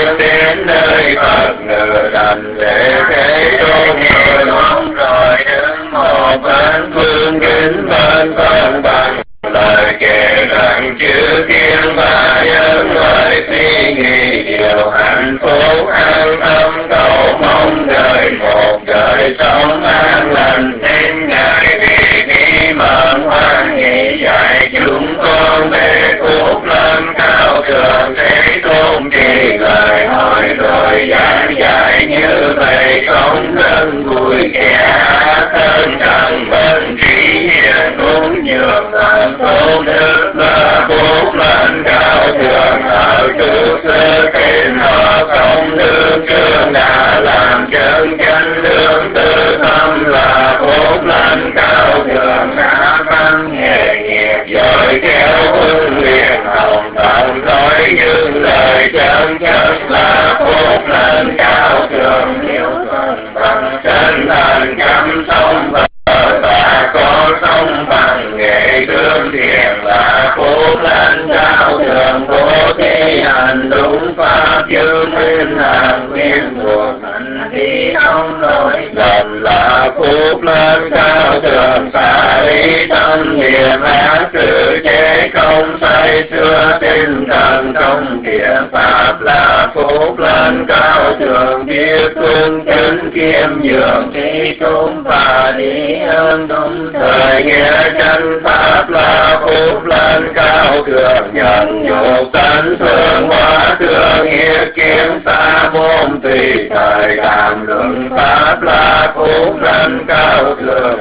hương đến nơi Phật ngự thành lễ thế tôn người muốn rồi đứng một bên phương kính bên phân bằng lời kể rằng chư thiên ba nhân loại suy nghĩ điều hạnh phúc an tâm cầu mong đời một đời sống an lành nên ngài vì khi mừng hoan hỷ dạy chúng con về phúc lên cao thượng thế tôn trì lời hỏi rồi giảng dạy như vậy không thân vui kẻ thân trần bên trí hiền cúng dường làm tốt đức và phúc lên cao thượng ở cứu sư thiên họ công đức trương đã làm chân chánh lương tư tâm là phúc lên cao thượng đã văn nghề nghiệp giỏi khéo huấn luyện hồng tận nói những lời chân chất là phúc lên cao thượng hiếu thuận bằng chân thành chăm sống và có sống bằng nghệ tương thiện là phúc lên cao thượng bố thí hành đúng pháp chư thiên hàng nguyên thuộc hành thi không lỗi lầm là phúc lên cao thượng xả lý tâm niệm ác sự chế không say xưa tinh thần trong thiện pháp là phúc lên cao thượng biết cung kính kiêm nhường thi tôn và đi ơn đúng thời nghĩa chân pháp là phúc lên cao thượng nhận nhục tánh phương hóa thương nghĩa kiến xa môn tùy thời làm luận pháp là phúc lên cao thượng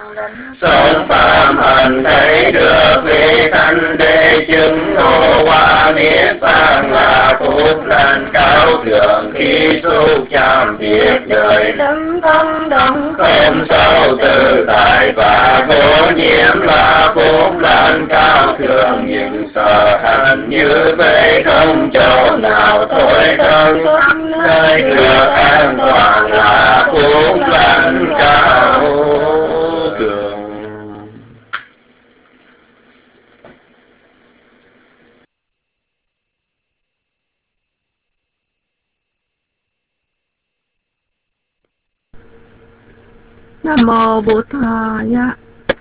sống phạm hành thấy được vị thanh đế chứng ngộ qua niết bàn là phúc lên cao thượng khi xúc chạm việc đời đấng tâm động không sâu tự tại và vô nhiễm là phúc lên cao thượng những sở hành như vậy không chỗ nào thôi thân nơi được an toàn là phúc lên cao thượng. Nam mô Bụt Thaya.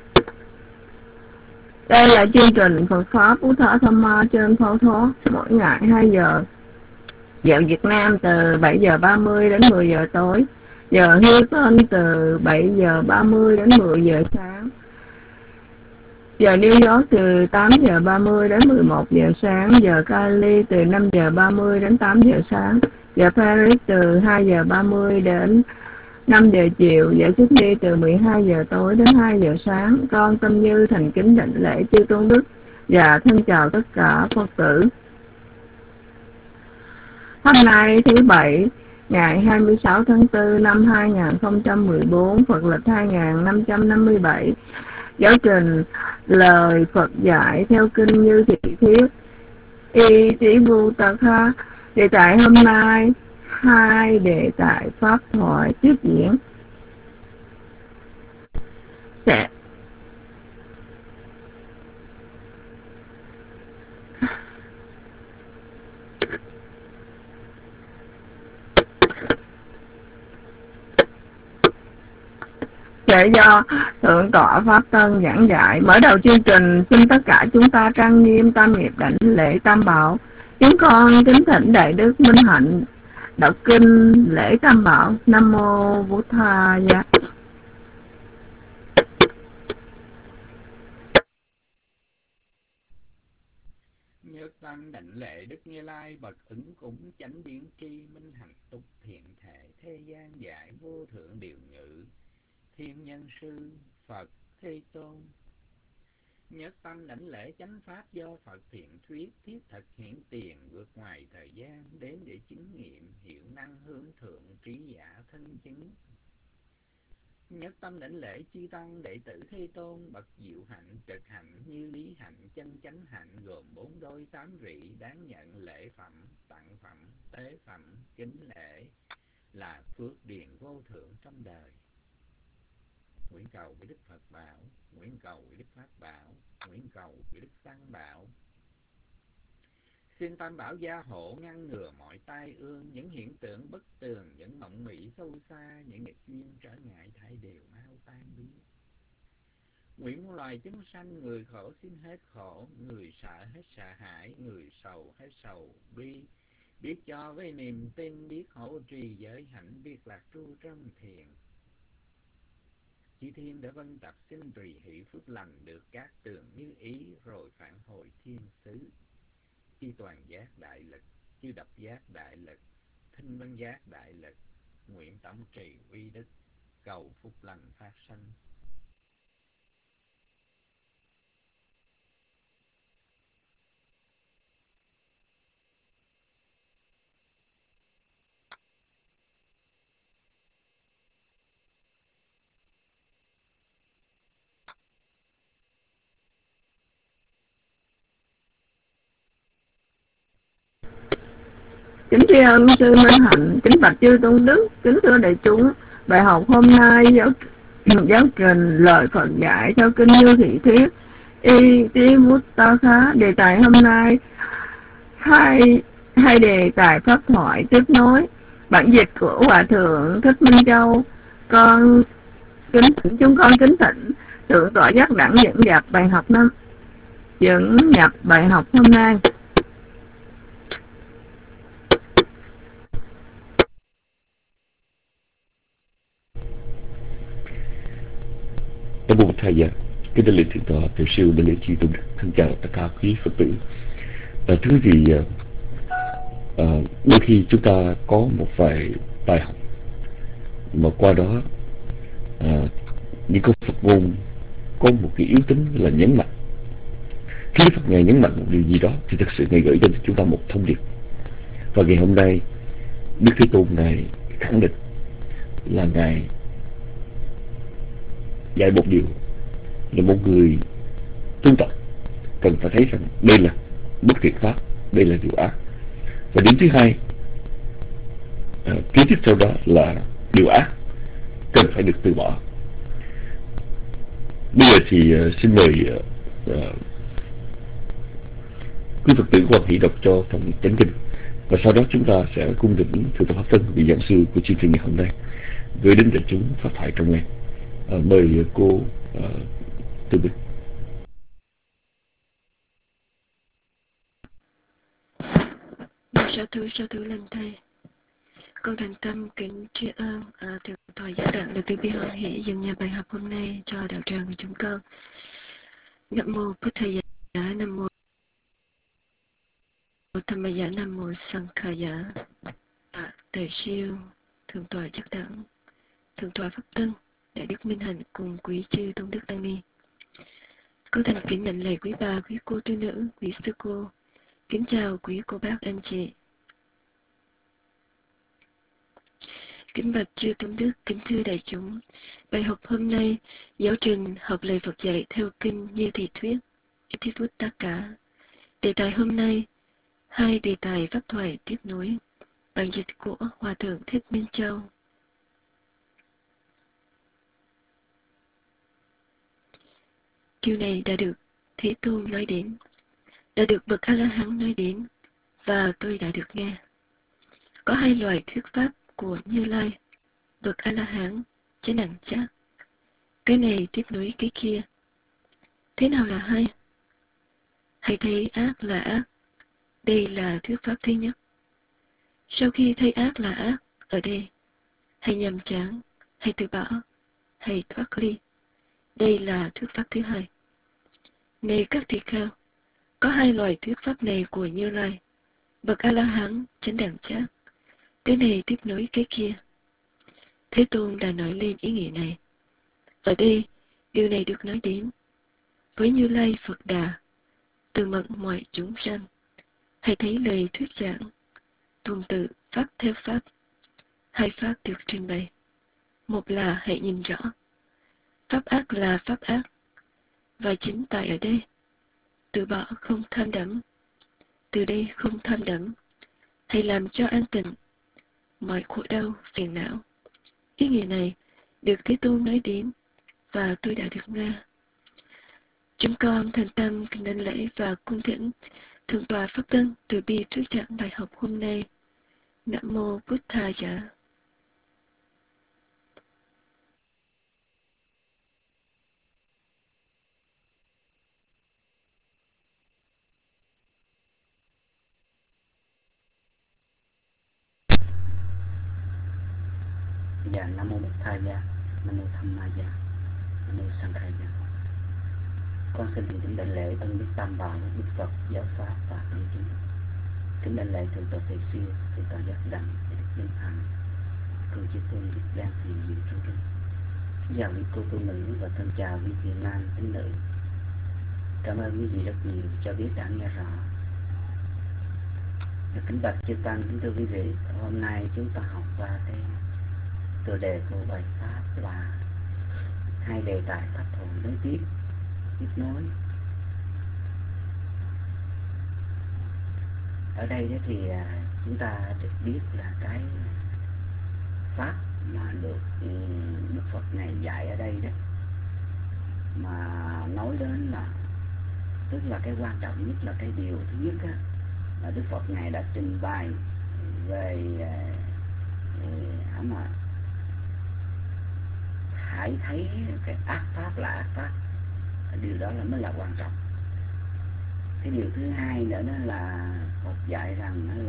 Đây là chương trình Phật pháp Bụt Thả Tham Ma trên Phổ Thoát mỗi ngày 2 giờ. Giờ Việt Nam từ 7 giờ 30 đến 10 giờ tối. Giờ Houston từ 7 giờ 30 đến 10 giờ sáng. Giờ New York từ 8 giờ 30 đến 11 giờ sáng. Giờ Cali từ 5 giờ 30 đến 8 giờ sáng. Giờ Paris từ 2 giờ 30 đến 5 giờ chiều. Giờ Sydney từ 12 giờ tối đến 2 giờ sáng. Con Tâm Như thành kính đảnh lễ chư tôn đức và thân chào tất cả Phật tử. Hôm nay thứ Bảy, ngày 26 tháng 4 năm 2014, Phật lịch 2557, giáo trình lời Phật dạy theo kinh Như Thị Thiết Y Tỷ Vu Tà Kha. Đề tài hôm nay, 2 đề tài pháp thoại tiếp diễn sẽ do Thượng tọa Pháp Tân giảng dạy. Mở đầu chương trình, xin tất cả chúng ta trang nghiêm tam nghiệp đảnh lễ Tam Bảo. Chúng con kính thỉnh Đại Đức Minh Hạnh đọc kinh lễ Tam Bảo. Nam mô Bụt Thaya. Nhất tâm đảnh lễ Đức Như Lai bậc ứng cúng chánh biến tri minh hạnh túc thiện thể thế gian giải vô thượng điều ngự thiên nhân sư Phật Thế Tôn. Nhất tâm đảnh lễ chánh pháp do Phật thiện thuyết thiết thực hiển tiền vượt ngoài thời gian đến để chứng nghiệm hiệu năng hướng thượng trí giả thân chứng. Nhất tâm đảnh lễ chư tăng đệ tử Thế Tôn bậc diệu hạnh trực hạnh như lý hạnh chân chánh hạnh gồm 4 đôi 8 vị đáng nhận lễ phẩm tặng phẩm tế phẩm kính lễ là phước điền vô thượng trong đời. Nguyện cầu với Đức Phật bảo, nguyện cầu với Đức Pháp bảo, nguyện cầu với Đức Tăng bảo. Xin Tam Bảo gia hộ ngăn ngừa mọi tai tai ương, những hiện tượng bất tường, những mộng mị sâu xa, những nghịch duyên trở ngại thảy đều mau tan biến. Nguyện loài chúng sanh, người khổ xin hết khổ, người sợ hết sợ hãi, người sầu hết sầu bi. Biết cho với niềm tin, biết hộ trì giới hạnh, biết lạc tru trong thiền. Chư thiên đã vân tập xin tùy hỷ phước lành, được các tường như ý, rồi phản hồi thiên xứ. Chư toàn giác đại lực, chư độc giác đại lực, thinh văn giác đại lực, nguyện tổng trì uy đức, cầu phúc lành phát sanh. Kính tri ân sư Minh Hạnh, kính bạch chư tôn đức, kính thưa đại chúng. Bài học hôm nay giáo trình lời Phật dạy theo kinh Như Thị Thuyết Itivuttaka. Đề tài hôm nay hai đề tài pháp thoại tiếp nối. Bản dịch của Hòa thượng Thích Minh Châu. Chúng con kính thỉnh thượng tọa giác đẳng dẫn nhập bài học hôm nay. Nam mô Bổn Thầy Dạ. Kính đại lễ thượng tọa, thầy sư đại lễ chư tôn đức, thân chào tất cả quý Phật tử. Thưa quý vị, đôi khi chúng ta có một vài bài học mà qua đó những câu Phật ngôn có một cái yếu tính là nhấn mạnh. Khi Phật Ngài nhấn mạnh một điều gì đó thì thực sự Ngài gửi cho chúng ta một thông điệp. Và ngày hôm nay Đức Thế Tôn Ngài khẳng định là Ngài dạy một điều là một người tu tập cần phải thấy rằng đây là bất thiện pháp, đây là điều ác. Và điểm thứ hai, kế tiếp sau đó là điều ác cần phải được từ bỏ. Bây giờ thì xin mời quý Phật tử quan hỷ đọc cho phần chánh kinh, và sau đó chúng ta sẽ cung thỉnh thượng tọa Pháp Tân, vị giảng sư của chương trình ngày hôm nay, gửi đến đại chúng pháp thoại trong ngày. Mời cô Từ Bích. Sa thú lên thầy. Con thành tâm kính tri ân thượng tọa giác đẳng được từ bi hoan hỷ dừng nhà bài học hôm nay cho đạo tràng của chúng con. Nam mô Bổn Thầy Giả, Nam mô Tham Giả, Nam mô Sang Khả Giả. Thầy siêu thượng tọa giác đẳng, thượng tọa Pháp Tân, đại đức Minh Hạnh cùng quý chư tôn đức tăng ni. Con thành kính nhận lễ quý bà, quý cô tu nữ, quý sư cô. Kính chào quý cô bác anh chị. Kính bạch chư tôn đức, kính thưa đại chúng. Bài học hôm nay, giáo trình học lời Phật dạy theo kinh Như Thị Thuyết Itivuttaka. Đề tài hôm nay, hai đề tài pháp thoại tiếp nối. Bản dịch của Hòa thượng Thích Minh Châu. Điều này đã được Thế Tôn nói đến, đã được Bậc A-la-hán nói đến, và tôi đã được nghe. Có hai loại thuyết pháp của Như Lai, Bậc A-la-hán, chánh đẳng giác. Cái này tiếp nối cái kia. Thế nào là hai? Hãy thấy ác là ác. Đây là thuyết pháp thứ nhất. Sau khi thấy ác là ác, ở đây, hãy nhàm chán, hãy từ bỏ, hãy thoát ly. Đây là thuyết pháp thứ hai. Này các tỳ kheo, có hai loại thuyết pháp này của Như Lai, Bậc A-la-hán, chánh đẳng giác. Cái này tiếp nối cái kia. Thế Tôn đã nói lên ý nghĩa này. Ở đây, điều này được nói đến với Như Lai Phật Đà, từ mận mọi chúng sanh. Hãy thấy lời thuyết giảng, tuần tự pháp theo pháp. Hai pháp được trình bày. Một là hãy nhìn rõ, pháp ác là pháp ác, và chính tại ở đây, từ bỏ không tham đắm. Từ đây không tham đắm, hãy làm cho an tịnh mọi khổ đau, phiền não. Ý nghĩa này được Thế Tôn nói đến, và tôi đã được nghe. Chúng con thành tâm kính đảnh lễ và cung thỉnh thượng tọa Pháp Tân từ bi thuyết giảng bài học hôm nay. Nam mô Buddhaya. Dạ, Nam mô Buddhaya, Nam mô Dhammaya, Nam mô Sanghaya. Con xin kính đảnh lễ ân đức Tam Bảo, Đức Phật, Giáo Pháp và Tăng Chúng. Kính đảnh lễ thượng tọa Thầy Siêu, thượng tọa Giác Đẳng, Đức Nhân Hạnh, cư chí tôn Đức Đan Thiện Diệu Trung Trung. Chào quý cô tu nữ và thân chào quý vị nam tín nữ. Cảm ơn quý vị rất nhiều cho biết đã nghe rõ. Kính bạch chư tăng, kính thưa quý vị, hôm nay chúng ta học qua cái tựa đề của bài pháp là hai đề tài pháp hồn nối tiếp nối. Ở đây đó thì chúng ta được biết là cái pháp mà được Đức Phật này dạy ở đây đó, mà nói đến là tức là cái quan trọng nhất là cái điều thứ nhất á, là Đức Phật này đã trình bày về mà hãy thấy cái ác pháp là ác pháp, điều đó là mới là quan trọng. Cái điều thứ hai nữa đó là Phật dạy rằng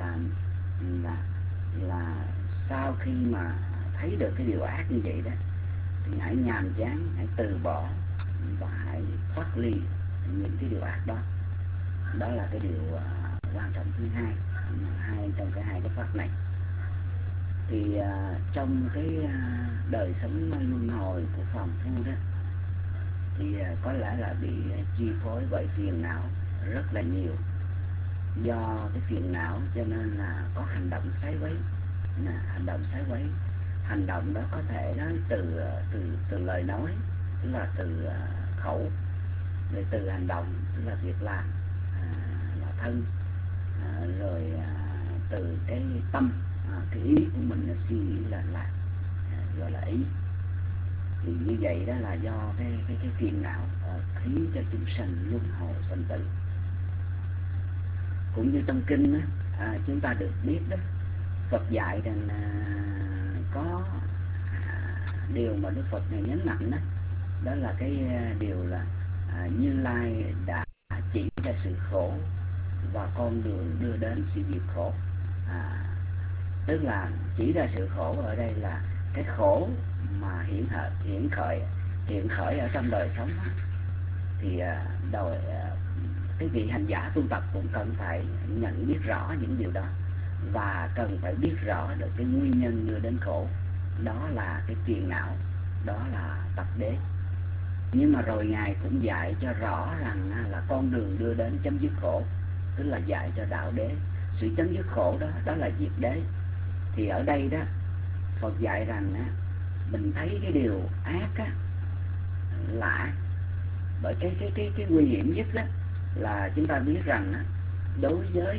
là sau khi mà thấy được cái điều ác như vậy đó thì hãy nhàm chán, hãy từ bỏ và hãy thoát ly những cái điều ác đó. Đó là cái điều quan trọng thứ hai trong cái hai cái pháp này. Thì trong cái đời sống luân hồi của phàm phu đó thì có lẽ là bị chi phối bởi phiền não rất là nhiều. Do cái phiền não cho nên là có hành động sái quấy. Hành động đó có thể nói từ lời nói, tức là từ khẩu, rồi từ hành động, tức là việc làm, là thân, rồi từ cái tâm, cái ý của mình là suy nghĩ là gọi là ý. Thì như vậy đó là do cái phiền não khiến cho chúng sanh luân hồi sanh tử. Cũng như trong kinh đó, chúng ta được biết đó, Phật dạy rằng có điều mà Đức Phật này nhấn mạnh đó, đó là cái điều là Như Lai đã chỉ ra sự khổ và con đường đưa đến sự diệt khổ. Tức là chỉ ra sự khổ ở đây là cái khổ mà hiện khởi ở trong đời sống đó. Thì cái vị hành giả tu tập cũng cần phải nhận biết rõ những điều đó và cần phải biết rõ được cái nguyên nhân đưa đến khổ. Đó là cái phiền não, đó là tập đế. Nhưng mà rồi Ngài cũng dạy cho rõ rằng là con đường đưa đến chấm dứt khổ, tức là dạy cho đạo đế. Sự chấm dứt khổ đó, đó là diệt đế. Thì ở đây đó Phật dạy rằng mình thấy cái điều ác á, là ác. Bởi cái nguy hiểm nhất đó là chúng ta biết rằng đối với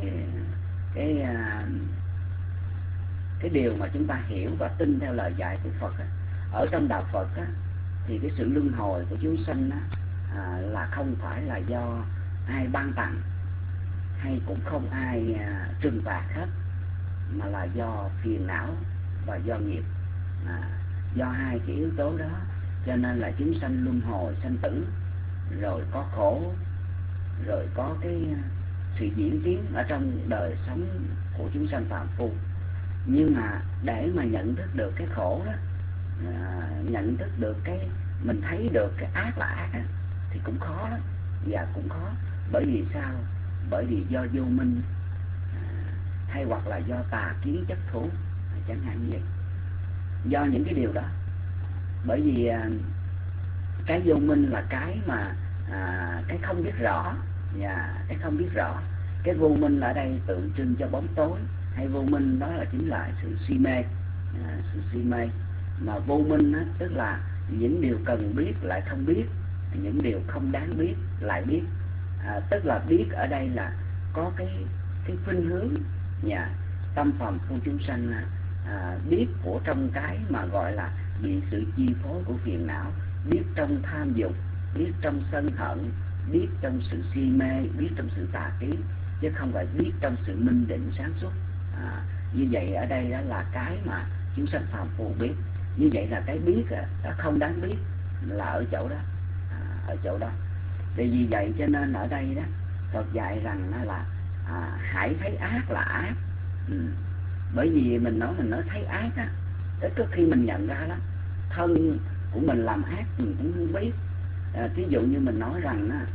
cái điều mà chúng ta hiểu và tin theo lời dạy của Phật ở trong đạo Phật thì cái sự luân hồi của chúng sanh là không phải là do ai ban tặng hay cũng không ai trừng phạt hết, mà là do phiền não và do nghiệp. Do hai cái yếu tố đó cho nên là chúng sanh luân hồi sanh tử, rồi có khổ, rồi có cái sự diễn tiến ở trong đời sống của chúng sanh phàm phu. Nhưng mà để mà nhận thức được cái khổ đó, nhận thức được cái mình thấy được cái ác là ác thì cũng khó lắm. Và cũng khó bởi vì sao? Bởi vì do vô minh, hay hoặc là do tà kiến chấp thủ, chẳng hạn như vậy. Do những cái điều đó. Bởi vì cái vô minh là cái mà cái không biết rõ, và cái không biết rõ. Cái vô minh ở đây tượng trưng cho bóng tối, hay vô minh đó là chính là sự si mê. Sự si mê mà vô minh tức là những điều cần biết lại không biết, những điều không đáng biết lại biết. Tức là biết ở đây là có cái khuynh hướng nhà tâm phàm phu chúng sanh biết của trong cái mà gọi là bị sự chi phối của phiền não, biết trong tham dục, biết trong sân hận, biết trong sự si mê, biết trong sự tà kiến, chứ không phải biết trong sự minh định sáng suốt. Như vậy ở đây đó là cái mà chúng sanh phàm phu biết. Như vậy là cái biết đó không đáng biết là ở chỗ đó, ở chỗ đó. Thì vì vậy cho nên ở đây đó Phật dạy rằng là hãy thấy ác là ác. Bởi vì mình nói thấy ác á, tới có khi mình nhận ra đó, thân của mình làm ác mình cũng không biết. Ví dụ như mình nói rằng đó,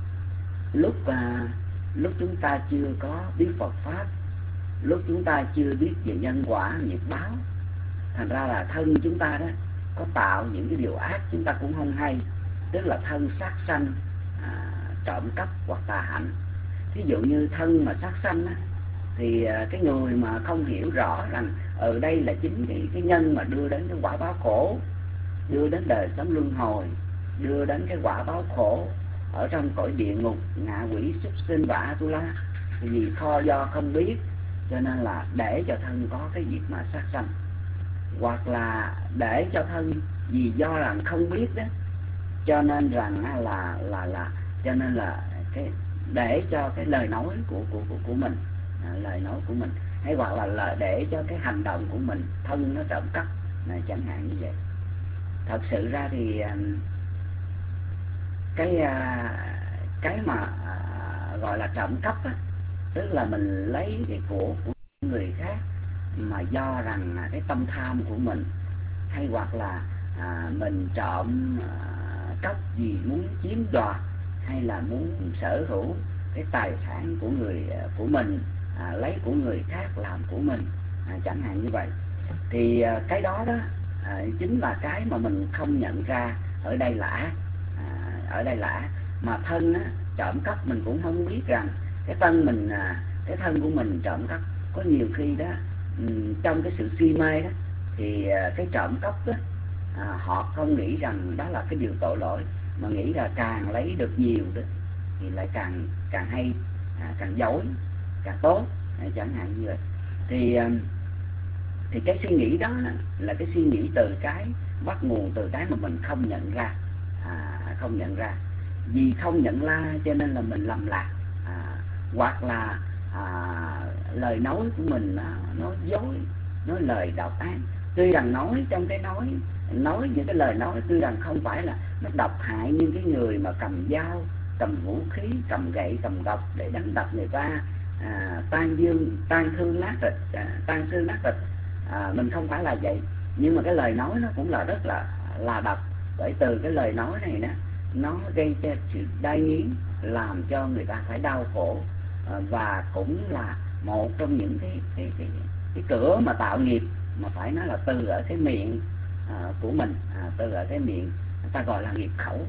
lúc chúng ta chưa có biết Phật pháp, lúc chúng ta chưa biết về nhân quả nghiệp báo, thành ra là thân chúng ta đó có tạo những cái điều ác chúng ta cũng không hay, tức là thân sát sanh, trộm cắp hoặc tà hạnh. Ví dụ như thân mà sát sanh á, thì cái người mà không hiểu rõ rằng ở đây là chính cái nhân mà đưa đến cái quả báo khổ, đưa đến đời sống luân hồi, đưa đến cái quả báo khổ ở trong cõi địa ngục, ngạ quỷ, súc sinh và Atula. Thì vì do không biết cho nên là để cho thân có cái việc mà sát sanh, hoặc là để cho thân vì do rằng không biết đó, cho nên rằng cho nên là cái để cho cái lời nói của mình, lời nói của mình, hay hoặc là để cho cái hành động của mình thân nó trộm cắp này, chẳng hạn như vậy. Thật sự ra thì cái mà gọi là trộm cắp á, tức là mình lấy cái của người khác mà do rằng cái tâm tham của mình, hay hoặc là mình trộm cắp vì muốn chiếm đoạt, hay là muốn sở hữu cái tài sản của mình, lấy của người khác làm của mình, chẳng hạn như vậy. Thì cái đó chính là cái mà mình không nhận ra ở đây là ác, ở đây là ác. Mà thân á, trộm cắp mình cũng không biết rằng cái thân của mình trộm cắp. Có nhiều khi đó trong cái sự si mê đó thì cái trộm cắp đó, họ không nghĩ rằng đó là cái điều tội lỗi, mà nghĩ là càng lấy được nhiều đó thì lại càng hay, càng dối, càng tốt, chẳng hạn như vậy. Thì cái suy nghĩ đó là cái suy nghĩ từ cái bắt nguồn từ cái mà mình không nhận ra, không nhận ra. Vì không nhận ra cho nên là mình lầm lạc, hoặc là lời nói của mình nói dối, nói lời độc ác. Tuy rằng nói trong cái nói những cái lời nói tuy rằng không phải là nó độc hại như cái người mà cầm dao, cầm vũ khí, cầm gậy, cầm gọc để đánh đập người ta, tan xương nát thịt, mình không phải là vậy. Nhưng mà cái lời nói nó cũng là rất là độc, bởi từ cái lời nói này đó, nó gây cho sự đai nghiến, làm cho người ta phải đau khổ, và cũng là một trong những cái cửa mà tạo nghiệp, mà phải nói là từ ở cái miệng của mình, từ ở cái miệng, người ta gọi là nghiệp khẩu,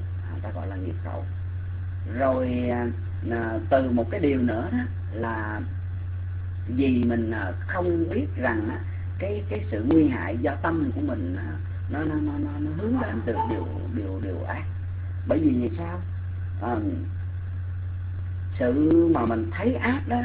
Rồi từ một cái điều nữa đó là vì mình không biết rằng cái sự nguy hại do tâm của mình nó hướng đến từ điều ác. Bởi vì vì sao? Sự mà mình thấy ác đó,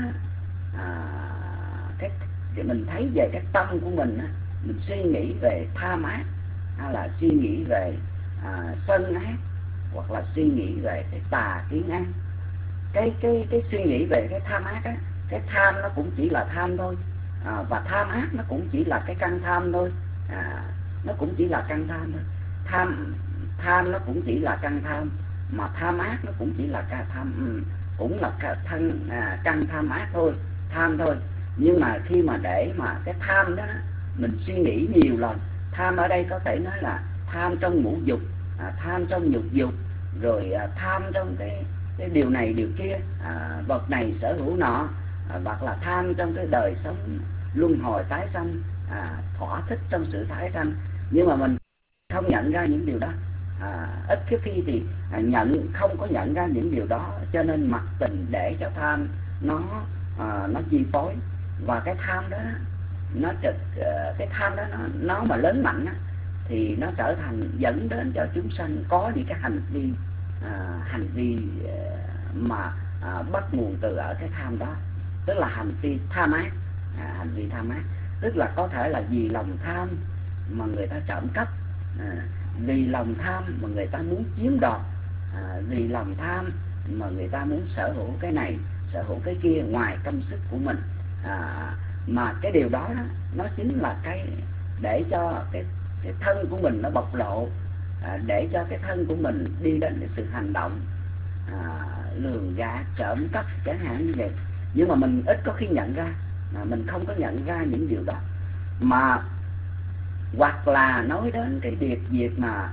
mình thấy về cái tâm của mình, mình suy nghĩ về tham ác, hay là suy nghĩ về sân ác, hoặc là suy nghĩ về cái tà kiến ác. Cái suy nghĩ về cái tham ác á, cái tham nó cũng chỉ là tham thôi, và tham ác nó cũng chỉ là cái căn tham thôi, nó cũng chỉ là căn tham thôi. Tham nó cũng chỉ là căn tham, mà tham ác nó cũng chỉ là cũng là căn tham ác thôi, tham thôi. Nhưng mà khi mà để mà cái tham đó mình suy nghĩ nhiều lần, tham ở đây có thể nói là tham trong ngũ dục, tham trong nhục dục, rồi tham trong cái điều này điều kia, vật này sở hữu nọ, hoặc là tham trong cái đời sống luân hồi tái sanh, thỏa thích trong sự tái sanh. Nhưng mà mình không nhận ra những điều đó, ít cái khi thì không có nhận ra những điều đó, cho nên mặc tình để cho tham nó chi phối. Và cái tham đó cái tham đó nó mà lớn mạnh á, thì nó trở thành dẫn đến cho chúng sanh có những cái hành vi mà bắt nguồn từ ở cái tham đó, tức là hành vi tham ác, tức là có thể là vì lòng tham mà người ta trộm cắp, vì lòng tham mà người ta muốn chiếm đoạt, vì lòng tham mà người ta muốn sở hữu cái này, sở hữu cái kia ngoài công sức của mình, mà cái điều đó, nó chính là cái để cho cái thân của mình nó bộc lộ, để cho cái thân của mình đi đến cái sự hành động lường gạt, trộm cắp chẳng hạn như vậy. Nhưng mà mình ít có khi nhận ra, mình không có nhận ra những điều đó. Mà hoặc là nói đến cái việc mà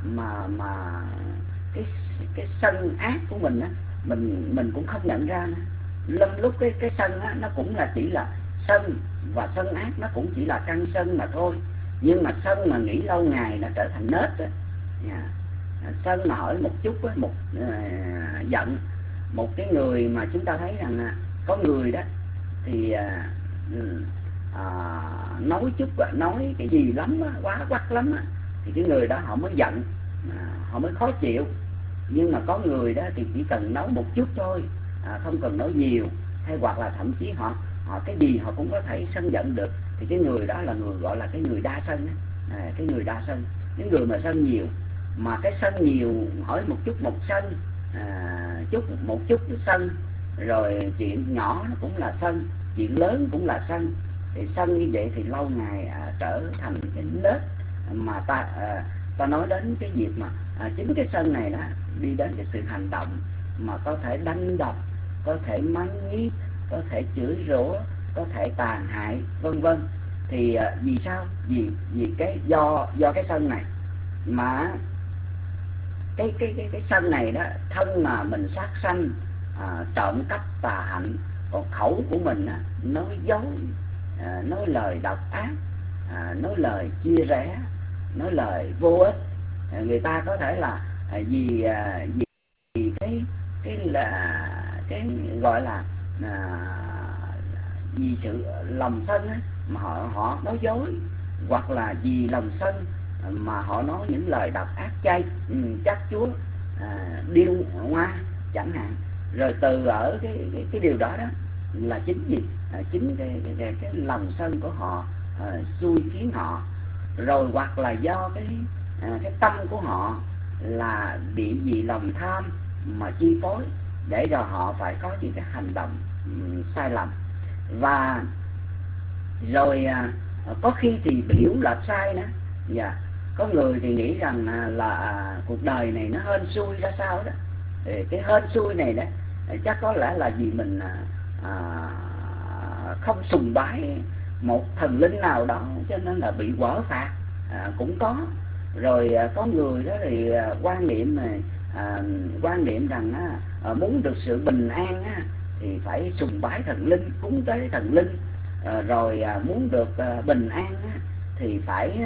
cái sân ác của mình á, mình cũng không nhận ra nữa. Lâm lúc cái sân á, nó cũng là chỉ là sân, và sân ác nó cũng chỉ là căn sân mà thôi. Nhưng mà sân mà nghĩ lâu ngày nó trở thành nết á. Sân mà hỏi một chút á, giận một cái người mà chúng ta thấy rằng có người đó thì nói chút, nói cái gì lắm á, quá quắt lắm á, thì cái người đó họ mới giận, họ mới khó chịu. Nhưng mà có người đó thì chỉ cần nói một chút thôi, không cần nói nhiều, hay hoặc là thậm chí họ cái gì họ cũng có thể sân giận được, thì cái người đó là người gọi là cái người đa sân á. Cái người đa sân, những người mà sân nhiều, mà cái sân nhiều hỏi một chút một sân, một chút sân, rồi chuyện nhỏ nó cũng là sân, chuyện lớn cũng là sân. Thì sân như vậy thì lâu ngày trở thành cái nết. Mà ta nói đến cái việc mà chính cái sân này đó đi đến cái sự hành động mà có thể đánh đập, có thể mắng nhiếc, có thể chửi rủa, có thể tàn hại, vân vân. Thì vì sao? Vì cái do cái sân này mà cái sân này đó, thân mà mình sát sanh, trộm cắp tà hạnh, còn khẩu của mình á, nói dối, nói lời độc ác, nói lời chia rẽ, nói lời vô ích. Người ta có thể là vì cái gọi là vì sự lòng sân á, mà họ nói dối, hoặc là vì lòng sân mà họ nói những lời độc ác chát chúa, điêu ngoa chẳng hạn. Rồi từ ở cái điều đó đó là chính gì? Chính cái lòng sân của họ xui khiến họ. Rồi hoặc là do cái tâm của họ là bị vì lòng tham mà chi phối, để cho họ phải có những cái hành động sai lầm. Và rồi có khi thì hiểu lệch sai nữa. Có người thì nghĩ rằng là cuộc đời này nó hên xui ra sao đó. Thì cái hên xui này đó chắc có lẽ là vì mình không sùng bái một thần linh nào đó, cho nên là bị quở phạt, cũng có. Rồi có người đó thì quan niệm rằng muốn được sự bình an thì phải sùng bái thần linh, cúng tế thần linh. Rồi muốn được bình an thì phải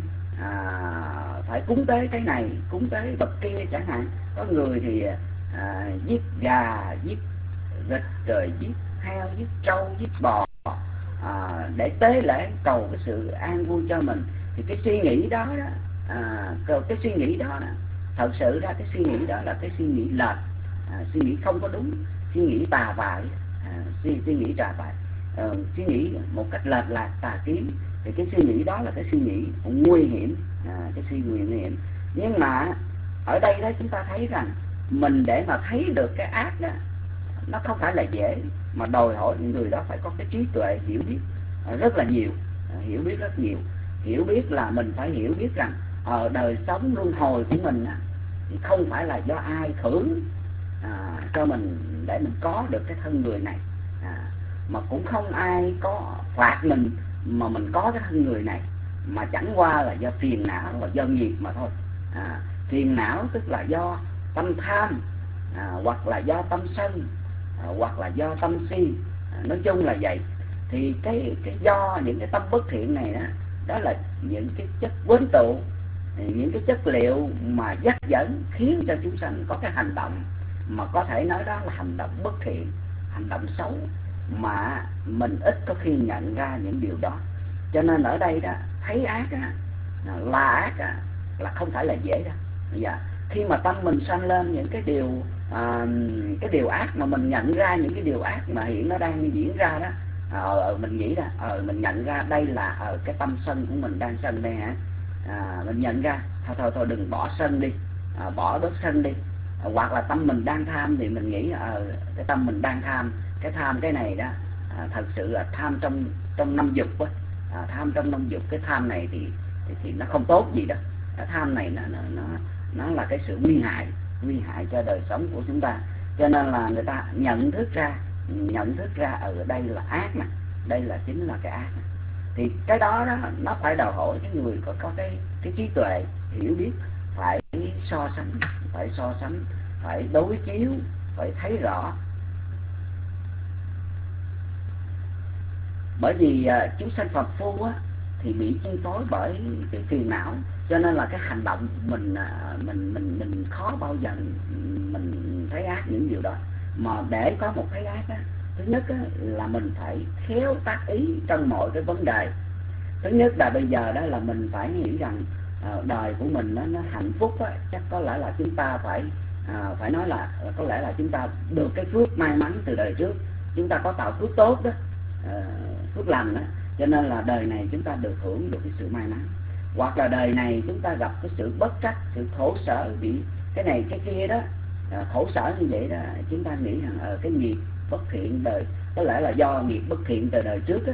cúng tế cái này, cúng tế vật kia chẳng hạn. Có người thì giết gà, giết vịt, rồi giết heo, giết trâu, giết bò, để tế lễ cầu cái sự an vui cho mình. Thì cái suy nghĩ đó cái suy nghĩ đó thật sự ra cái suy nghĩ đó là cái suy nghĩ lệch, suy nghĩ không có đúng, suy nghĩ tà vại, suy nghĩ tà vại, suy nghĩ một cách lệch lạc, tà kiến. Thì cái suy nghĩ đó là cái suy nghĩ nguy hiểm, cái suy nghĩ nguy hiểm. Nhưng mà ở đây đó chúng ta thấy rằng mình để mà thấy được cái ác đó, nó không phải là dễ, mà đòi hỏi những người đó phải có cái trí tuệ hiểu biết rất là nhiều, hiểu biết rất nhiều. Hiểu biết là mình phải hiểu biết rằng ở đời sống luân hồi của mình thì không phải là do ai thưởng cho mình để mình có được cái thân người này, mà cũng không ai có phạt mình mà mình có cái thân người này, mà chẳng qua là do phiền não và do nghiệp mà thôi. Phiền não tức là do tâm tham, hoặc là do tâm sân, hoặc là do tâm si, nói chung là vậy. Thì cái do những cái tâm bất thiện này đó là những cái chất quến tụ, những cái chất liệu mà dắt dẫn khiến cho chúng sanh có cái hành động mà có thể nói đó là hành động bất thiện, hành động xấu, mà mình ít có khi nhận ra những điều đó. Cho nên ở đây đó, thấy ác là ác là không phải là dễ đâu. Khi mà tâm mình sanh lên những cái điều ác, mà mình nhận ra những cái điều ác mà hiện nó đang diễn ra đó, mình nghĩ là mình nhận ra đây là cái tâm sân của mình đang sân đây hả. Mình nhận ra thôi đừng bỏ sân đi, bỏ bớt sân đi. Hoặc là tâm mình đang tham thì mình nghĩ cái tâm mình đang tham, cái tham cái này đó thật sự là tham trong năm dục á, tham trong năm dục. Cái tham này thì nó không tốt gì đâu. Tham này nó là cái sự nguy hại cho đời sống của chúng ta. Cho nên là người ta nhận thức ra ở đây là ác nè, đây là chính là cái ác này. Thì cái đó nó phải đòi hỏi cái người có cái trí tuệ hiểu biết, phải so sánh, phải đối chiếu, phải thấy rõ. Bởi vì chúng sanh phàm phu á thì bị chi phối bởi cái phiền não, cho nên là cái hành động mình khó bao giờ mình thấy ác những điều đó. Mà để có một thấy ác á, thứ nhất á, là mình phải khéo tác ý trong mọi cái vấn đề. Thứ nhất là bây giờ đó là mình phải nghĩ rằng đời của mình nó hạnh phúc á, chắc có lẽ là chúng ta phải nói là có lẽ là chúng ta được cái phước may mắn từ đời trước, chúng ta có tạo phước tốt đó, phước lành đó, cho nên là đời này chúng ta được hưởng được cái sự may mắn. Hoặc là đời này chúng ta gặp cái sự bất trắc, sự khổ sở, bị cái này cái kia đó, khổ sở như vậy đó, chúng ta nghĩ rằng cái nghiệp bất thiện đời, có lẽ là do nghiệp bất thiện từ đời trước á,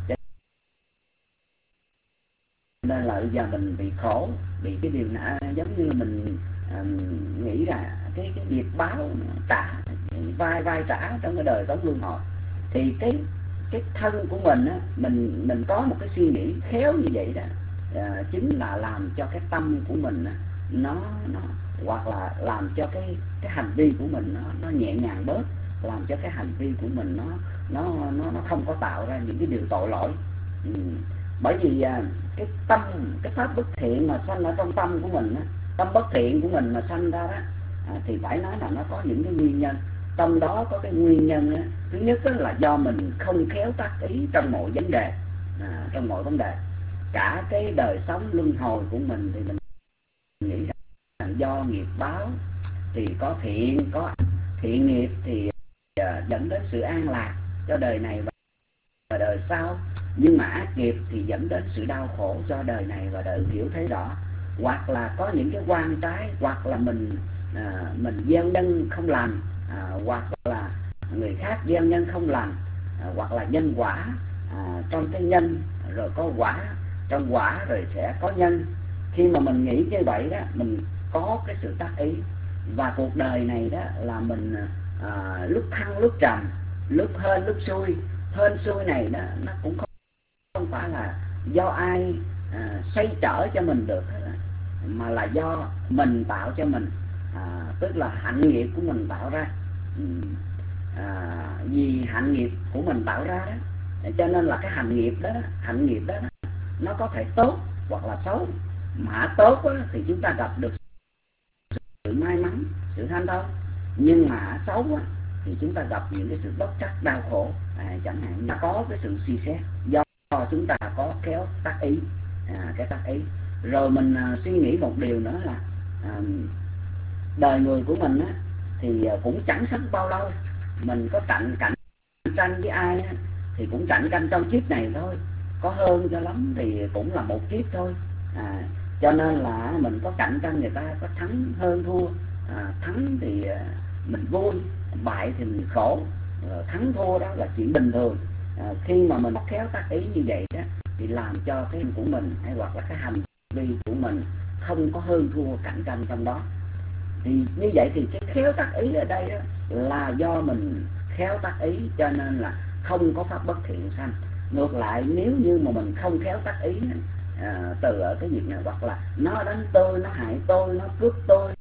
nên là bây giờ mình bị khổ, bị cái điều nào giống như mình nghĩ là cái nghiệp báo trả, vai trả trong cái đời sống luân hồi. Thì cái thân của mình á, mình có một cái suy nghĩ khéo như vậy đó, chính là làm cho cái tâm của mình á, nó hoặc là làm cho cái hành vi của mình nó nhẹ nhàng bớt, làm cho cái hành vi của mình nó không có tạo ra những cái điều tội lỗi. Bởi vì cái tâm, cái pháp bất thiện mà sanh ở trong tâm của mình á, tâm bất thiện của mình mà sanh ra đó, thì phải nói là nó có những cái nguyên nhân. Trong đó có cái nguyên nhân á, thứ nhất là do mình không khéo tác ý trong mọi vấn đề, trong mọi vấn đề. Cả cái đời sống luân hồi của mình thì mình nghĩ rằng do nghiệp báo thì có thiện, có thiện nghiệp thì dẫn đến sự an lạc cho đời này và đời sau, nhưng mà ác nghiệp thì dẫn đến sự đau khổ cho đời này và đời hiểu thấy rõ. Hoặc là có những cái quan trái, hoặc là mình gieo nhân không lành, hoặc là người khác gieo nhân không lành, hoặc là nhân quả, trong cái nhân rồi có quả, trong quả rồi sẽ có nhân. Khi mà mình nghĩ như vậy đó, mình có cái sự tác ý. Và cuộc đời này đó là mình lúc thăng lúc trầm, lúc hên lúc xui. Hên xui này đó nó cũng không phải là do ai xoay trở cho mình được, mà là do mình tạo cho mình, tức là hạnh nghiệp của mình tạo ra. Vì hạnh nghiệp của mình tạo ra đó, cho nên là cái hạnh nghiệp đó nó có thể tốt hoặc là xấu. Mà tốt đó, thì chúng ta gặp được sự may mắn, sự hanh thông. Nhưng mà xấu đó, thì chúng ta gặp những cái sự bất trắc, đau khổ, chẳng hạn như có cái sự suy xét do chúng ta có khéo tác ý, cái tác ý. Rồi mình suy nghĩ một điều nữa là đời người của mình á, thì cũng chẳng sống bao lâu. Mình có cạnh tranh với ai á, thì cũng cạnh tranh trong kiếp này thôi, có hơn cho lắm thì cũng là một kiếp thôi. Cho nên là mình có cạnh tranh, người ta có thắng hơn thua, thắng thì mình vui, bại thì mình khổ. Thắng thua đó là chuyện bình thường. Khi mà mình khéo tác ý như vậy đó, thì làm cho cái của mình hay hoặc là cái hành vi của mình không có hơn thua cạnh tranh trong đó. Thì như vậy thì cái khéo tác ý ở đây đó là do mình khéo tác ý, cho nên là không có pháp bất thiện sanh. Ngược lại, nếu như mà mình không khéo tác ý từ ở cái việc này, hoặc là nó đánh tôi, nó hại tôi, nó cướp tôi,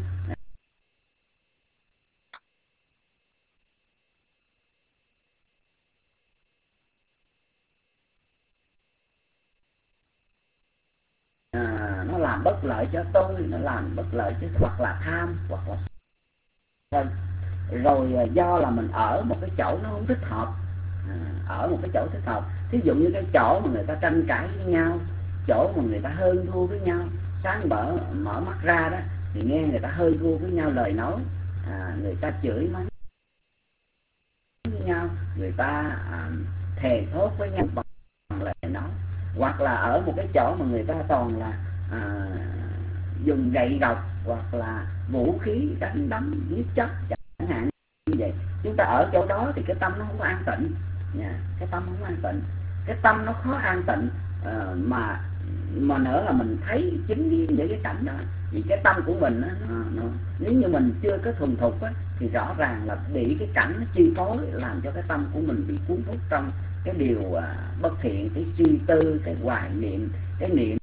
nó làm bất lợi cho tôi, nó làm bất lợi cho, hoặc là tham, hoặc là rồi do là mình ở một cái chỗ nó không thích hợp, ở một cái chỗ thích hợp. Thí dụ như cái chỗ mà người ta tranh cãi với nhau, chỗ mà người ta hơn thua với nhau, sáng mở mắt ra đó thì nghe người ta hơi thua với nhau lời nói, người ta chửi mắng với nhau, người ta thề thốt với nhau bằng lời nói. Hoặc là ở một cái chỗ mà người ta toàn là dùng gậy gộc hoặc là vũ khí đánh đấm giết chóc chẳng hạn như vậy. Chúng ta ở chỗ đó thì cái tâm nó không có an tịnh, Cái tâm không an tịnh, cái tâm nó khó an tịnh. Mà nữa là mình thấy chính những cái cảnh đó, vì cái tâm của mình nó nếu như mình chưa có thuần thục á, thì rõ ràng là bị cái cảnh nó chi phối, làm cho cái tâm của mình bị cuốn hút trong cái điều bất thiện, cái suy tư, cái hoài niệm, cái niệm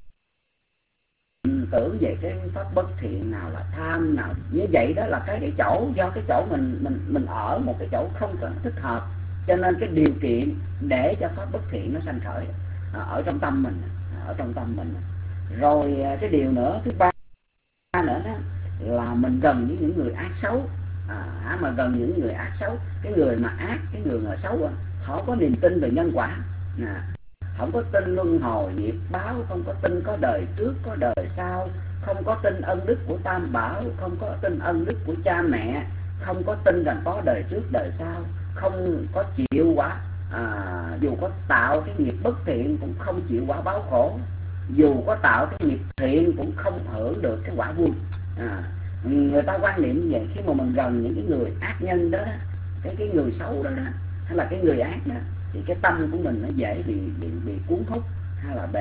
tưởng về cái pháp bất thiện, nào là tham, nào như vậy. Đó là cái chỗ, do cái chỗ mình ở một cái chỗ không có thích hợp, cho nên cái điều kiện để cho pháp bất thiện nó sanh khởi ở trong tâm mình, ở trong tâm mình. Rồi cái điều nữa thứ ba nữa đó là mình gần với những người ác xấu. Mà gần những người ác xấu, cái người mà ác, cái người mà xấu đó, họ có niềm tin về nhân quả, không có tin luân hồi nghiệp báo, không có tin có đời trước có đời sau, không có tin ân đức của Tam Bảo, không có tin ân đức của cha mẹ, không có tin rằng có đời trước đời sau, không có chịu quả, dù có tạo cái nghiệp bất thiện cũng không chịu quả báo khổ, dù có tạo cái nghiệp thiện cũng không hưởng được cái quả vui. Người ta quan niệm như vậy. Khi mà mình gần những cái người ác nhân đó, cái người xấu đó, hay là cái người ác đó, thì cái tâm của mình nó dễ bị cuốn hút, hay là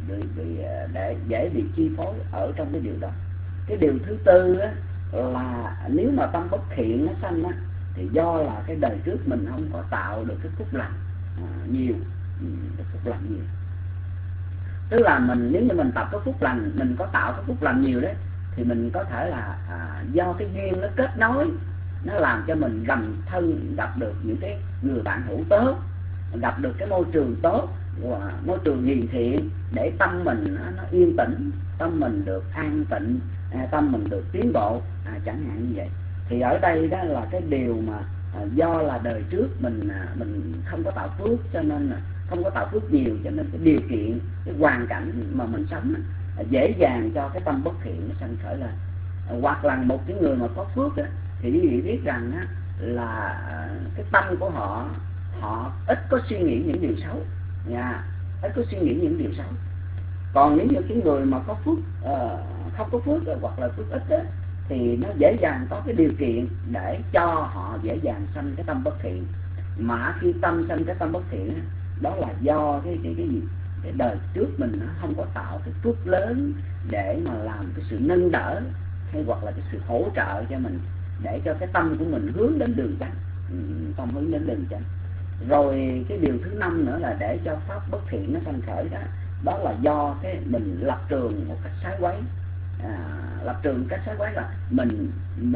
dễ bị chi phối ở trong cái điều đó. Cái điều thứ tư á, là nếu mà tâm bất thiện nó sanh á, thì do là cái đời trước mình không có tạo được cái phúc lành nhiều, cái phúc lành nhiều. Tức là nếu như mình tập cái phúc lành, mình có tạo cái phúc lành nhiều đấy, thì mình có thể là do cái duyên nó kết nối, nó làm cho mình gặp được những cái người bạn hữu tốt, gặp được cái môi trường tốt, môi trường hiền thiện, để tâm mình nó yên tĩnh, tâm mình được an tịnh, tâm mình được tiến bộ, chẳng hạn như vậy. Thì ở đây đó là cái điều mà do là đời trước mình không có tạo phước, cho nên là không có tạo phước nhiều, cho nên cái điều kiện, cái hoàn cảnh mà mình sống dễ dàng cho cái tâm bất thiện nó sanh khởi lên. Hoặc là một cái người mà có phước á, thì quý vị biết rằng á, là cái tâm của họ ít có suy nghĩ những điều xấu, ít có suy nghĩ những điều xấu. Còn nếu như cái người mà có phước không có phước hoặc là phước ít á, thì nó dễ dàng có cái điều kiện để cho họ dễ dàng sanh cái tâm bất thiện. Mà khi tâm sanh cái tâm bất thiện á, đó là do cái gì? Cái đời trước mình nó không có tạo cái phước lớn để mà làm cái sự nâng đỡ, hay hoặc là cái sự hỗ trợ cho mình, để cho cái tâm của mình hướng đến đường chánh, tâm hướng đến đường chánh. Rồi cái điều thứ năm nữa là để cho pháp bất thiện nó sanh khởi đó, đó là do cái mình lập trường một cách sai quấy. Lập trường một cách sai quấy là mình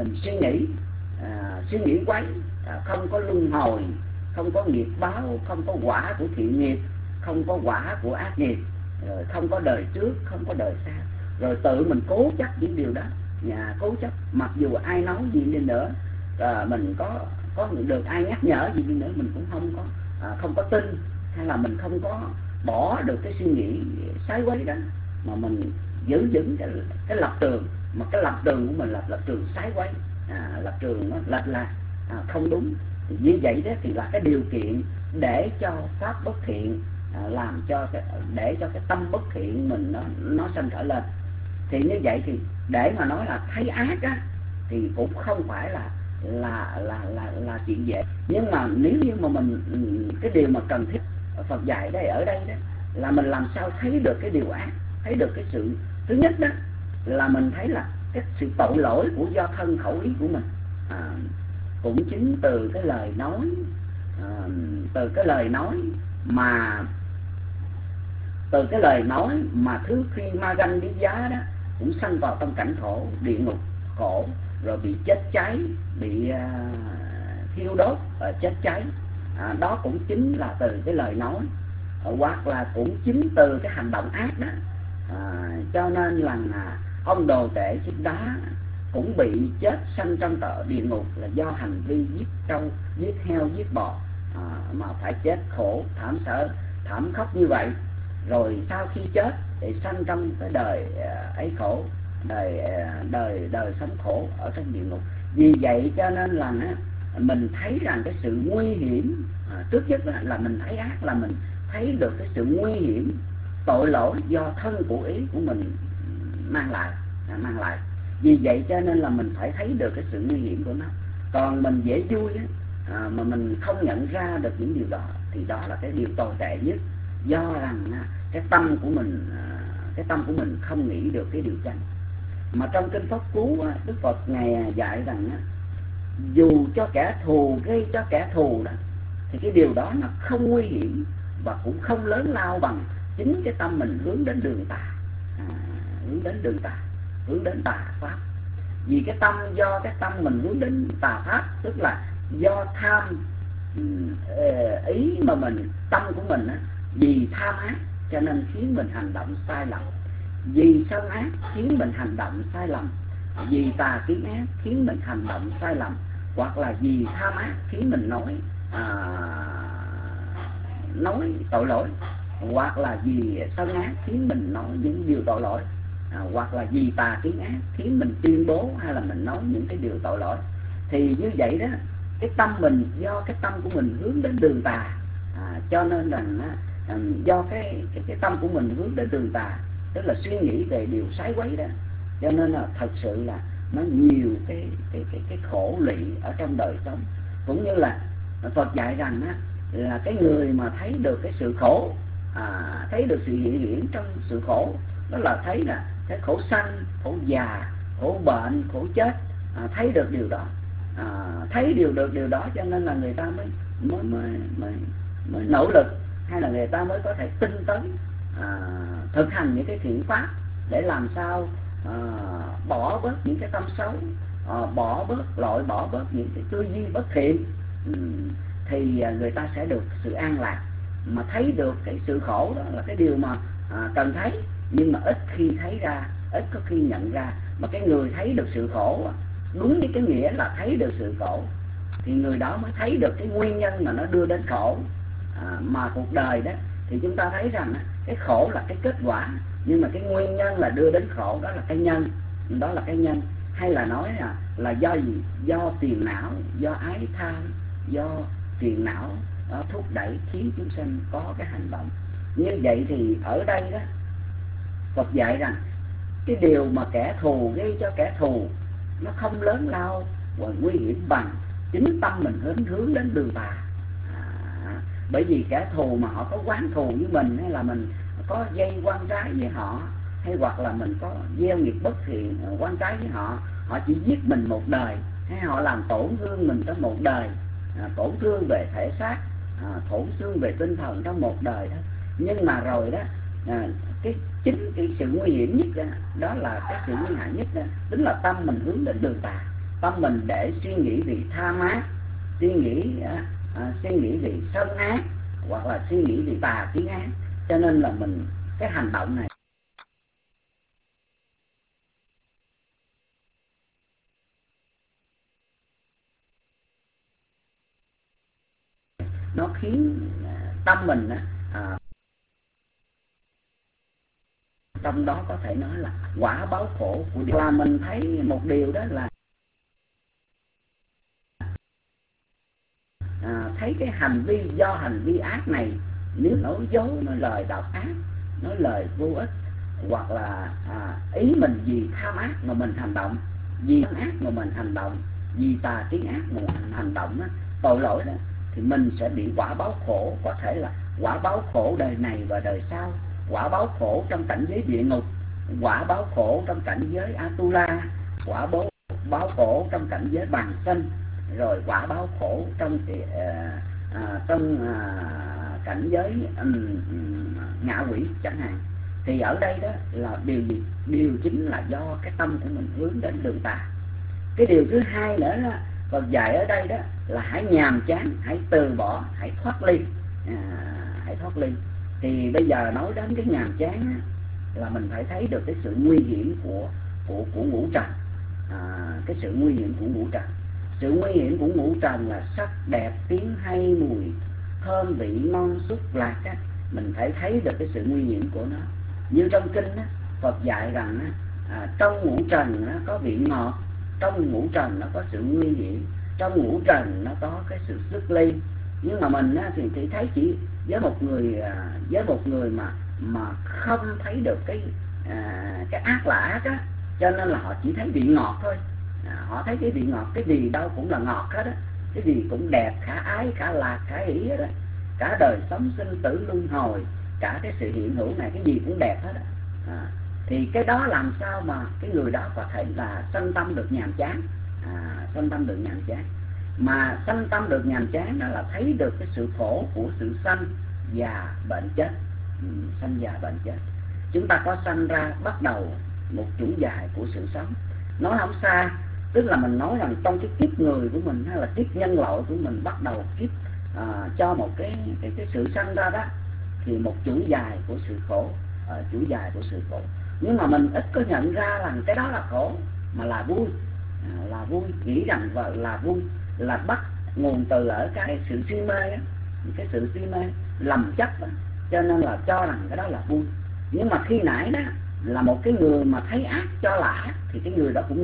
suy nghĩ quấy, không có luân hồi, không có nghiệp báo, không có quả của thiện nghiệp, không có quả của ác nghiệp, rồi không có đời trước, không có đời sau, rồi tự mình cố chấp những điều đó, cố chấp. Mặc dù ai nói gì đi nữa, mình có được ai nhắc nhở gì đi nữa, mình cũng không có tin, hay là mình không có bỏ được cái suy nghĩ sai quấy đó, mà mình giữ vững cái lập trường. Mà cái lập trường của mình là lập trường sai quấy, lập trường nó lệch lạc, không đúng. Thì như vậy đó thì là cái điều kiện để cho pháp bất thiện, làm cho để cho cái tâm bất thiện mình nó sanh khởi lên. Thì như vậy thì để mà nói là thấy ác á, thì cũng không phải là chuyện dễ. Nhưng mà nếu như mà mình cái điều mà cần thiết Phật dạy đây ở đây đó là mình làm sao thấy được cái điều ác, thấy được cái sự thứ nhất đó là mình thấy là cái sự tội lỗi của do thân khẩu ý của mình, cũng chính từ cái lời nói, mà thứ khi ma ganh biết giá đó cũng sanh vào trong cảnh khổ, địa ngục khổ, rồi bị chết cháy, bị thiêu đốt, chết cháy. Đó cũng chính là từ cái lời nói, hoặc là cũng chính từ cái hành động ác đó. Cho nên là ông Đồ Tệ Chiếc Đá cũng bị chết sanh trong địa ngục là do hành vi giết trâu, giết heo, giết bò, mà phải chết khổ thảm sợ, thảm khốc như vậy. Rồi sau khi chết thì sanh trong cái đời ấy khổ, đời sống khổ ở trong địa ngục. Vì vậy cho nên là mình thấy rằng cái sự nguy hiểm, trước nhất là mình thấy ác, là mình thấy được cái sự nguy hiểm, tội lỗi do thân của ý của mình mang lại. Vì vậy cho nên là mình phải thấy được cái sự nguy hiểm của nó. Còn mình dễ vui mà mình không nhận ra được những điều đó thì đó là cái điều tồi tệ nhất, do rằng cái tâm của mình không nghĩ được cái điều chánh. Mà trong kinh Pháp Cú Đức Phật ngài dạy rằng dù cho kẻ thù gây cho kẻ thù đó thì cái điều đó nó không nguy hiểm và cũng không lớn lao bằng chính cái tâm mình hướng đến đường tà, hướng đến tà pháp. Vì cái tâm, do cái tâm mình hướng đến tà pháp, tức là do tham ý mà tâm của mình vì tham ác cho nên khiến mình hành động sai lầm, vì sân ác khiến mình hành động sai lầm, vì tà kiến ác khiến mình hành động sai lầm, hoặc là vì tham ác khiến mình nói tội lỗi, hoặc là vì sân ác khiến mình nói những điều tội lỗi, hoặc là vì tà kiến ác khiến mình tuyên bố hay là mình nói những cái điều tội lỗi. Thì như vậy đó, cái tâm mình, do cái tâm của mình hướng đến đường tà, cho nên rằng do cái tâm của mình hướng đến đường tà, tức là suy nghĩ về điều sái quấy đó, cho nên là thật sự là nó nhiều cái khổ lụy ở trong đời sống. Cũng như là Phật dạy rằng là cái người mà thấy được cái sự khổ, thấy được sự hiện hiển trong sự khổ, đó là thấy là cái khổ sanh, khổ già, khổ bệnh, khổ chết, thấy được điều đó, thấy được điều đó, cho nên là người ta mới nỗ lực, hay là người ta mới có thể tinh tấn thực hành những cái thiện pháp để làm sao bỏ bớt những cái tâm xấu, loại bỏ bớt những cái tư duy bất thiện, thì người ta sẽ được sự an lạc. Mà thấy được cái sự khổ đó là cái điều mà cần thấy, nhưng mà ít khi thấy ra, ít có khi nhận ra. Mà cái người thấy được sự khổ, đúng với cái nghĩa là thấy được sự khổ, thì người đó mới thấy được cái nguyên nhân mà nó đưa đến khổ. Mà cuộc đời đó thì chúng ta thấy rằng cái khổ là cái kết quả, nhưng mà cái nguyên nhân là đưa đến khổ, đó là cái nhân, hay là nói là do gì? Do phiền não, do ái tham, do phiền não thúc đẩy khiến chúng sinh có cái hành động như vậy. Thì ở đây đó, Phật dạy rằng cái điều mà kẻ thù gây cho kẻ thù nó không lớn lao và nguy hiểm bằng chính tâm mình hướng đến đường tà. Bởi vì kẻ thù mà họ có oán thù với mình, hay là mình có dây quan trái với họ, hay hoặc là mình có gieo nghiệp bất thiện quan trái với họ, họ chỉ giết mình một đời, hay họ làm tổn thương mình trong một đời, tổn thương về thể xác, tổn thương về tinh thần trong một đời đó. Nhưng mà rồi đó, chính cái sự nguy hiểm nhất đó là cái sự nguy hại nhất đó, tính là tâm mình hướng đến đường tà. Tâm mình để suy nghĩ vì tham ác, suy nghĩ vì sân ác, hoặc là suy nghĩ vì tà kiến ác, cho nên là mình cái hành động này nó khiến tâm mình trong đó có thể nói là quả báo khổ của điều. Là mình thấy một điều đó là thấy cái hành vi, do hành vi ác này, nếu nói dối, nói lời độc ác, nói lời vô ích, hoặc là ý mình vì tham ác mà mình hành động, vì ác mà mình hành động, vì tà kiến ác mà mình hành động tội lỗi đó, thì mình sẽ bị quả báo khổ. Có thể là quả báo khổ đời này và đời sau, quả báo khổ trong cảnh giới địa ngục, quả báo khổ trong cảnh giới Atula, quả báo khổ trong cảnh giới bằng sinh, rồi quả báo khổ trong cảnh giới ngạ quỷ chẳng hạn. Thì ở đây đó là điều gì? Điều chính là do cái tâm của mình hướng đến đường tà. Cái điều thứ hai nữa đó, Phật dạy ở đây đó là hãy nhàm chán, hãy từ bỏ, hãy thoát ly. Thì bây giờ nói đến cái nhàm chán là mình phải thấy được cái sự nguy hiểm của ngũ trần. Cái sự nguy hiểm của ngũ trần. Sự nguy hiểm của ngũ trần là sắc đẹp, tiếng hay, mùi thơm, vị ngon, xúc lạc á. Mình phải thấy được cái sự nguy hiểm của nó. Như trong kinh á, Phật dạy rằng trong ngũ trần nó có vị ngọt, trong ngũ trần nó có sự nguy hiểm, trong ngũ trần nó có cái sự xuất ly. Nhưng mà mình thì thấy chỉ với một người mà không thấy được cái ác là ác á, cho nên là họ chỉ thấy vị ngọt thôi. Họ thấy cái vị ngọt, cái gì đâu cũng là ngọt hết á, cái gì cũng đẹp, khả ái, khả lạc, khả hỷ hết á. cả đời sống sinh tử luân hồi, cả cái sự hiện hữu này, cái gì cũng đẹp hết thì cái đó làm sao mà cái người đó có thể là sanh tâm được nhàm chán. Sanh tâm được nhàm chán, mà sanh tâm được nhàm chán đó là thấy được cái sự khổ của sự sanh già bệnh chết. Sanh già bệnh chết, chúng ta có sanh ra bắt đầu một chuỗi dài của sự sống. Nói không xa, tức là mình nói rằng trong cái kiếp người của mình hay là kiếp nhân loại của mình bắt đầu kiếp cho một cái sự sanh ra đó, thì một chuỗi dài của sự khổ, chuỗi dài của sự khổ. Nhưng mà mình ít có nhận ra rằng cái đó là khổ, mà là vui, là vui, nghĩ rằng là vui là bắt nguồn từ ở cái sự si mê đó, cái sự si mê lầm chấp đó. Cho nên là cho rằng cái đó là vui. Nhưng mà khi nãy đó là một cái người mà thấy ác cho là ác, thì cái người đó cũng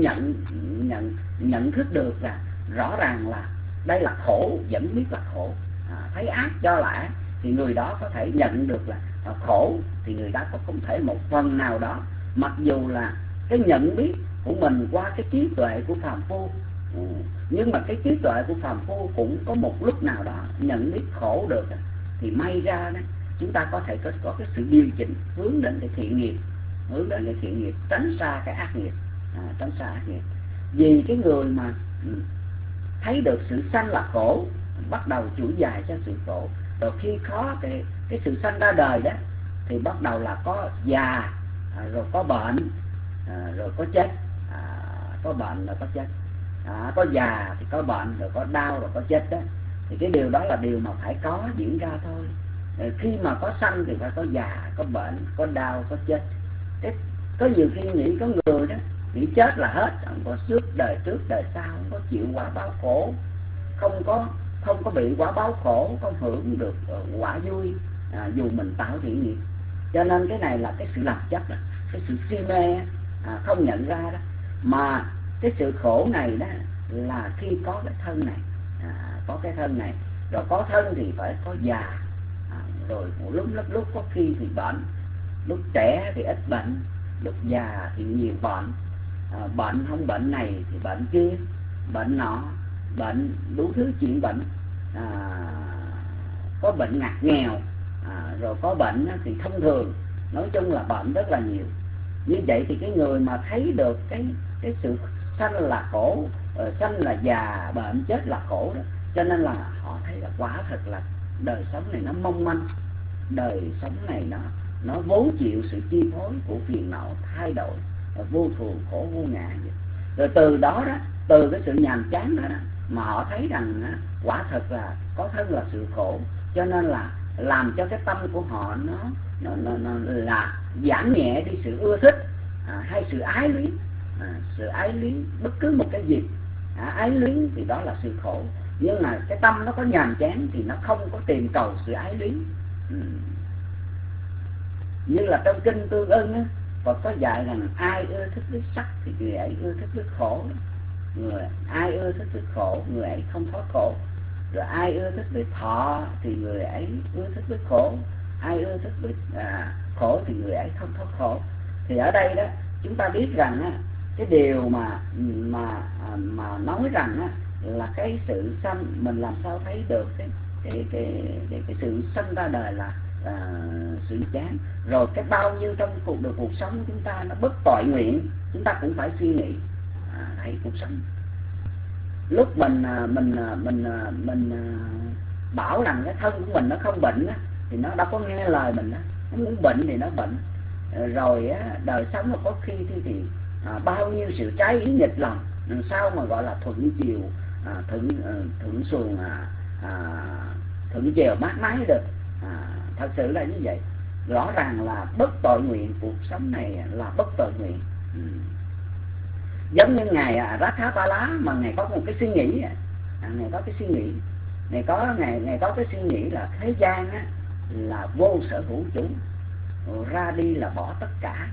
nhận thức được là rõ ràng là đây là khổ, vẫn biết là khổ. Thấy ác cho là ác thì người đó có thể nhận được là khổ, thì người đó cũng thể một phần nào đó, mặc dù là cái nhận biết của mình qua cái trí tuệ của phàm phu, nhưng mà cái trí tuệ của phàm phu cũng có một lúc nào đó nhận biết khổ được, thì may ra đó chúng ta có thể có cái sự điều chỉnh hướng đến cái thiện nghiệp, hướng đến cái thiện nghiệp, tránh xa cái ác nghiệp, tránh xa ác nghiệp. Vì cái người mà thấy được sự sanh là khổ, bắt đầu chuỗi dài cho sự khổ, rồi khi có cái sự sanh ra đời đó thì bắt đầu là có già, rồi có bệnh, rồi có chết, có bệnh rồi có chết, có già thì có bệnh, rồi có đau, rồi có chết đó. Thì cái điều đó là điều mà phải có diễn ra thôi. Khi mà có sanh thì phải có già, có bệnh, có đau, có chết. Có nhiều khi nghĩ có người đó nghĩ chết là hết, không có trước đời sau, không có chịu quả báo khổ, không có bị quả báo khổ, không hưởng được quả vui, dù mình tạo thiện nghiệp. Cho nên cái này là cái sự làm chấp đó, cái sự si mê, không nhận ra đó. Mà cái sự khổ này đó là khi có cái thân này, có cái thân này, rồi có thân thì phải có già, rồi một lúc có khi thì bệnh, lúc trẻ thì ít bệnh, lúc già thì nhiều bệnh, bệnh không bệnh này thì bệnh kia, bệnh nọ, bệnh đủ thứ chuyện bệnh, có bệnh ngặt nghèo, rồi có bệnh thì thông thường, nói chung là bệnh rất là nhiều. Như vậy thì cái người mà thấy được cái sự sanh là khổ, sanh là già, bệnh, chết là khổ đó, cho nên là họ thấy là quả thật là đời sống này nó mong manh, đời sống này nó vốn chịu sự chi phối của phiền não thay đổi, vô thường khổ vô ngã. Rồi từ đó đó, từ cái sự nhàm chán đó, mà họ thấy rằng quả thật là có thân là sự khổ, cho nên là làm cho cái tâm của họ nó là giảm nhẹ đi sự ưa thích, hay sự ái luyến, sự ái luyến bất cứ một cái gì. Ái luyến thì đó là sự khổ, nhưng mà cái tâm nó có nhàm chán thì nó không có tìm cầu sự ái luyến. Như là trong kinh Tương Ưng á, Phật có dạy rằng ai ưa thích với sắc thì người ấy ưa thích với khổ, ai ưa thích với khổ người ấy không thoát khổ, rồi ai ưa thích với thọ thì người ấy ưa thích với khổ, ai ưa thích với khổ thì người ấy không thoát khổ. Thì ở đây đó chúng ta biết rằng á, cái điều mà nói rằng á, là cái sự sanh, mình làm sao thấy được cái sự sanh ra đời là sự chán. Rồi cái bao nhiêu trong cuộc sống của chúng ta nó bất tội nguyện, chúng ta cũng phải suy nghĩ, thấy cuộc sống lúc mình bảo rằng cái thân của mình nó không bệnh á, thì nó đâu có nghe lời mình á, nó muốn bệnh thì nó bệnh. Rồi á, đời sống mà có khi thì bao nhiêu sự trái ý nghịch lòng, sao mà gọi là thuận chiều, thuận xuồng, thuận chiều mát mái được. Thật sự là như vậy. Rõ ràng là bất tội nguyện, cuộc sống này là bất tội nguyện. Giống như ngài Ratthapala mà ngài có một cái suy nghĩ, ngài có cái suy nghĩ, ngài có cái suy nghĩ là thế gian á, là vô sở hữu chủ, ra đi là bỏ tất cả,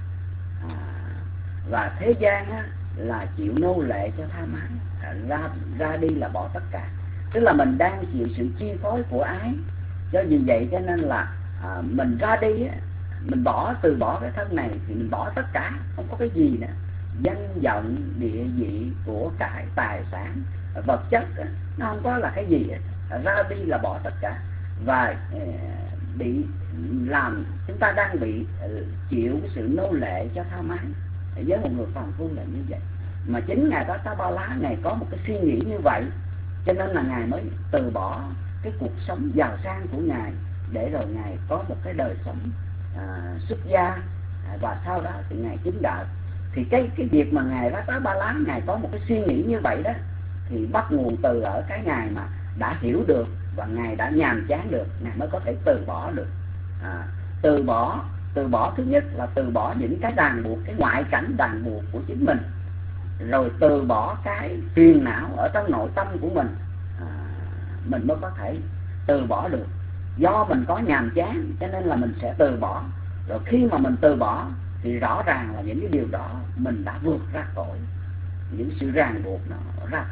và thế gian á, là chịu nô lệ cho tha mái, ra đi là bỏ tất cả. Tức là mình đang chịu sự chi phối của ái. Cho vì vậy cho nên là mình ra đi á, mình từ bỏ cái thân này thì mình bỏ tất cả, không có cái gì nữa. Danh vọng, địa vị, của cải, tài sản, vật chất á, nó không có là cái gì. Ra đi là bỏ tất cả. và bị làm, chúng ta đang bị chịu cái sự nô lệ cho tham ái. Với một người phàm phu là như vậy. Mà chính Ngài Tá Tá Ba La, Ngài có một cái suy nghĩ như vậy, cho nên là Ngài mới từ bỏ cái cuộc sống giàu sang của Ngài để rồi Ngài có một cái đời sống xuất gia, và sau đó thì Ngài chứng đạo. Thì cái việc mà Ngài Tá Tá Ba La Ngài có một cái suy nghĩ như vậy đó, thì bắt nguồn từ ở cái Ngài mà đã hiểu được và Ngài đã nhàm chán được, Ngài mới có thể từ bỏ được. Từ bỏ thứ nhất là từ bỏ những cái ràng buộc, cái ngoại cảnh ràng buộc của chính mình, rồi từ bỏ cái phiền não ở trong nội tâm của mình, mình mới có thể từ bỏ được. Do mình có nhàm chán cho nên là mình sẽ từ bỏ. Rồi khi mà mình từ bỏ thì rõ ràng là những cái điều đó mình đã vượt ra khỏi những sự ràng buộc, nó ra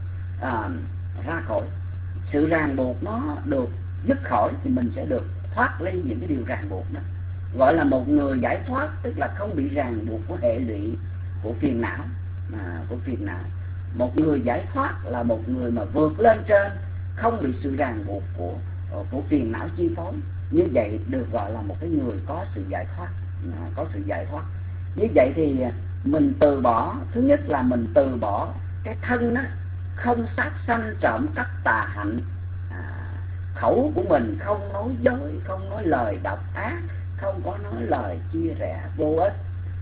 khỏi sự ràng buộc, nó được dứt khỏi thì mình sẽ được thoát ly những cái điều ràng buộc đó. Gọi là một người giải thoát, tức là không bị ràng buộc của hệ lụy của phiền não, Một người giải thoát là một người mà vượt lên trên, không bị sự ràng buộc của phiền não chi phối. Như vậy được gọi là một cái người có sự giải thoát, Như vậy thì mình từ bỏ, thứ nhất là mình từ bỏ cái thân đó, không sát sanh trộm cắp tà hạnh, khẩu của mình không nói dối, không nói lời độc ác, không có nói lời chia rẽ vô ích,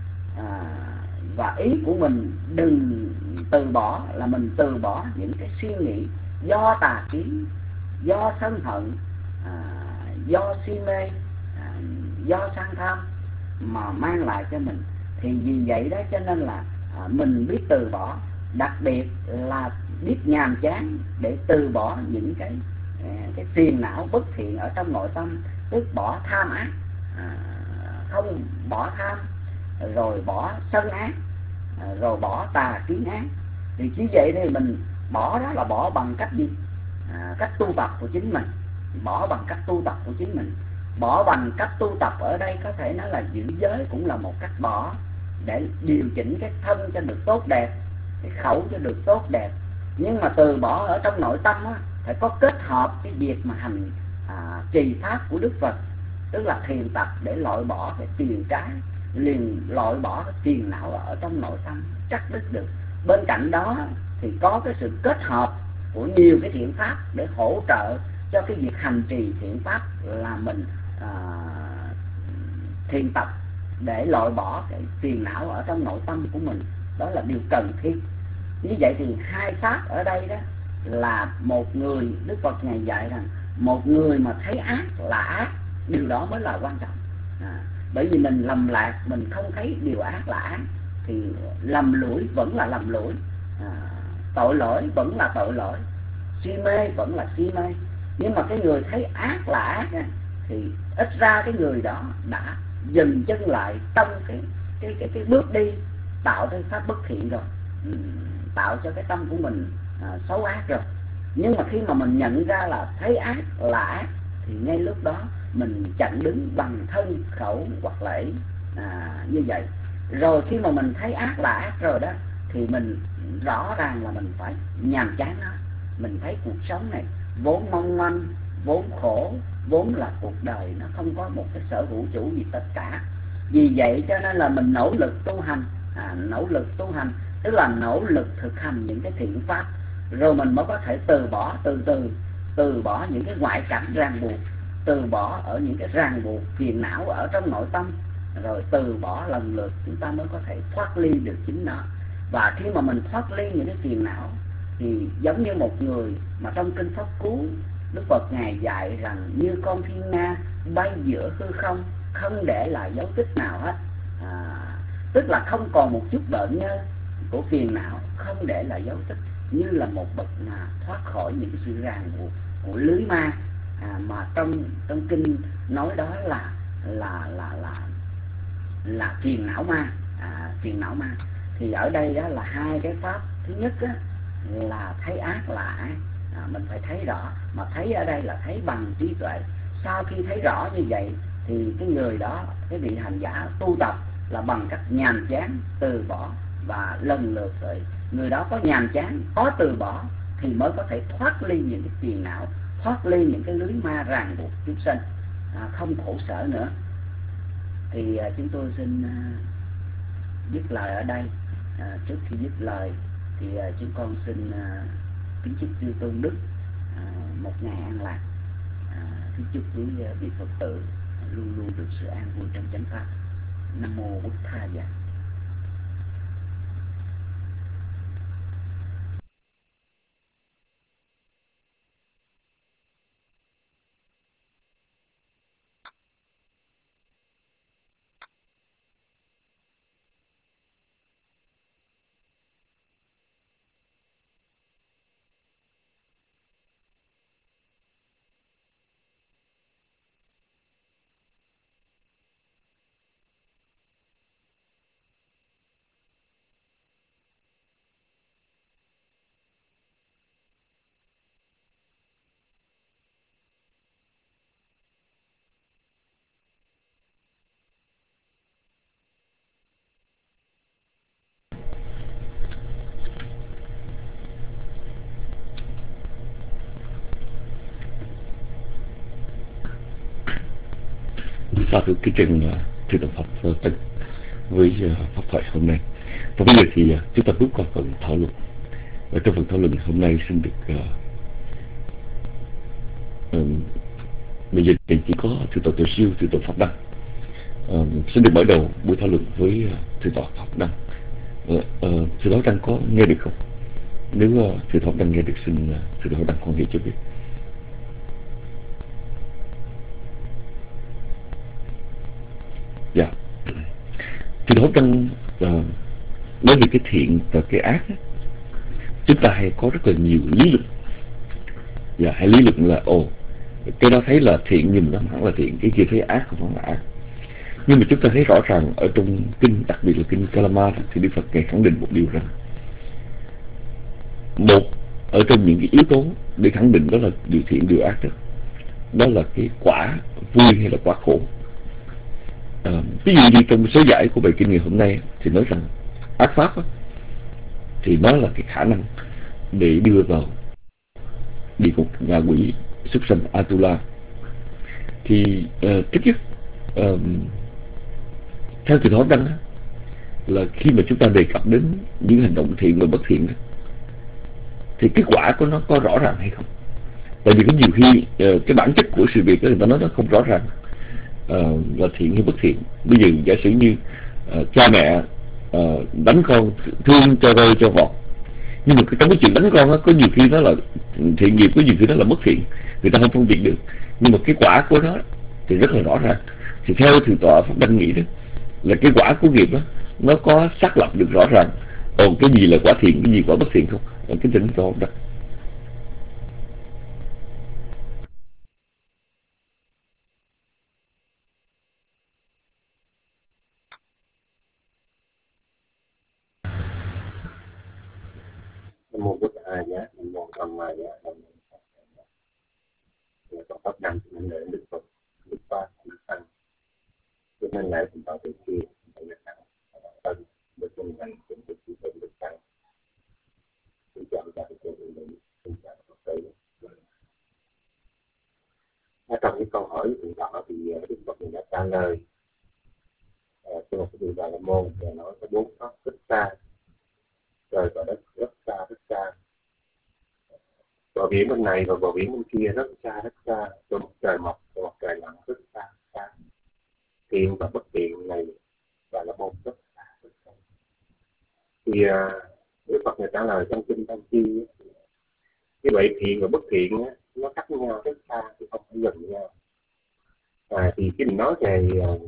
và ý của mình đừng từ bỏ là mình từ bỏ những cái suy nghĩ do tà kiến, do sân hận, do si mê, do sang tham mà mang lại cho mình. Thì vì vậy đó cho nên là mình biết từ bỏ, đặc biệt là biết nhàm chán để từ bỏ những cái phiền não bất thiện ở trong nội tâm, tức bỏ tham ác, không bỏ tham, rồi bỏ sân ác, rồi bỏ tà kiến ác. Thì chỉ vậy thì mình bỏ đó là bỏ bằng cách gì? Cách tu tập của chính mình. Bỏ bằng cách tu tập của chính mình. Bỏ bằng cách tu tập ở đây có thể nói là giữ giới cũng là một cách bỏ, để điều chỉnh cái thân cho được tốt đẹp, cái khẩu cho được tốt đẹp. Nhưng mà từ bỏ ở trong nội tâm á, phải có kết hợp cái việc mà hành trì pháp của Đức Phật, tức là thiền tập để loại bỏ cái phiền trái, liền loại bỏ cái phiền não ở trong nội tâm, chắc đích được. Bên cạnh đó thì có cái sự kết hợp của nhiều cái thiện pháp để hỗ trợ cho cái việc hành trì thiện pháp, là mình thiền tập để loại bỏ cái phiền não ở trong nội tâm của mình. Đó là điều cần thiết. Như vậy thì hai pháp ở đây đó là một người, Đức Phật Ngài dạy rằng một người mà thấy ác là ác, điều đó mới là quan trọng. Bởi vì mình lầm lạc, mình không thấy điều ác là ác thì lầm lũi vẫn là lầm lũi, tội lỗi vẫn là tội lỗi, si mê vẫn là si mê. Nhưng mà cái người thấy ác là ác thì ít ra cái người đó đã dừng chân lại trong cái bước đi tạo ra pháp bất thiện rồi, tạo cho cái tâm của mình xấu ác rồi. Nhưng mà khi mà mình nhận ra là thấy ác là ác thì ngay lúc đó mình chặn đứng bằng thân khẩu hoặc là ý, như vậy. Rồi khi mà mình thấy ác là ác rồi đó thì mình rõ ràng là mình phải nhàm chán nó. Mình thấy cuộc sống này vốn mong manh, vốn khổ, vốn là cuộc đời nó không có một cái sở hữu chủ gì tất cả. Vì vậy cho nên là mình nỗ lực tu hành, nỗ lực tu hành tức là nỗ lực thực hành những cái thiện pháp, rồi mình mới có thể từ bỏ từ bỏ những cái ngoại cảnh ràng buộc, từ bỏ ở những cái ràng buộc phiền não ở trong nội tâm, rồi từ bỏ lần lượt chúng ta mới có thể thoát ly được chính nó. Và khi mà mình thoát ly những cái phiền não thì giống như một người mà trong kinh Pháp Cú, Đức Phật Ngài dạy rằng như con thiên nga bay giữa hư không, không để lại dấu tích nào hết, tức là không còn một chút bợn nhơ của phiền não, không để lại dấu tích, như là một bậc mà thoát khỏi những sự ràng buộc của lưới ma, mà trong kinh nói đó là phiền não ma, phiền não ma. Thì ở đây đó là hai cái pháp. Thứ nhất á, là thấy ác là ác, mình phải thấy rõ, mà thấy ở đây là thấy bằng trí tuệ. Sau khi thấy rõ như vậy thì cái người đó, cái vị hành giả tu tập là bằng cách nhàm chán, từ bỏ, và lần lượt rồi người đó có nhàm chán, có từ bỏ thì mới có thể thoát ly những cái phiền não, thoát ly những cái lưới ma ràng buộc chúng sinh, không khổ sở nữa. Thì chúng tôi xin dứt lời ở đây. Trước khi dứt lời thì chúng con xin kính chúc chư tôn đức một ngày an lạc, kính chúc quý vị Phật tử luôn luôn được sự an vui trong chánh pháp. Nam mô Bụt Tha Dạ. Sa thưa cái trình thưa đồng Pháp Tịnh với pháp thoại hôm nay. Và bây giờ thì chúng ta bước qua phần thảo luận. Và trong phần thảo luận hôm nay xin được bây giờ thì chỉ có thượng tọa Tiểu Siêu, thượng tọa Pháp Đăng xin được mở đầu buổi thảo luận với thượng tọa Pháp Đăng. Thượng tọa Đăng có nghe được không? Nếu thượng tọa Đăng nghe được, xin thượng tọa Đăng quan hệ cho biết. Dạ. Thì đó đang nói về cái thiện và cái ác đó, chúng ta hay có rất là nhiều lý luận. Dạ, hay lý luận là cái đó thấy là thiện nhưng mà nó không hẳn là thiện, cái kia thấy ác không hẳn là ác. Nhưng mà chúng ta thấy rõ ràng ở trong kinh, đặc biệt là kinh Kalama, thì Đức Phật ngài khẳng định một điều rằng một ở trong những cái yếu tố để khẳng định đó là điều thiện điều ác đó là cái quả vui hay là quả khổ. Ví dụ như trong số giải của bài kinh ngày hôm nay thì nói rằng ác pháp thì nó là cái khả năng để đưa vào địa ngục, ngạ quỷ, súc sanh, Atula. Thì thứ nhất, theo Thượng Tọa Đăng là khi mà chúng ta đề cập đến những hành động thiện và bất thiện thì cái quả của nó có rõ ràng hay không? Tại vì có nhiều khi cái bản chất của sự việc đó, người ta nói nó không rõ ràng là thiện hay bất thiện. Bây giờ giả sử như cha mẹ đánh con, thương cho roi cho vọt, nhưng mà trong cái chuyện đánh con đó, có nhiều khi nó là thiện nghiệp, có nhiều khi nó là bất thiện, người ta không phân biệt được. Nhưng mà cái quả của nó thì rất là rõ ràng. Thì theo Thượng tọa Pháp Đăng nghĩ đó là cái quả của nghiệp đó nó có xác lập được rõ ràng cái gì là quả thiện, cái gì quả bất thiện không? Cái tính đó đó. Nam mô Bụt A Giá, Nam mô Tham Ma Giá, Nam mô Pháp Đăng nên lễ Đức Phật, Đức Pháp, Đức Tăng. Cho nên lễ thượng tọa Từ Kia, thượng tọa Tân, được chân thành cũng được chư tôn Đức Tăng. Xin chào tất cả các quý vị, xin chào Phật tử. Trong những câu hỏi thượng tọa thì Đức Phật đã trả lời trong một cái điều Bà La Môn và nói có 4 pháp rất xa, trời và đất rất xa rất xa, bờ biển bên này và bờ biển bên kia rất xa, trong một trời mọc và một trời lặn rất xa rất xa, thiện và bất thiện này và là một rất xa rất xa. Thì Đức Phật người trả lời trong kinh Tam Chi, cái vậy thiện và bất thiện nó cách nhau rất xa chứ không phải gần nhau. Thì kinh nói về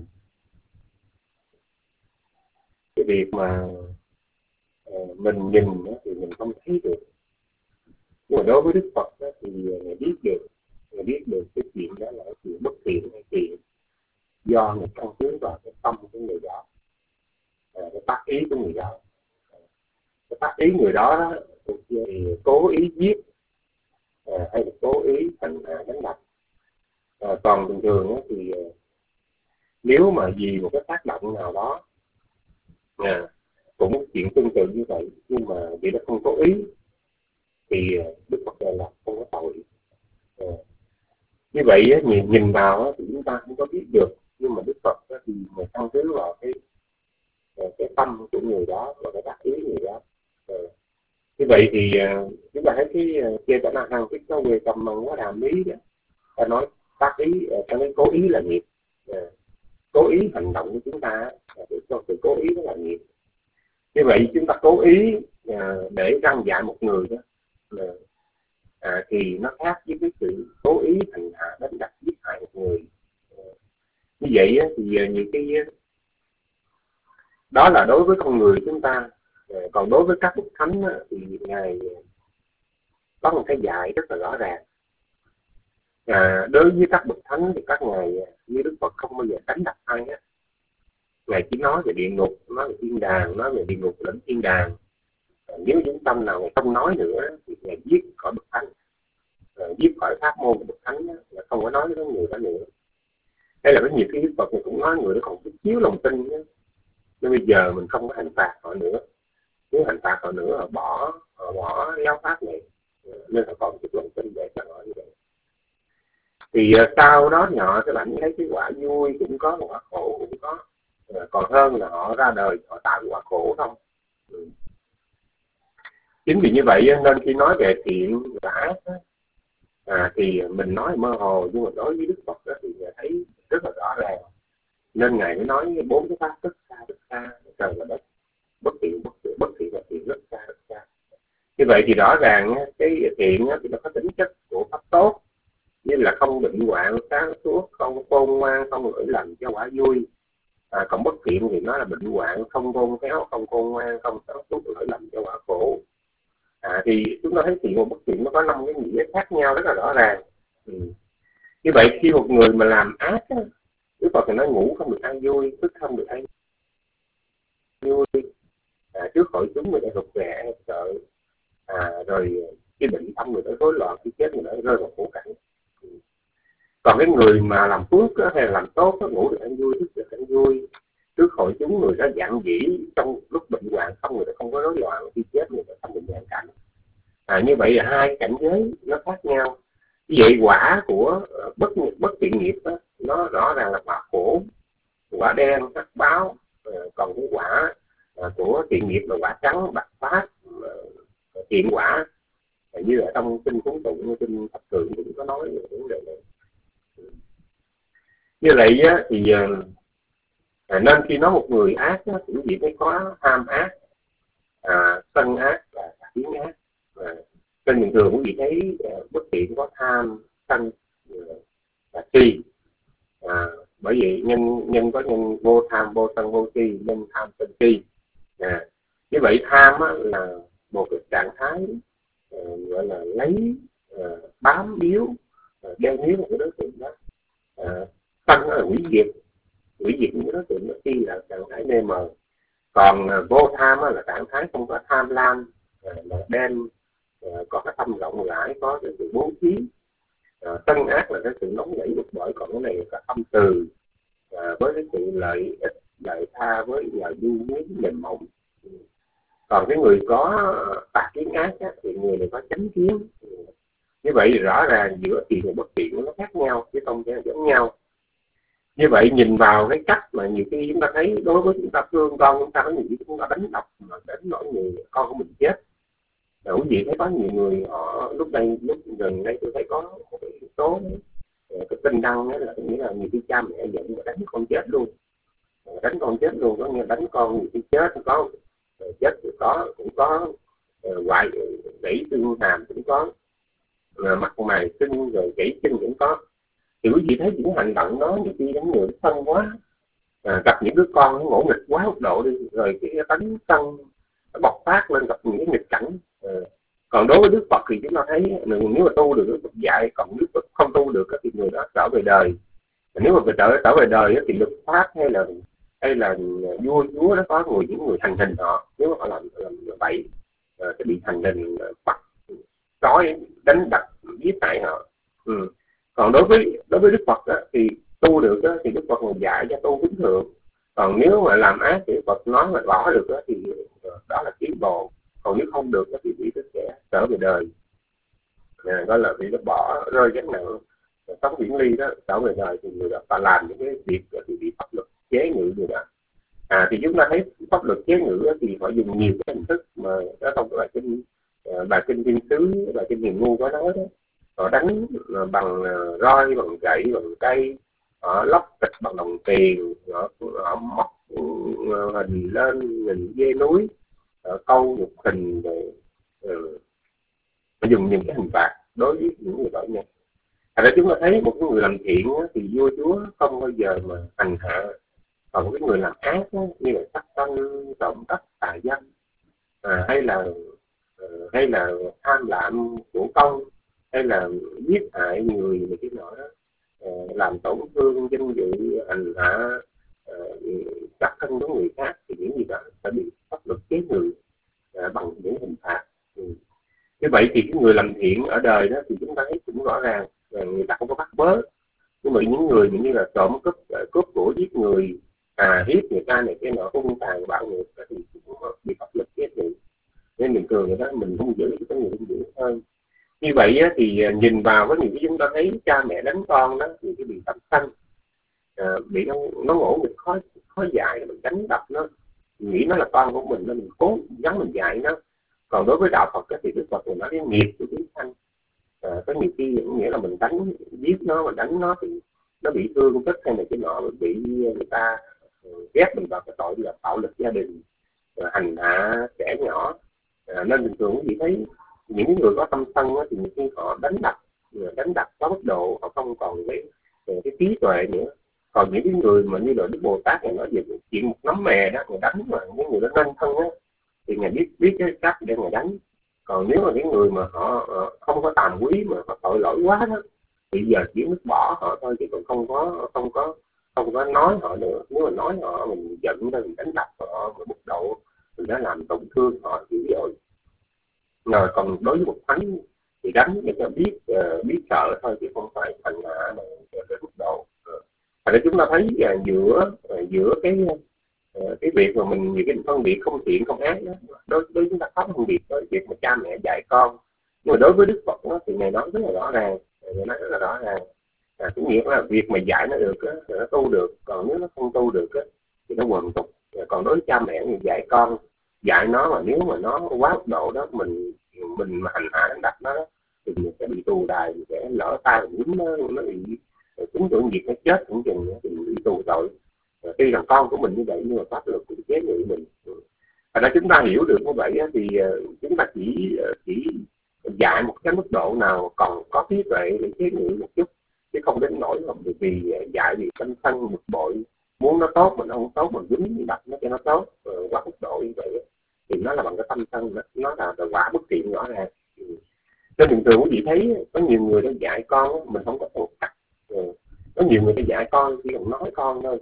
cái việc mà mình nhìn thì mình không thấy được, nhưng mà đối với Đức Phật thì Ngài biết được cái chuyện đó là chuyện bất thiện hay thiện do người căn cứ vào cái tâm của người đó, cái tác ý của người đó. Cái tác ý người đó thì cố ý giết hay là cố ý đánh đập. Còn bình thường thì nếu mà vì một cái tác động nào đó cũng chuyện tương tự như vậy, nhưng mà vì nó không có ý thì Đức Phật là không có tội. Như vậy á, nhìn vào á, thì chúng ta không có biết được, nhưng mà Đức Phật á, thì người căn cứ vào cái tâm của người đó và cái đắc ý người đó. Như vậy thì chúng ta thấy cái chia sẻ là hàng cái quê tâm bằng quá đàm lý đó, ta nói tác ý, ta nói cố ý là nghiệp. Cố ý hành động của chúng ta để cho sự cố ý đó là nghiệp. Như vậy chúng ta cố ý để răng dạy một người đó thì nó khác với cái sự cố ý hành hạ đánh đập giết hại một người. Như vậy thì những cái đó là đối với con người chúng ta. Còn đối với các bậc thánh thì ngài có một cái dạy rất là rõ ràng. Đối với các bậc thánh thì các ngài như Đức Phật không bao giờ đánh đập ai hết. Ngài chỉ nói về địa ngục, nói về thiên đàng, nói về địa ngục lẫn thiên đàng. Nếu những tâm nào ngài không nói nữa thì ngài giết khỏi bậc thánh, giết khỏi pháp môn của bậc thánh, là không có nói với người đó nữa. Đây là cái nhiều khi Đức Phật cũng nói người đó còn chút chiếu lòng tin nhé. Nên bây giờ mình không có hành phạt họ nữa. Nếu hành phạt họ nữa họ bỏ giáo pháp này, nên họ còn chút lòng tin để cho họ như vậy. Thì sau đó thì họ sẽ lãnh thấy cái quả vui cũng có, quả khổ cũng có. Còn hơn là họ ra đời họ tạo quả khổ không. Chính vì như vậy nên khi nói về thiện và ác thì mình nói mơ hồ, nhưng mà đối với Đức Phật đó thì thấy rất là rõ ràng. Nên ngài mới nói 4 cái pháp rất xa, trời và đất, bất thiện và thiện rất xa. Như vậy thì rõ ràng cái thiện thì nó có tính chất của pháp tốt, như là không bệnh hoạn, sáng suốt, không khôn ngoan, không lỗi lầm cho quả vui. Còn bất thiện thì nó là bệnh hoạn, không khôn khéo, không khôn ngoan, không sáng suốt, lỗi lầm cho quả khổ. Thì chúng ta thấy thiện và bất thiện nó có 5 cái nghĩa khác nhau rất là rõ ràng. Như vậy khi một người mà làm ác á, Đức Phật thì nói ngủ không được ăn vui, thức không được ăn vui, trước hội chúng người ta rụt rè sợ, rồi khi bệnh tâm người ta rối loạn, khi chết người ta rơi vào khổ cảnh. Còn cái người mà làm phước á, hay là làm tốt á, ngủ được ăn vui, thức được ăn vui, trước hội chúng người ta dạn dĩ, trong lúc bệnh hoạn không người ta không có rối loạn, khi chết người ta không bị hoàn cảnh. Như vậy là hai cảnh giới nó khác nhau. Như vậy quả của bất thiện nghiệp đó, nó rõ ràng là quả khổ, quả đen, hắc báo. Còn cái quả của thiện nghiệp là quả trắng, bạch phát, thiện quả. Như ở trong kinh Cuốn Tụng, kinh Thập Thường cũng có nói về vấn đề này. Như vậy thì nên khi nói một người ác thì chỉ phải có tham ác, sân ác và kiến ác. Trên bình thường quý vị thấy bất thiện có tham, sân và si. Bởi vì nhân có nhân vô tham, vô sân, vô si, nhân tham sân si. Như vậy tham là một cái trạng thái gọi là lấy, bám víu, đeo níu một cái đối tượng đó. Sân là hủy diệt những cái đối tượng đó, si là trạng thái mê mờ. Còn vô tham là trạng thái không có tham lam, là đem có cái tâm rộng rãi, có cái sự bố thí. Sân ác là cái sự nóng nảy bực bội, còn cái này là âm từ, với cái sự lợi ích, lợi tha, với lời du miến mềm mỏng. Còn cái người có tà kiến ác thì người này có chánh kiến. Như vậy thì rõ ràng giữa thiện và bất thiện nó khác nhau chứ không thể giống nhau. Như vậy nhìn vào cái cách mà nhiều khi chúng ta thấy đối với chúng ta thương con chúng ta, có nhiều khi chúng ta đánh đập mà đến nỗi người con của mình chết. Quý vị thấy có nhiều người họ lúc gần đây tôi thấy có một cái yếu tố cái tin đăng là nghĩa là nhiều khi cha mẹ giận và đánh con chết luôn, có nghĩa đánh con nhiều khi chết có, chết thì cũng có, hoại gãy xương hàm cũng có, mặt mày sưng rồi gãy chân cũng có. Thì quý vị thấy những hành động đó nhiều khi đánh người thân quá, gặp những đứa con nó ngỗ nghịch quá mức độ đi, rồi cái tánh thân nó bộc phát lên, gặp những cái nghịch cảnh. Còn đối với Đức Phật thì chúng ta thấy nếu mà tu được Đức Phật dạy, còn Đức Phật không tu được thì người đó trở về đời. Nếu mà trở về đời thì luật pháp hay là vua chúa nó có những người hành hình họ, nếu mà họ làm bậy sẽ bị hành hình, bắt trói, đánh đập, giết hại họ. Còn đối với Đức Phật thì tu được thì Đức Phật dạy cho tu kính thượng. Còn nếu mà làm ác thì Đức Phật nói mà bỏ được thì đó là tiến bộ. Còn nếu không được thì bị sẽ trở về đời. gọi là bị nó bỏ rơi gánh nặng sống viễn ly đó, trở về đời thì người đó ta làm những cái việc thì bị pháp luật chế ngự người đó. Thì chúng ta thấy pháp luật chế ngự thì họ dùng nhiều cái hình thức mà đó không phải bài kinh thiên sứ, bài kinh hiền ngu có nói đó. Họ đánh bằng roi, bằng gậy, bằng cây, họ lóc thịt bằng đồng tiền, họ móc hình lên nhìn dê núi, câu nhục hình, họ dùng những cái hình phạt đối với những người tội nhân. Thành ra chúng ta thấy một người làm thiện thì vua chúa không bao giờ mà hành hạ, còn cái người làm ác như là sát sanh, trộm cắp, tà dâm, hay là tham lam của công, hay là giết hại người này cái nọ đó, làm tổn thương danh dự, hành hạ các thân của người khác, thì những gì đó sẽ bị pháp luật chế ngự bằng những hình phạt. Như vậy thì cái người làm thiện ở đời đó thì chúng ta thấy cũng rõ ràng người ta không có bắt bớ, nhưng mà những người như là trộm cướp của, giết người, hiếp người ta này cái nọ, hung tàn bạo ngược thì cũng bị pháp luật chế ngự. Nên mình cường người đó mình hung dữ thì có người hung dữ hơn. Như vậy thì nhìn vào cái những cái chúng ta thấy cha mẹ đánh con đó thì cái bị tâm sanh, bị nó ngộ nghịch khó dạy, mình đánh đập nó, nghĩ nó là con của mình nên mình cố gắng mình dạy nó. Còn đối với đạo Phật thì Đức Phật thì nói cái nghiệp của chúng sanh, có nhiều khi nghĩa là mình đánh giết nó, mà đánh nó thì nó bị thương tích hay là cái nọ, bị người ta ghép mình vào cái tội là bạo lực gia đình, hành hạ trẻ nhỏ. Nên bình thường quý vị thấy những người có tâm sân thì nhiều khi họ đánh đập có mức độ, họ không còn cái trí tuệ nữa. Còn những cái người mà như là Đức Bồ Tát này nói về chuyện một nắm mè đó, người đánh mà những người đó nên thân á, thì ngài biết cái cách để ngài đánh. Còn nếu mà những người mà họ không có tàm quý mà họ tội lỗi quá đó, thì giờ chỉ biết bỏ họ thôi, chứ còn không có nói họ nữa. Nếu mà nói họ mình giận ra, mình đánh đập họ một mức độ mình đã làm tổn thương họ dữ dội. Rồi còn đối với một thánh thì đánh để cho biết sợ thôi, chứ không phải hành hạ mà đến mức độ. Thành ra chúng ta thấy giữa cái việc mà mình nhiều cái phân biệt không thiện không ác đó, đối chúng ta có phân biệt với việc mà cha mẹ dạy con. Nhưng mà đối với Đức Phật đó, thì ngài nói rất là rõ ràng, cái nghĩa là việc mà dạy nó được thì nó tu được, còn nếu nó không tu được thì nó quần tục. Còn đối với cha mẹ thì dạy con, dạy nó mà nếu mà nó quá mức độ đó, mình mà hành hạ đánh đập nó thì mình sẽ bị tù đài, mình sẽ lỡ tay mình nó bị chúng tưởng việc nó chết cũng chừng nữa, thì mình bị tù tội. Tuy rằng con của mình như vậy nhưng mà pháp luật cũng chế ngự mình. Và nếu chúng ta hiểu được như vậy thì chúng ta chỉ dạy một cái mức độ nào còn có trí tuệ để chế ngự một chút, chứ không đến nỗi mà vì dạy vì sân bực bội, muốn nó tốt mà nó không tốt, mình dính đập nó cho nó tốt quá mức độ như vậy thì nó là bằng cái tâm sân, nó là quả bất thiện rõ ràng. Nên thường thường quý vị thấy có nhiều người đã dạy con mình không có một cách, có nhiều người ta dạy con chỉ cần nói con thôi,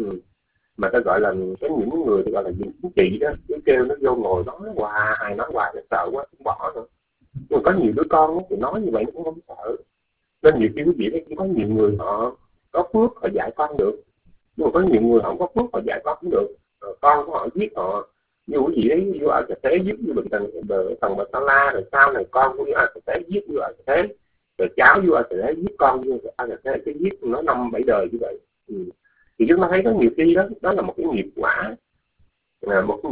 mà ta gọi là có những người ta gọi là diện chính trị đó, cứ kêu nó vô ngồi nói hoài nó sợ quá cũng bỏ nữa. Nhưng mà có nhiều đứa con thì nói như vậy nó cũng không sợ. Nên nhiều khi quý vị thấy có nhiều người họ có phước họ dạy con được, nhưng mà có nhiều người họ không có phước họ dạy con cũng được, con của họ giết họ. Như quý vị thấy vua A Cà Thế giết như bình thần Bạch Sa La, rồi sau này con của vua A Cà Thế giết vua A Cà Thế, rồi cháu vua A Cà Thế giết con vua A Cà Thế, cái giết nó 5-7 đời như vậy. Thì chúng ta thấy có nhiều khi đó là một cái nghiệp quả, rồi đó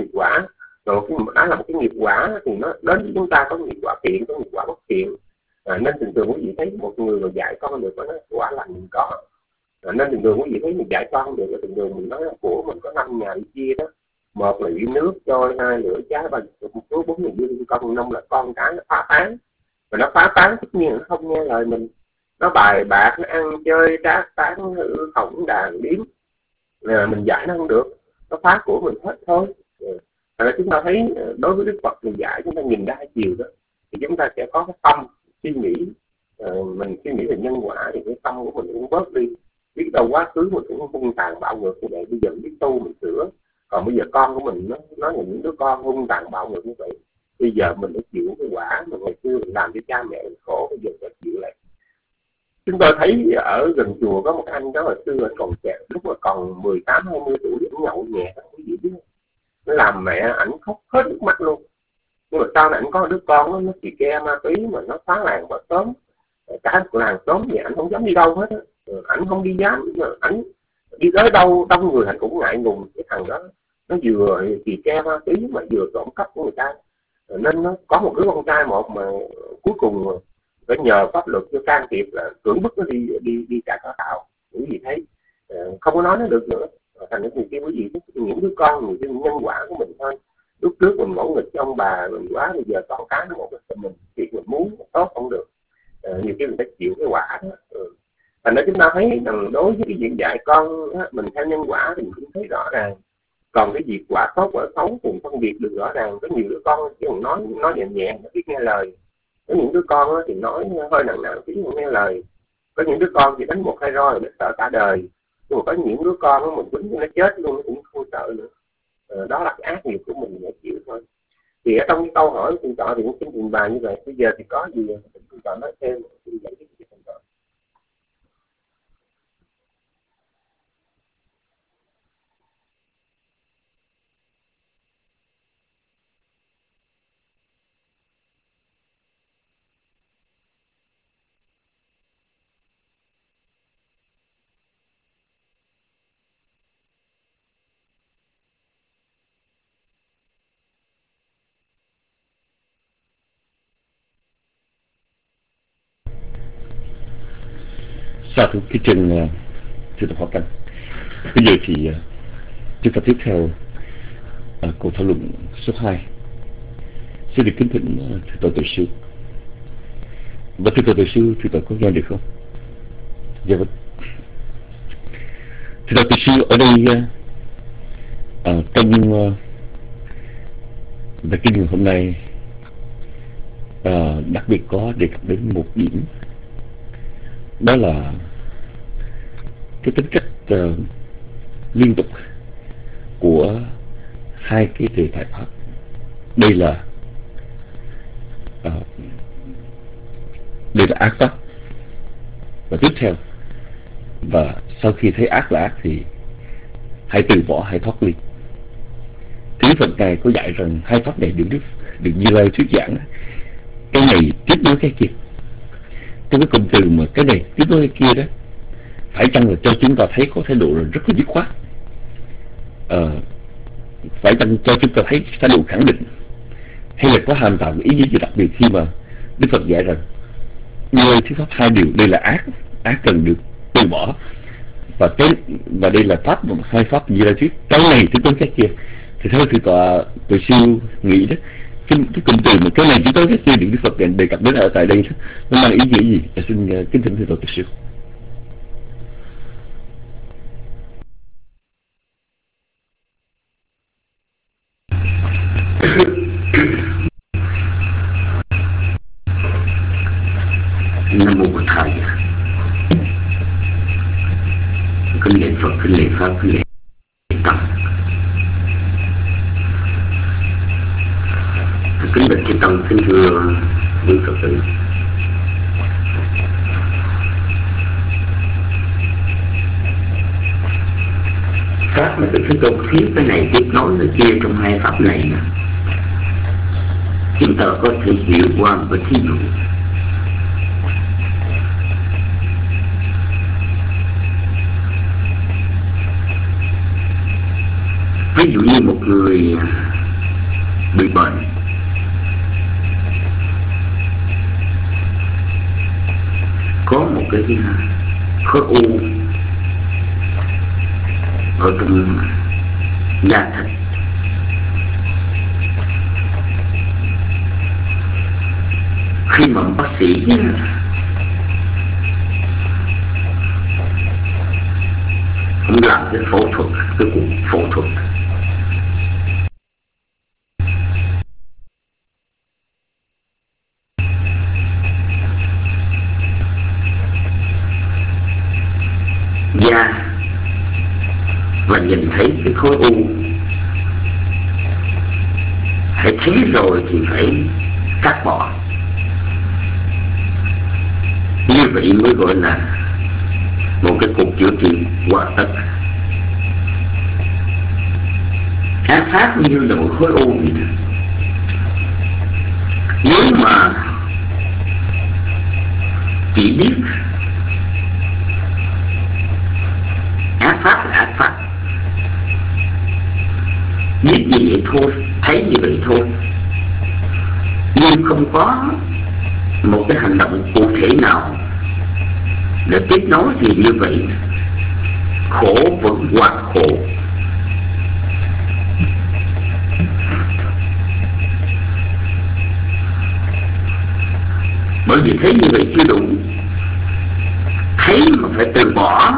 là một cái nghiệp quả thì nó đến với chúng ta có nghiệp quả thiện, có nghiệp quả bất thiện. Nên thường thường quý vị thấy một người mà dạy con được nó quả lành mình có. Nên thường thường quý vị thấy mình dạy con được, thường thường mình nói là của mình có 5 nhà đi chia đó, một là bị nước trôi, 2 lửa cháy, 3 một số 4 là dương con, 5 là con cái nó phá tán. Mà nó phá tán tất nhiên nó không nghe lời mình, nó bài bạc, nó ăn chơi trác tán, hỏng đàn điếm, mình dạy nó không được, nó phá của mình hết thôi. Rồi chúng ta thấy đối với Đức Phật mình dạy chúng ta nhìn ra hai chiều đó, thì chúng ta sẽ có cái tâm suy nghĩ, mình suy nghĩ về nhân quả thì cái tâm của mình cũng bớt đi. Biết đâu quá khứ mình cũng hung tàn bạo ngược như vậy, bây giờ biết tu mình sửa. Còn bây giờ con của mình nó là những đứa con hung tàn bạo ngược như vậy, bây giờ mình phải chịu cái quả mà ngày xưa mình làm cho cha mẹ mình khổ, bây giờ phải chịu lại. Chúng tôi thấy ở gần chùa có một anh đó hồi xưa anh còn trẻ, lúc mà còn 18-20 tuổi, anh nhậu nhẹt, quý vị biết, nó làm mẹ ảnh khóc hết nước mắt luôn. Nhưng mà sau này anh có đứa con nó xì ke ma túy mà nó phá làng phá xóm, cả làng xóm thì anh không dám đi đâu hết á. Anh không đi dám, anh đi tới đâu đông người anh cũng ngại ngùng. Cái thằng đó nó vừa xì ke ma túy mà vừa trộm cắp của người ta, nên nó có một đứa con trai một mà cuối cùng phải nhờ pháp luật cho can thiệp là cưỡng bức nó đi cải tạo. Những gì thấy không có nói nó được nữa. Thành những kia quý vị, những đứa con người nhân quả của mình thôi. Lúc trước mình ngỗ nghịch cho ông bà mình quá, bây giờ con cái nó một cái mình chuyện mình muốn tốt không được, nhiều khi mình phải chịu cái quả đó. Thành ra chúng ta thấy rằng đối với cái việc dạy con mình theo nhân quả thì mình cũng thấy rõ ràng. Còn cái việc quả tốt quả xấu cùng phân biệt được rõ ràng. Có nhiều đứa con chỉ nói nhẹ nhẹ, nó biết nghe lời. Có những đứa con thì nói hơi nặng nặng chứ không nghe lời. Có những đứa con thì đánh một hai roi để sợ cả đời. Nhưng mà có những đứa con mình quýnh nó chết luôn, nó cũng không sợ nữa. Đó là cái ác nghiệp của mình phải chịu thôi. Thì ở trong cái câu hỏi của thượng tọa thì cũng xin trình bày như vậy. Bây giờ thì có gì thượng tọa nói thêm, xin giải thích cho thượng tọa. Sa thú cái chân thưa tập Pháp Căn. Bây giờ thì chúng ta tiếp theo cuộc thảo luận số 2. Xin được kính thỉnh thưa tọa tự sư. Và thưa tọa tự sư, thưa tọa có nghe được không? Dạ vâng. Thưa tọa tự sư, ở đây trong bài kinh hôm nay đặc biệt có đề cập đến một điểm, đó là cái tính cách liên tục của hai cái đề tài pháp. Đây là ác pháp, và tiếp theo, và sau khi thấy ác là ác thì hãy từ bỏ, hãy thoát ly. Thì Phật này có dạy rằng hai pháp này được Như Lai thuyết giảng, cái này tiếp nối cái kia. Cái cụm từ mà cái này tiếp nối cái kia đó, phải chăng là cho chúng ta thấy có thái độ là rất là dứt khoát, phải chăng cho chúng ta thấy thái độ khẳng định, hay là có hàm tạo ý nghĩa gì đặc biệt khi mà Đức Phật dạy rằng Như Lai thuyết pháp hai điều, đây là ác cần được từ bỏ, và đây là pháp, hai pháp Như Lai thuyết, cái này tiếp nối cái kia. Thì theo thượng tọa tự siêu nghĩ đó, cái cụm từ mà cái này tiếp nối cái kia được Đức Phật đề cập đến ở tại đây đó, nó mang ý nghĩa gì? Xin kính thỉnh thượng tọa tự siêu. Nam mô Bổn Thầy. Kính lễ Phật, kính lễ Pháp, kính lễ Tăng. Kính bạch chư tăng, kính thưa quý Phật tử. Pháp mà Đức Thế Tôn thuyết cái này tiếp nối cái kia trong hai pháp này nè, chúng ta có thể hiểu qua một thí dụ. Ví dụ như một người bị bệnh, có một cái khối u ở trong da thịt. Khi mà bác sĩ cũng làm cái phẫu thuật, cái cuộc phẫu thuật, da và nhìn thấy cái khối u, hãy thấy rồi thì phải cắt bỏ. Như vậy mới gọi là một cái cuộc chữa trị hoàn tất. Ác pháp như là một khối u vậy đó. Nếu mà chỉ biết ác pháp là ác pháp, biết như vậy thôi, thấy như vậy thôi, nhưng không có một cái hành động cụ thể nào để tiếp nối, thì như vậy khổ vẫn hoặc khổ. Bởi vì thấy như vậy chưa đủ, thấy mà phải từ bỏ.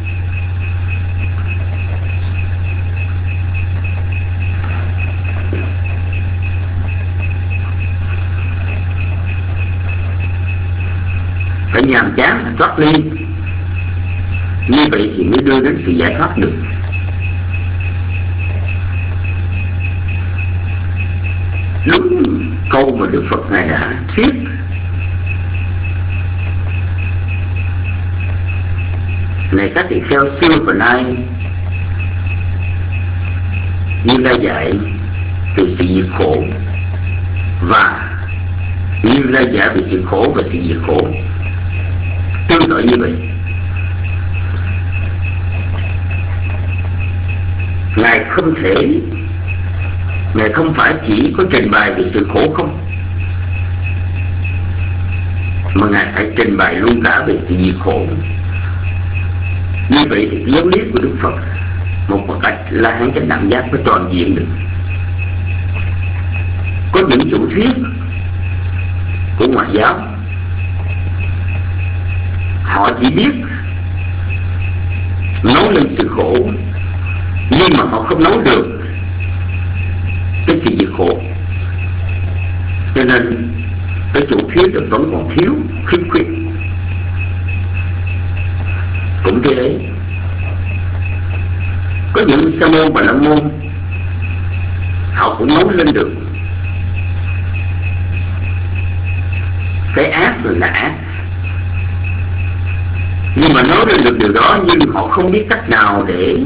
Phải nhàm chán thoát ly, như vậy thì mới đưa đến sự giải thoát được. Đúng câu mà Đức Phật Ngài đã thuyết: này các tỳ kheo, xưa và nay Như Lai dạy về sự diệt khổ, và Như Lai dạy về sự khổ và sự diệt khổ tương tự như vậy. Ngài không thể, Ngài không phải chỉ có trình bày về sự khổ không, mà Ngài phải trình bày luôn cả về sự diệt khổ. Như vậy thì giáo lý của Đức Phật một cách La Hán Chánh Đẳng Giác mới toàn diện được. Có những chủ thuyết của ngoại giáo, họ chỉ biết nói lên sự khổ, nhưng mà họ không nói được cái sự diệt khổ. Cho nên cái chủ thuyết vẫn còn thiếu khiếm khuyết. Cũng thế đấy, có những sa môn và la môn họ cũng nói lên được cái ác là ác, nhưng mà nói lên được điều đó, nhưng họ không biết cách nào để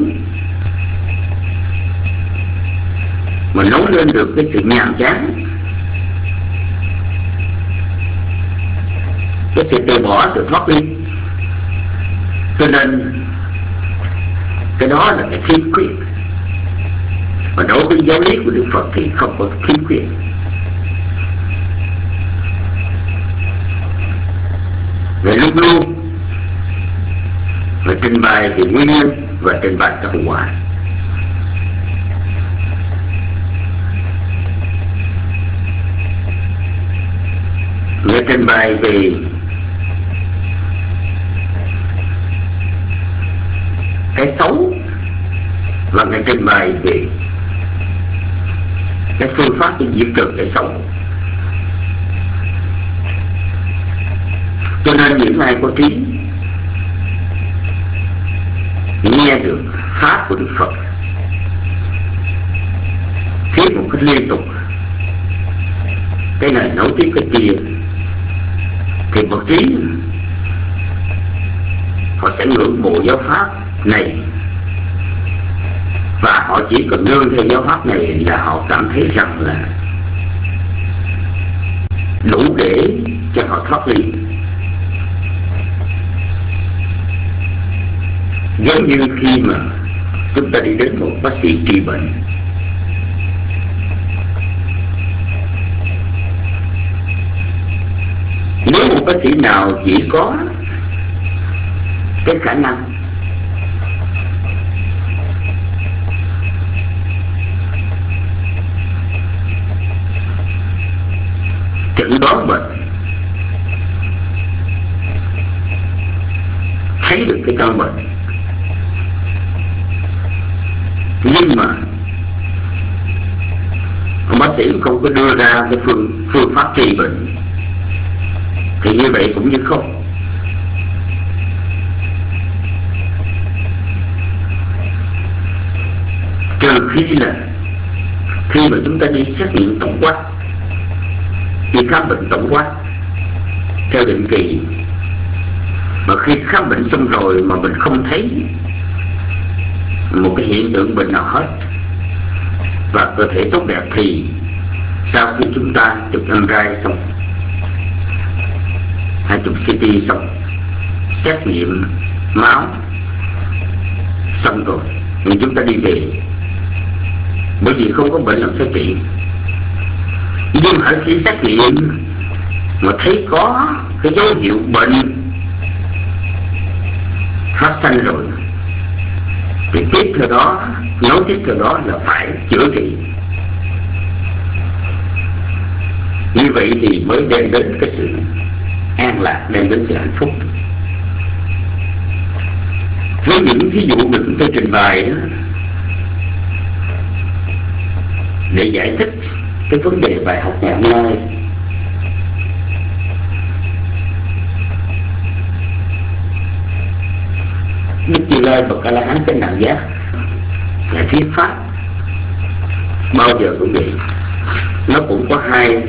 mà nói lên được cái sự nhàm chán, cái sự từ bỏ, sự thoát ly. Cho nên cái đó là cái khiếm khuyết. Và đối với giáo lý của Đức Phật thì không có khiếm khuyết. Về lúc luôn phải trình bày về nguyên nhân và trình bày các hậu quả. Người trình bày về cái xấu và người trình bày về cái phương pháp để diệt trừ cái xấu. Cho nên những ai có trí nghe được pháp của Đức Phật thuyết một cách liên tục, cái này nối tiếp cái kia, thì một trí họ sẽ ngưỡng mộ giáo pháp này, và họ chỉ cần nương theo giáo pháp này là họ cảm thấy rằng là đủ để cho họ thoát ly. Giống như khi mà chúng ta đi đến một bác sĩ trị bệnh, nếu một bác sĩ nào chỉ có cái khả năng chẩn đoán bệnh, thấy được cái căn bệnh, nhưng mà bác sĩ không có đưa ra cái phương pháp trị bệnh, thì như vậy cũng như không. Trừ khi là khi mà chúng ta đi xét nghiệm tổng quát, đi khám bệnh tổng quát theo định kỳ, mà khi khám bệnh xong rồi mà mình không thấy một cái hiện tượng bệnh nào hết và cơ thể tốt đẹp, thì Sau khi chúng ta chụp MRI xong, hay chụp CT xong, xét nghiệm máu xong rồi, nhưng chúng ta đi về, bởi vì không có bệnh làm sao trị. Nhưng mà khi xét nghiệm mà thấy có cái dấu hiệu bệnh phát sinh rồi, thì tiếp theo đó, nói tiếp theo đó là phải chữa trị. Như vậy thì mới đem đến cái sự an lạc, đem đến sự hạnh phúc. Với những thí dụ được tôi trình bày đó, để giải thích cái vấn đề bài học ngày hôm nay, Đức Như Lai Bậc A La Hán Chánh Đẳng Giác là thuyết pháp bao giờ cũng vậy, nó cũng có hai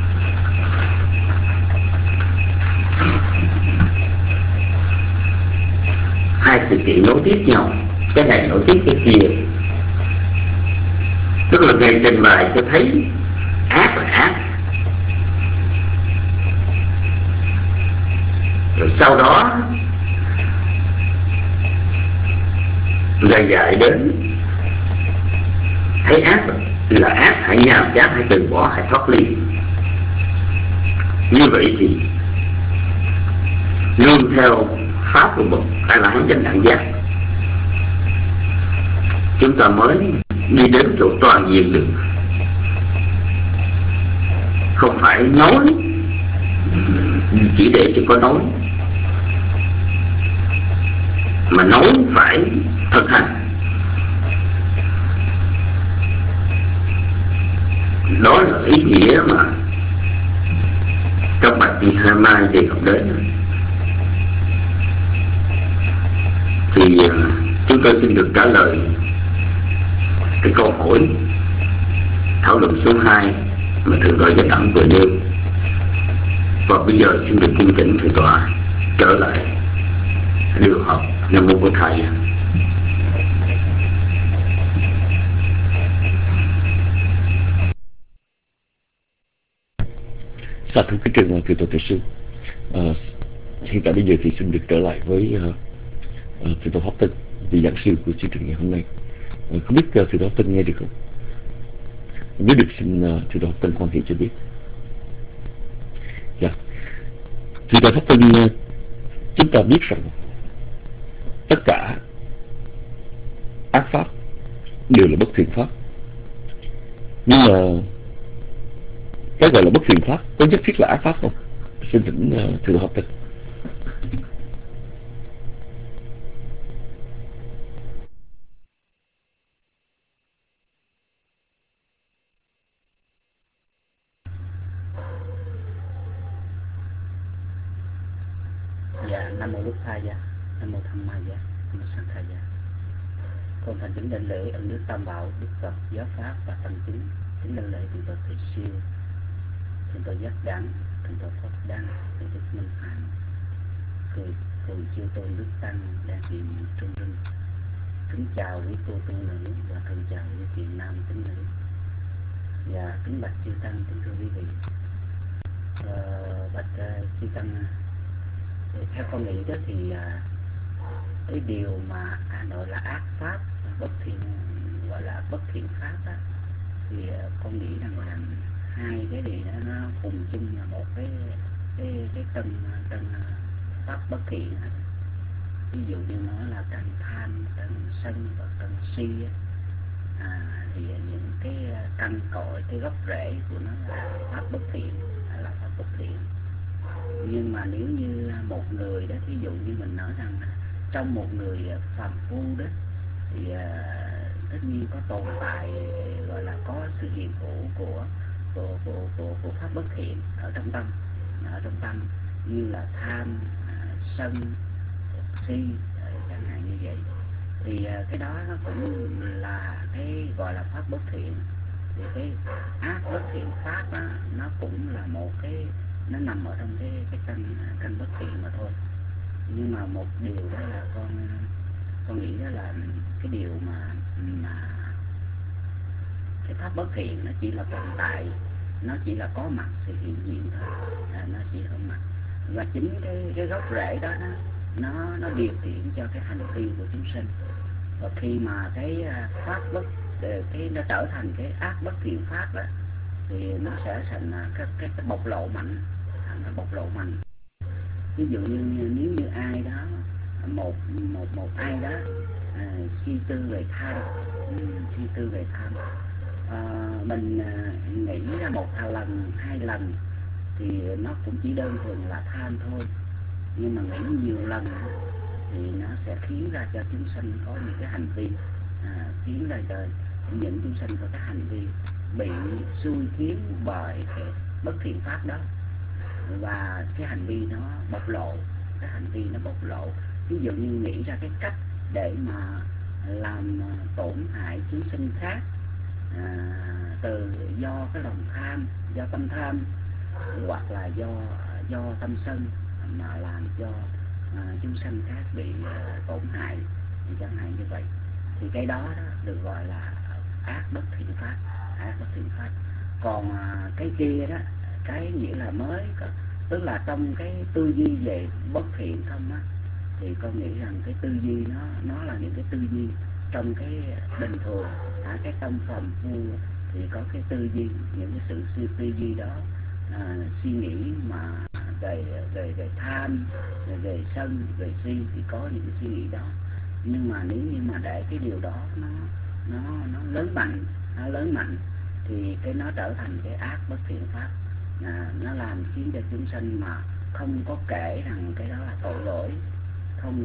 sự kiện nối tiếp nhau, cái này nối tiếp cái kia. Tức là ngày trình bày cho thấy ác là ác, rồi sau đó Ngài dạy đến thấy ác là ác, hãy nhàm chán, hãy từ bỏ, hãy thoát ly. Như vậy thì nương theo pháp của Bậc A La Hán Chánh Đẳng Giác, chúng ta mới đi đến chỗ toàn diện được. Không phải nói chỉ để cho có nói, mà nói phải thực hành. Đó là ý nghĩa mà các bạn đi hai mai đề cập đến. Thì chúng tôi xin được trả lời cái câu hỏi thảo luận số 2 mà Thượng tọa Giác Đẳng vừa nêu. Và bây giờ xin được cung kính Thượng tọa trở lại điều học. Nam mô Bổn Thầy. Sa thú cái trường Thượng tọa Thiền sư. Hiện tại bây giờ thì xin được trở lại với Thượng tọa Pháp Tân, vị giảng sư của chương trình ngày hôm nay. Không biết Thượng tọa Pháp Tân nghe được không? Nếu được xin Thượng tọa Pháp Tân quan hệ cho biết. Dạ. Thượng tọa Pháp Tân, chúng ta biết rằng tất cả ác pháp đều là bất thiện pháp. Nhưng mà cái gọi là bất thiện pháp có nhất thiết là ác pháp không? Xin thỉnh Thượng tọa Pháp Tân. Nam mô Bổn Thầy, Nam mô Tham Ma Gia, Nam mô Sang Khai Gia. Con thành kính đảnh lễ ân đức Tam Bảo, Đức Phật, Giáo Pháp và Tăng Chúng. Kính đảnh lễ Thượng tọa Thầy Siêu, Thượng tọa Giác Đẳng, Thượng tọa Pháp Đăng, Thượng tọa Minh Hạnh, cùng chư tôn đức tăng đang hiện trong rừng. Kính chào quý cô tu nữ và thân chào quý chị nam tín nữ. Và kính bạch chư tăng, kính thưa quý vị. Bạch chư tăng, theo con nghĩ đó thì cái điều mà gọi là ác pháp, bất thiện, gọi là bất thiện pháp đó, thì con nghĩ rằng là hai cái điều đó nó cùng chung là một cái tầng pháp bất thiện. Ví dụ như nó là tầng tham, tầng sân và tầng si, thì những cái căn cội, cái gốc rễ của nó là pháp bất thiện, là pháp bất thiện. Nhưng mà nếu như một người đó, thí dụ như mình nói rằng trong một người phàm phu đó thì tất nhiên có tồn tại, gọi là có sự hiện hữu của pháp bất thiện ở trong tâm, như là tham, sân, si, chẳng hạn như vậy. Thì cái đó nó cũng là cái gọi là pháp bất thiện. Thì cái ác bất thiện pháp đó, nó cũng là một cái, nó nằm ở trong cái căn bất thiện mà thôi. Nhưng mà một điều đó là con nghĩ đó là cái điều mà cái pháp bất thiện nó chỉ là tồn tại nó chỉ là có mặt, sự hiện diện thôi, nó chỉ có mặt. Và chính cái gốc rễ đó nó điều khiển cho cái hành vi của chúng sinh. Và khi mà cái pháp bất nó trở thành cái ác bất thiện pháp đó, thì nó sẽ thành cái bộc lộ mạnh, nó bộc lộ mạnh. Ví dụ như nếu như ai đó một ai đó suy tư về tham, mình nghĩ ra một lần, 2 lần thì nó cũng chỉ đơn thuần là tham thôi. Nhưng mà nghĩ nhiều lần thì nó sẽ khiến ra cho chúng sanh có những cái hành vi, khiến ra cho những chúng sanh có cái hành vi bị xui khiến bởi cái bất thiện pháp đó. Và cái hành vi nó bộc lộ, ví dụ như nghĩ ra cái cách để mà làm tổn hại chúng sinh khác, từ do cái lòng tham, do tâm tham, hoặc là do tâm sân mà làm cho chúng sanh khác bị tổn hại, chẳng hạn như vậy. Thì cái đó được gọi là ác bất thiện pháp. Còn cái kia đó, cái nghĩa là mới, tức là trong cái tư duy về bất thiện không á, thì con nghĩ rằng cái tư duy nó là những cái tư duy trong cái bình thường, cái tâm phàm phu thì có cái tư duy, những cái sự tư duy đó, suy nghĩ mà về tham, về sân, về si thì có những cái suy nghĩ đó. Nhưng mà nếu như mà để cái điều đó nó lớn mạnh thì cái nó trở thành cái ác bất thiện pháp. Nó làm khiến cho chúng sanh mà không có kể rằng cái đó là tội lỗi, không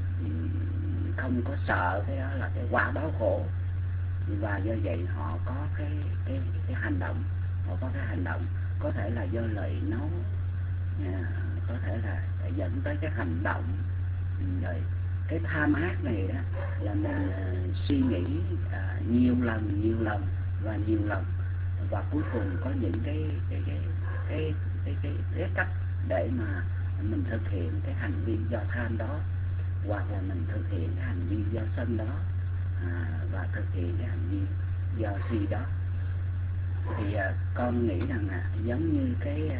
có sợ cái đó là cái quả báo khổ. Và do vậy họ có cái hành động, có thể là do lời nói, có thể là dẫn tới cái hành động. Rồi cái tham ác này đó là mình suy nghĩ nhiều lần và cuối cùng có những cái cách để mà mình thực hiện cái hành vi do tham đó, hoặc là mình thực hiện cái hành vi do sân đó, và thực hiện cái hành vi do si đó. Thì con nghĩ rằng giống như cái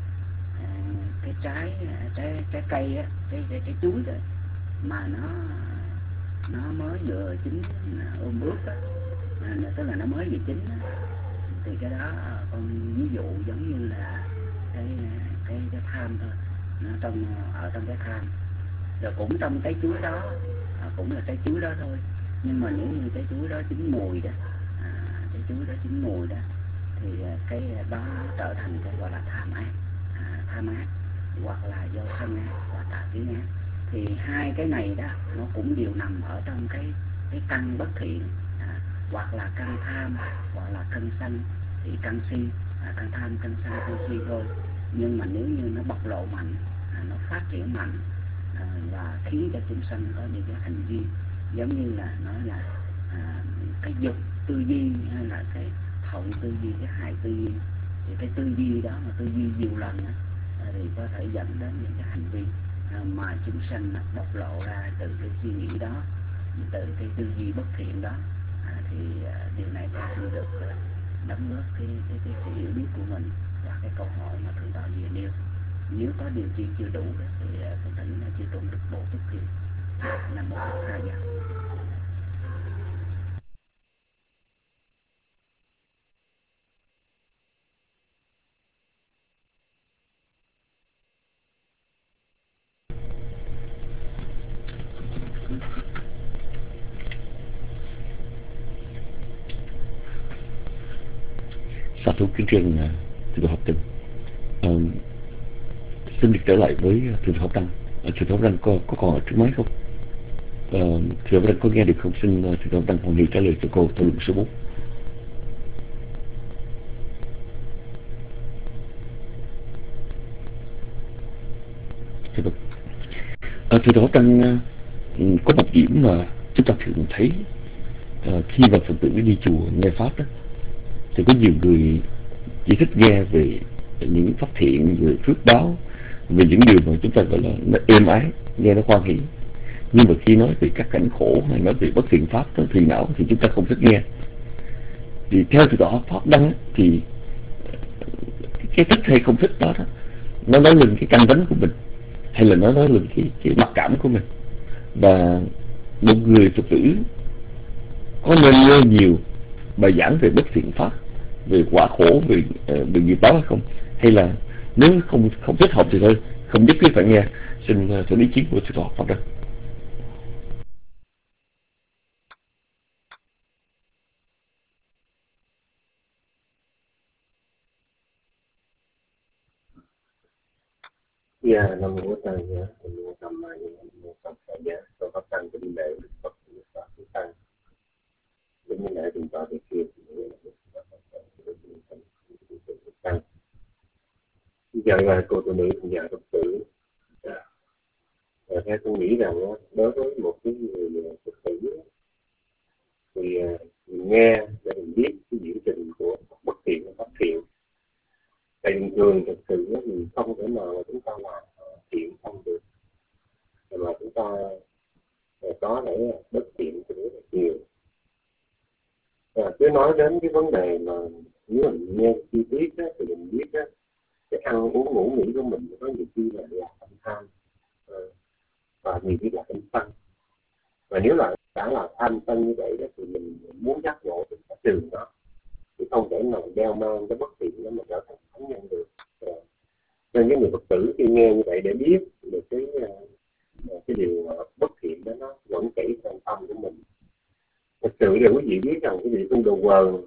trái cây á, cái chuối đó, mà nó mới vừa chín ươm ướt á, tức là nó mới vừa chín á, thì cái đó con ví dụ giống như là cái tham thôi, nó ở trong cái tham. Rồi cũng trong cái chuối đó, cũng là cái chuối đó thôi, nhưng mà nếu như cái chuối đó chín mùi đó, thì cái đó trở thành cái gọi là tham ác, hoặc là do sân ác và tà kiến ác. Thì hai cái này đó nó cũng đều nằm ở trong cái căn bất thiện, hoặc là căn tham, hoặc là căn sân, thì căn si, căn tham, căn sân, căn si thôi. Nhưng mà nếu như nó bộc lộ mạnh, nó phát triển mạnh, và khiến cho chúng sanh có những cái hành vi giống như là nói là cái dục tư duy, hay là cái hậu tư duy, cái hại tư duy. Thì cái tư duy đó mà tư duy nhiều lần đó, thì có thể dẫn đến những cái hành vi mà chúng sanh bộc lộ ra từ cái suy nghĩ đó, từ cái tư duy bất thiện đó. Thì điều này ta xin được đóng góp cái sự hiểu biết của mình và cái câu hỏi mà Thượng tọa vừa nêu. Nếu có điều chi chưa đủ đó, thì con thỉnh chư tôn đức bổ túc thêm. Nam mô Bổn Sư Thích. Sa thú kính riêng thượng tọa Học Tinh. Xin được trở lại với thượng tọa Học Đăng. Thượng tọa Học Đăng có còn ở trước máy không? Thượng tọa Học Đăng có nghe được không? Xin thượng tọa Học Đăng hoàn nghị trả lời cho cô thảo luận số 4. Thượng tọa Học Đăng, có một điểm mà chúng ta thường thấy khi mà Phật tử đi chùa nghe pháp đó, thì có nhiều người chỉ thích nghe về những pháp thiện, về phước báo, về những điều mà chúng ta gọi là nó êm ái, nghe nó hoan hỷ. Nhưng mà khi nói về các cảnh khổ hay nói về bất thiện pháp đó, thì não thì chúng ta không thích nghe. Thì theo Thượng tọa Pháp Đăng thì cái thích hay không thích đó, nó nói lên cái căn tính của mình, hay là nó nói lên cái mặc cảm của mình. Và một người Phật tử có nên nghe nhiều bài giảng về bất thiện pháp, về quả khổ, về nghiệp báo hay không? Hay là nếu không thích hợp thì thôi, không nhất thiết phải nghe. Xin thử ý kiến của sư Phật Pháp đó. Dạ, nam mô Tăng, nam mô Tham Ma, nam mô Tham Sa Dạ, tôi phát tăng kính lễ Đức Phật, Đức Pháp, Đức Tăng, kính lễ Thượng tọa Thích Ca, Đức Tăng. Dạ, cô tu nữ, dạ Phật tử. Theo tôi nghĩ rằng đối với một cái người Phật tử thì mình nghe để mình biết cái diễn trình của bất thiện và pháp thiện. Tại bình thường thực sự thì không thể nào mà chúng ta làm thiện không được, mà chúng ta có thể bất thiện thì rất là nhiều. Cứ nói đến cái vấn đề mà nếu mình nghe chi tiết đó, thì mình biết đó, cái ăn uống ngủ nghỉ của mình có nhiều khi là tâm tham, và nhiều khi là tâm sân. Và nếu là đã là tham sân như vậy đó, thì mình muốn giác ngộ thì phải trừ nó, chứ không thể nào gieo mang cái bất thiện đó mà trở thành thánh nhân được. Nên những người Phật tử khi nghe như vậy để biết được cái điều bất thiện đó nó vẫn chảy trong tâm của mình. Thực sự là quý vị biết rằng cái vị tu đồ quần,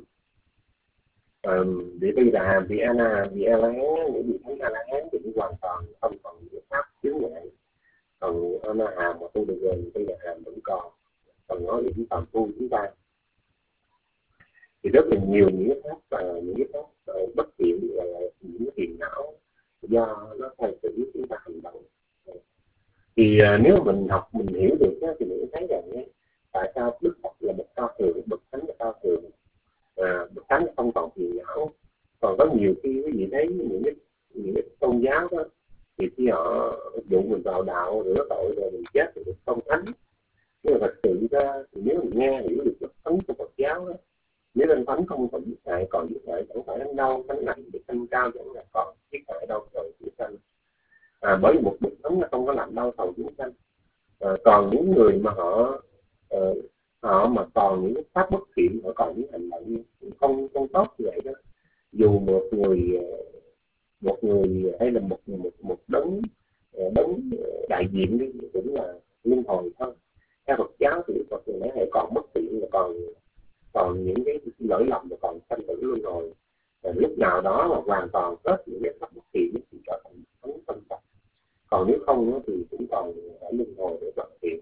vị Tư Đà, vị A Na, vị A La Hán, những vị thánh A La Hán thì cũng hoàn toàn không còn những pháp chướng ngại. Còn A Na Hàm mà tu đồ quần, Tư Đà Hàm vẫn còn nói về những phàm phu chúng ta thì rất là nhiều những cái pháp và những cái pháp bất thiện, là những cái phiền não do nó thay đổi chúng ta hành động. Thì nếu mà mình học, mình hiểu được đó, thì mình thấy rằng tại sao Đức Phật là một cao thượng, bậc thánh là cao thượng, bậc thánh không còn phiền não. Còn có nhiều khi quý vị thấy những cái tôn giáo đó, thì khi họ dụ mình vào đạo rửa tội rồi mình chết thì được không thánh. Nhưng mà thật sự ra thì nếu mình nghe hiểu được bậc thánh của Phật giáo đó, nếu anh thánh không còn giết hại, còn giết hại chẳng phải anh đâu, thánh lành được thanh cao chẳng là còn giết hại đâu rồi chiến sanh. Bởi vì một bậc thánh nó không có làm đau đầu chiến sanh. Còn những người mà họ mà còn những pháp bất thiện, họ còn những hành động không tốt như vậy đó, dù một người hay là một đấng đại diện đi cũng là luân hồi thôi. Theo Phật giáo thì Phật nói hãy còn bất thiện là còn những cái lỗi lầm là còn sanh tử luân hồi. Lúc nào đó mà hoàn toàn hết những cái pháp bất thiện thì trở thành thánh tâm Phật. Còn nếu không thì cũng còn ở luân hồi để vận thiện.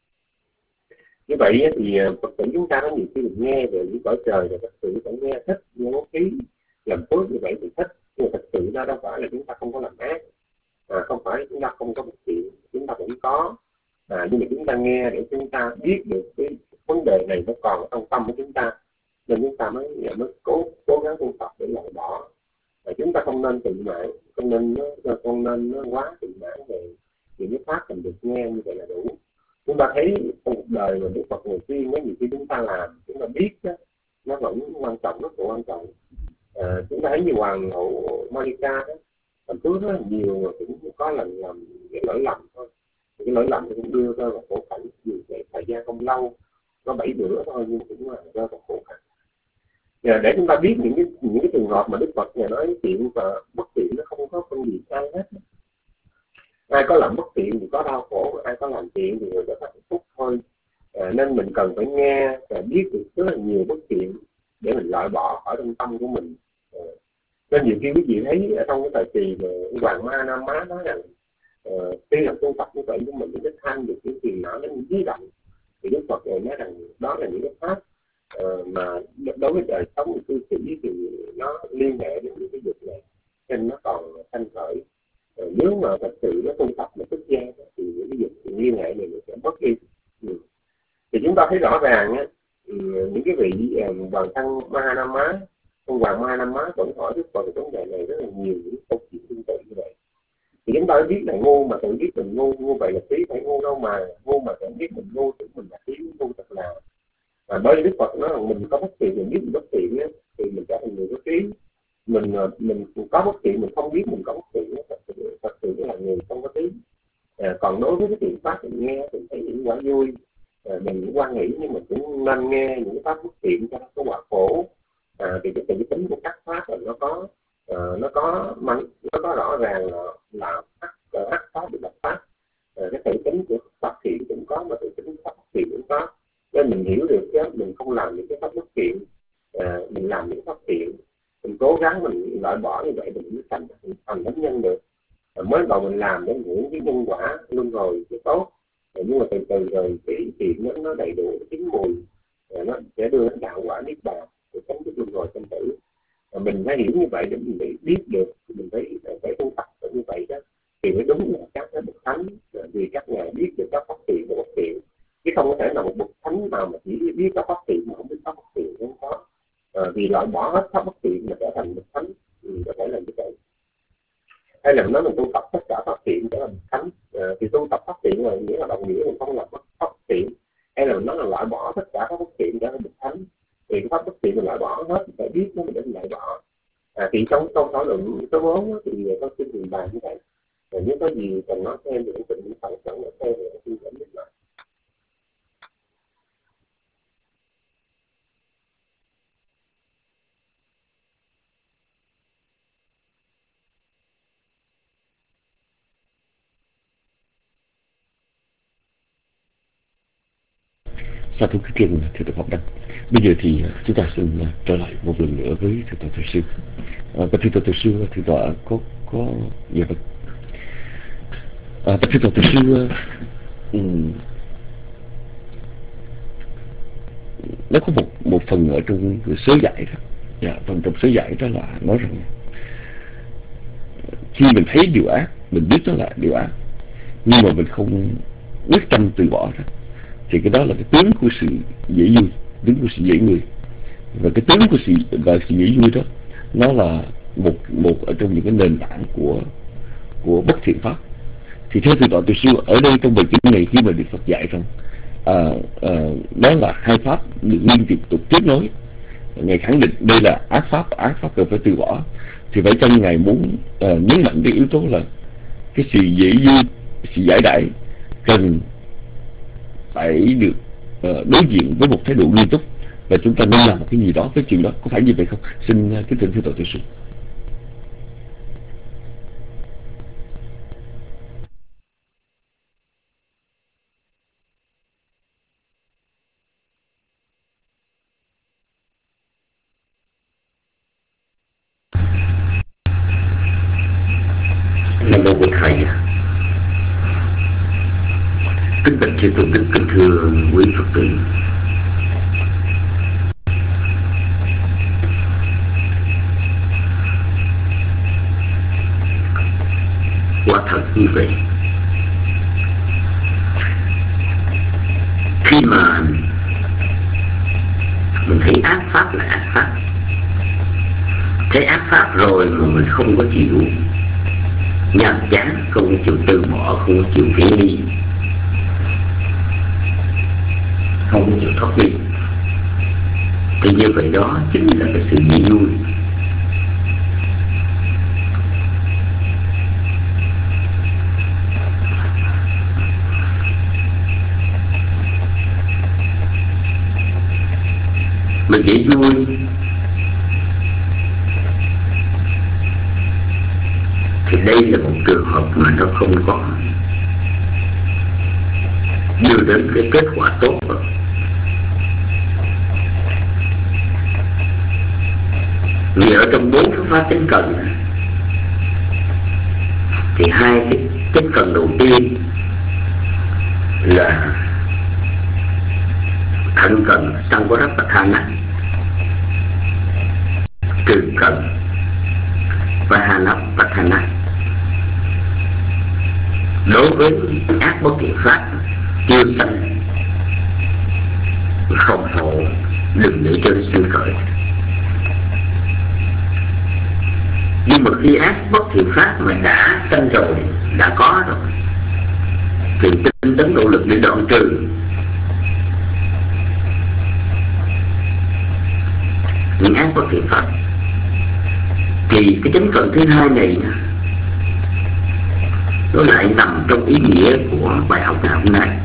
Như vậy thì Phật tử chúng ta có nhiều khi mình nghe về những cõi trời và thật sự phải nghe thích, nghe bố thí, làm phước như vậy thì thích. Nhưng mà thật sự ra đâu phải là chúng ta không có làm ác, không phải chúng ta không có bất thiện, chúng ta cũng có. Nhưng mà chúng ta nghe để chúng ta biết được cái vấn đề này nó còn trong tâm của chúng ta, nên chúng ta mới cố gắng tu tập để loại bỏ. Chúng ta không nên tự mãn, không nên quá tự mãn về những cái pháp mình được nghe như vậy là đủ. Chúng ta thấy trong cuộc đời mà Đức Phật người tiên có nhiều khi chúng ta làm, chúng ta biết đó, nó vẫn quan trọng, rất là quan trọng. Chúng ta thấy như Hoàng hậu Monica đó, làm phước rất là nhiều mà cũng có lần làm cái lỗi lầm thôi. Cái lỗi lầm nó cũng đưa ra vào khổ cảnh, dù thời gian không lâu, có 7 bữa thôi nhưng cũng là rơi vào khổ cảnh. Để chúng ta biết những cái trường hợp mà Đức Phật nói thiện và bất thiện nó không có phân biệt ai hết. Ai có làm bất thiện thì có đau khổ, ai có làm thiện thì người ta hạnh phúc thôi. Nên mình cần phải nghe và biết được rất là nhiều bất thiện để mình loại bỏ khỏi trong tâm của mình. Nên nhiều khi quý vị thấy ở trong cái thời kỳ mà Hoàng Ma Nam Má nói rằng khi làm tu tập như vậy của mình cái tham được những phiền não đến dí động, thì Đức Phật nói rằng đó là những cái pháp mà đối với đời sống của cư sĩ thì nó liên hệ đến những cái việc này, nên nó còn sanh khởi. Nếu mà thật sự nó tu tập mà xuất gia thì những cái việc liên hệ này nó sẽ mất đi. Thì chúng ta thấy rõ ràng á, những cái vị Hoàng thân Mahanama, ông Hoàng Mahanama vẫn hỏi Đức Phật vấn đề này rất là nhiều những câu chuyện tương tự như vậy. Thì chúng ta biết là ngu mà tự biết mình ngu vậy là phí, phải ngu đâu mà ngu mà tự biết mình ngu thì mình là phí, ngu thật là. Bởi vì Đức Phật nói rằng mình có bất thiện, mình biết mình bất thiện á, thì mình trở thành người có trí. mình có bất thiện mình không biết mình có bất thiện, thật sự là người không có tí. Còn đối với cái thiện pháp mình nghe thì thấy những quả vui, mình cũng quan nghĩ, nhưng mà cũng nên nghe những cái pháp bất thiện cho cái quả khổ. Thì cái tính của các pháp là nó có rõ ràng là ác pháp với lập pháp. Cái thể tính của pháp thiện cũng có, mà thể tính của pháp bất thiện cũng có. Nên mình hiểu được chứ mình không làm những cái pháp bất thiện, mình làm những pháp thiện, mình cố gắng mình loại bỏ như vậy mình mới thành thánh nhân được. Mới đầu mình làm để hưởng cái nhân quả luân hồi cái tốt, nhưng mà từ từ rồi cái thiện nó đầy đủ chín mùi, nó sẽ đưa đến đạo quả niết bàn để tránh cái luân hồi sinh tử. Mình phải hiểu như vậy để mình phải biết được, mình phải tu tập như vậy đó thì mới đúng là các cái bậc thánh, vì các ngài biết được các pháp thiện và bất thiện, chứ không có thể nào một bậc thánh nào mà chỉ biết các pháp thiện mà không biết pháp bất thiện, không có. Vì loại bỏ hết pháp bất thiện mà trở thành bậc thánh, có thể là như vậy. Hay là nói mình tu tập tất cả pháp thiện trở thành thánh, thì tu tập pháp thiện là nghĩa là đồng nghĩa mình không làm pháp thiện. Hay là nó là loại bỏ tất cả các pháp thiện trở thành bậc thánh, thì cái pháp bất thiện mình loại bỏ hết, phải biết nó mình để mình loại bỏ. Thì trong câu thảo luận số 4 thì con xin trình bày như vậy. Nếu có gì cần nói thêm thì cũng cần những phần sẵn nói thêm thì xin dẫn biết lại. Sa thú kính riêng thưa Thượng Pháp Đăng. Bây giờ thì chúng ta xin trở lại một lần nữa với Thượng tọa Từ Sư. Và Thượng tọa Từ Sư, Thượng tọa có gì vậy? Thượng tọa Từ Sư, nó có một phần ở trong sớ giải đó. Phần trong sớ giải đó là nói rằng khi mình thấy điều ác, mình biết đó là điều ác, nhưng mà mình không quyết tâm từ bỏ đó, thì cái đó là cái tướng của sự dễ vui, tướng của sự dễ người. Và cái tướng của sự dễ vui đó, nó là một ở trong những cái nền tảng của bất thiện pháp. Thì theo Thượng tọa Từ Sư, ở đây trong bài kinh này khi mà Đức Phật dạy rằng đó là hai pháp được liên tục tiếp nối, ngài khẳng định đây là ác pháp cần phải từ bỏ, thì phải chăng ngài muốn nhấn mạnh cái yếu tố là cái sự dễ vui, sự giải đãi cần phải được đối diện với một thái độ nghiêm túc, và chúng ta nên làm một cái gì đó với chuyện đó, có phải như vậy không? Xin kính thưa Thượng tọa Từ Sư. Nam mô Bổn Thầy. Kính bạch chư tôn đức, kính thưa quý Phật tử. Quả thật như vậy, khi mà mình thấy ác pháp là ác pháp, thấy ác pháp rồi mà mình không có chịu nhàm chán, không có chịu từ bỏ, không có chịu phiền đi, không có chịu thoát đi, thì như vậy đó chính là cái sự dễ vui. Mình dễ vui thì đây là một trường hợp mà nó không có đưa đến cái kết quả tốt rồi. Vì ở trong 4 phương pháp chánh cần thì hai cái chánh cần đầu tiên là thân cần Sangvarapatthana, trừ cần Vahanapatthana. Đối với ác bất thiện pháp chưa sanh phòng hộ, đừng để cho nó sinh khởi. Nhưng mà khi ác bất thiện pháp mà đã sanh rồi, đã có rồi, thì tinh tấn nỗ lực để đoạn trừ những ác bất thiện pháp. Thì cái chánh cần thứ hai này nó lại nằm trong ý nghĩa của bài học ngày hôm nay.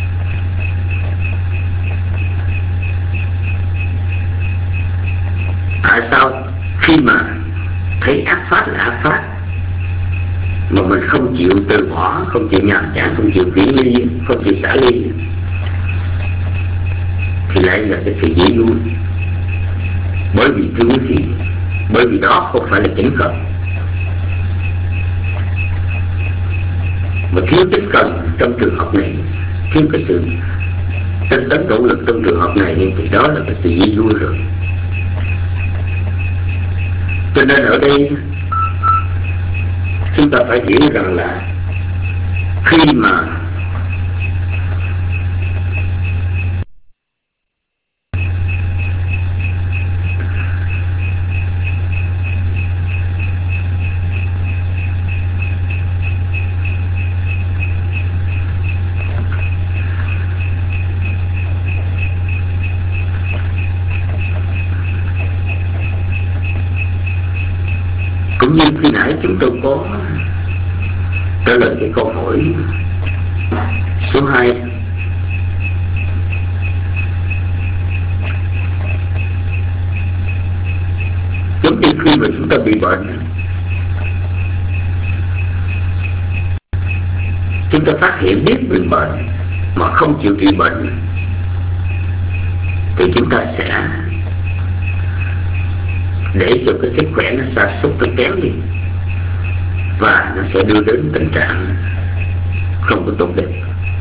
Tại sao khi mà thấy ác pháp là ác pháp mà mình không chịu từ bỏ, không chịu nhàm chán, không chịu viễn ly, không chịu xả ly, thì lại là cái sự dễ vui? Bởi vì thưa quý vị, bởi vì đó không phải là chánh cần. Mà thiếu chánh cần trong trường hợp này, thiếu cái sự tinh tấn nỗ lực trong trường hợp này, thì đó là cái sự dễ vui rồi. Cho nên ở đây chúng ta phải hiểu rằng là khi mà cũng như khi nãy chúng tôi có trả lời cái câu hỏi số 2, giống như khi mà chúng ta bị bệnh, chúng ta phát hiện biết mình bệnh mà không chịu trị bệnh, thì chúng ta sẽ để cho cái sức khỏe nó sa sút, nó kém đi, và nó sẽ đưa đến tình trạng không có tốt đẹp.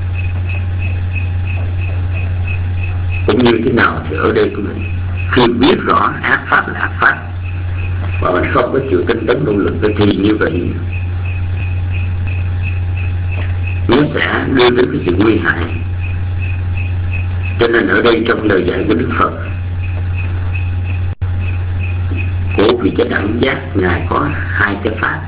Cũng như thế nào thì ở đây của mình, khi biết rõ ác pháp là ác pháp và mình không có chịu tinh tấn nỗ lực, thì như vậy nó sẽ đưa đến cái sự nguy hại. Cho nên ở đây trong lời dạy của Đức Phật, của vị Chánh Đẳng Giác, Ngài có hai cái pháp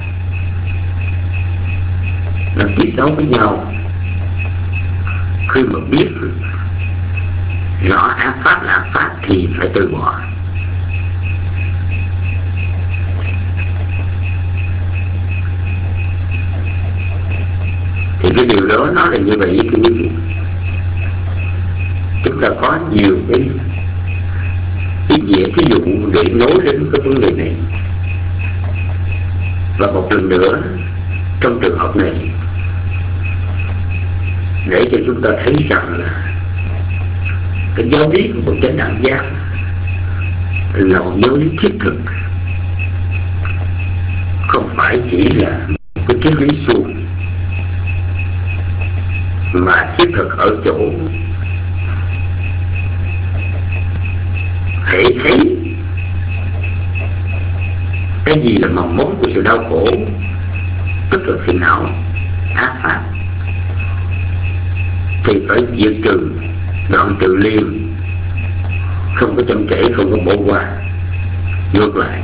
là tiếp đấu với nhau. Khi mà biết rõ ác pháp là ác pháp thì phải từ bỏ. Thì cái điều đó nó là như vậy thưa quý vị. Chúng ta có nhiều cái ý nghĩa thí dụ để nói đến cái vấn đề này. Và một lần nữa, trong trường hợp này, để cho chúng ta thấy rằng là cái giáo lý của Bậc Chánh Đẳng Giác là một giáo lý thiết thực, không phải chỉ là một cái triết lý suông, mà thiết thực ở chỗ hễ thấy cái gì là mầm mống của sự đau khổ, tức là phiền não, ác pháp, thì phải diệt trừ, đoạn trừ liền, không có chậm trễ, không có bỏ qua. Ngược lại,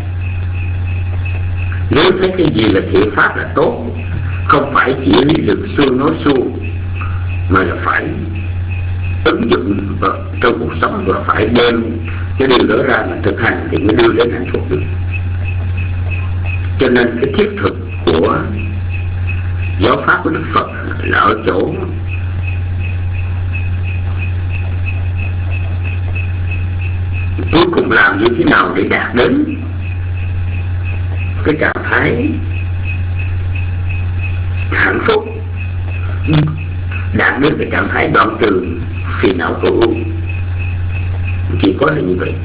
nếu thấy cái gì là thiện pháp là tốt, không phải chỉ lý lực suông nói suông, mà là phải ứng dụng vào trong cuộc sống và phải đem cái điều đó ra mà thực hành thì mới đưa đến hạnh phúc được. Cho nên cái thiết thực của giáo pháp của Đức Phật là ở chỗ cuối cùng làm như thế nào để đạt đến cái trạng thái hạnh phúc, đạt đến cái trạng thái đoạn trừ phiền não khổ ưu. Chỉ có là như vậy.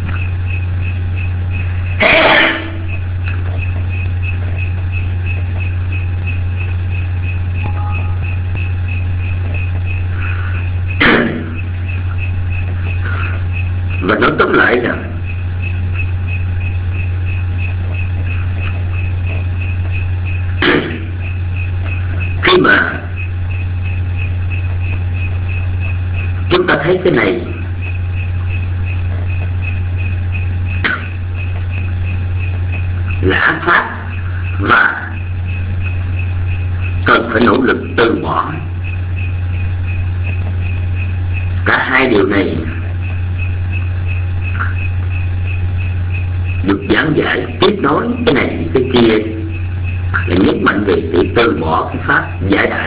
Và nói tóm lại là khi mà chúng ta thấy cái này là ác pháp và cần phải nỗ lực từ bỏ, cả hai điều này được giảng giải tiếp nối cái này cái kia là nhấn mạnh về sự từ bỏ cái pháp giải đại.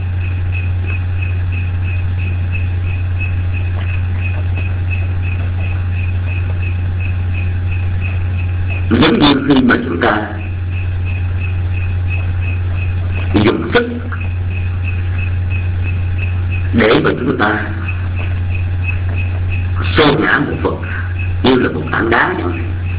Giống như khi mà chúng ta dùng sức để mà chúng ta xô ngã một vật như là một tảng đá vậy.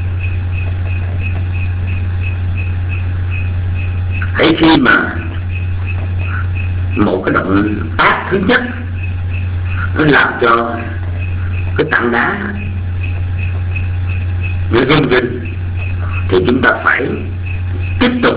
Hãy khi mà một cái động tác thứ nhất nó làm cho cái tảng đá nó rung rinh, thì chúng ta phải tiếp tục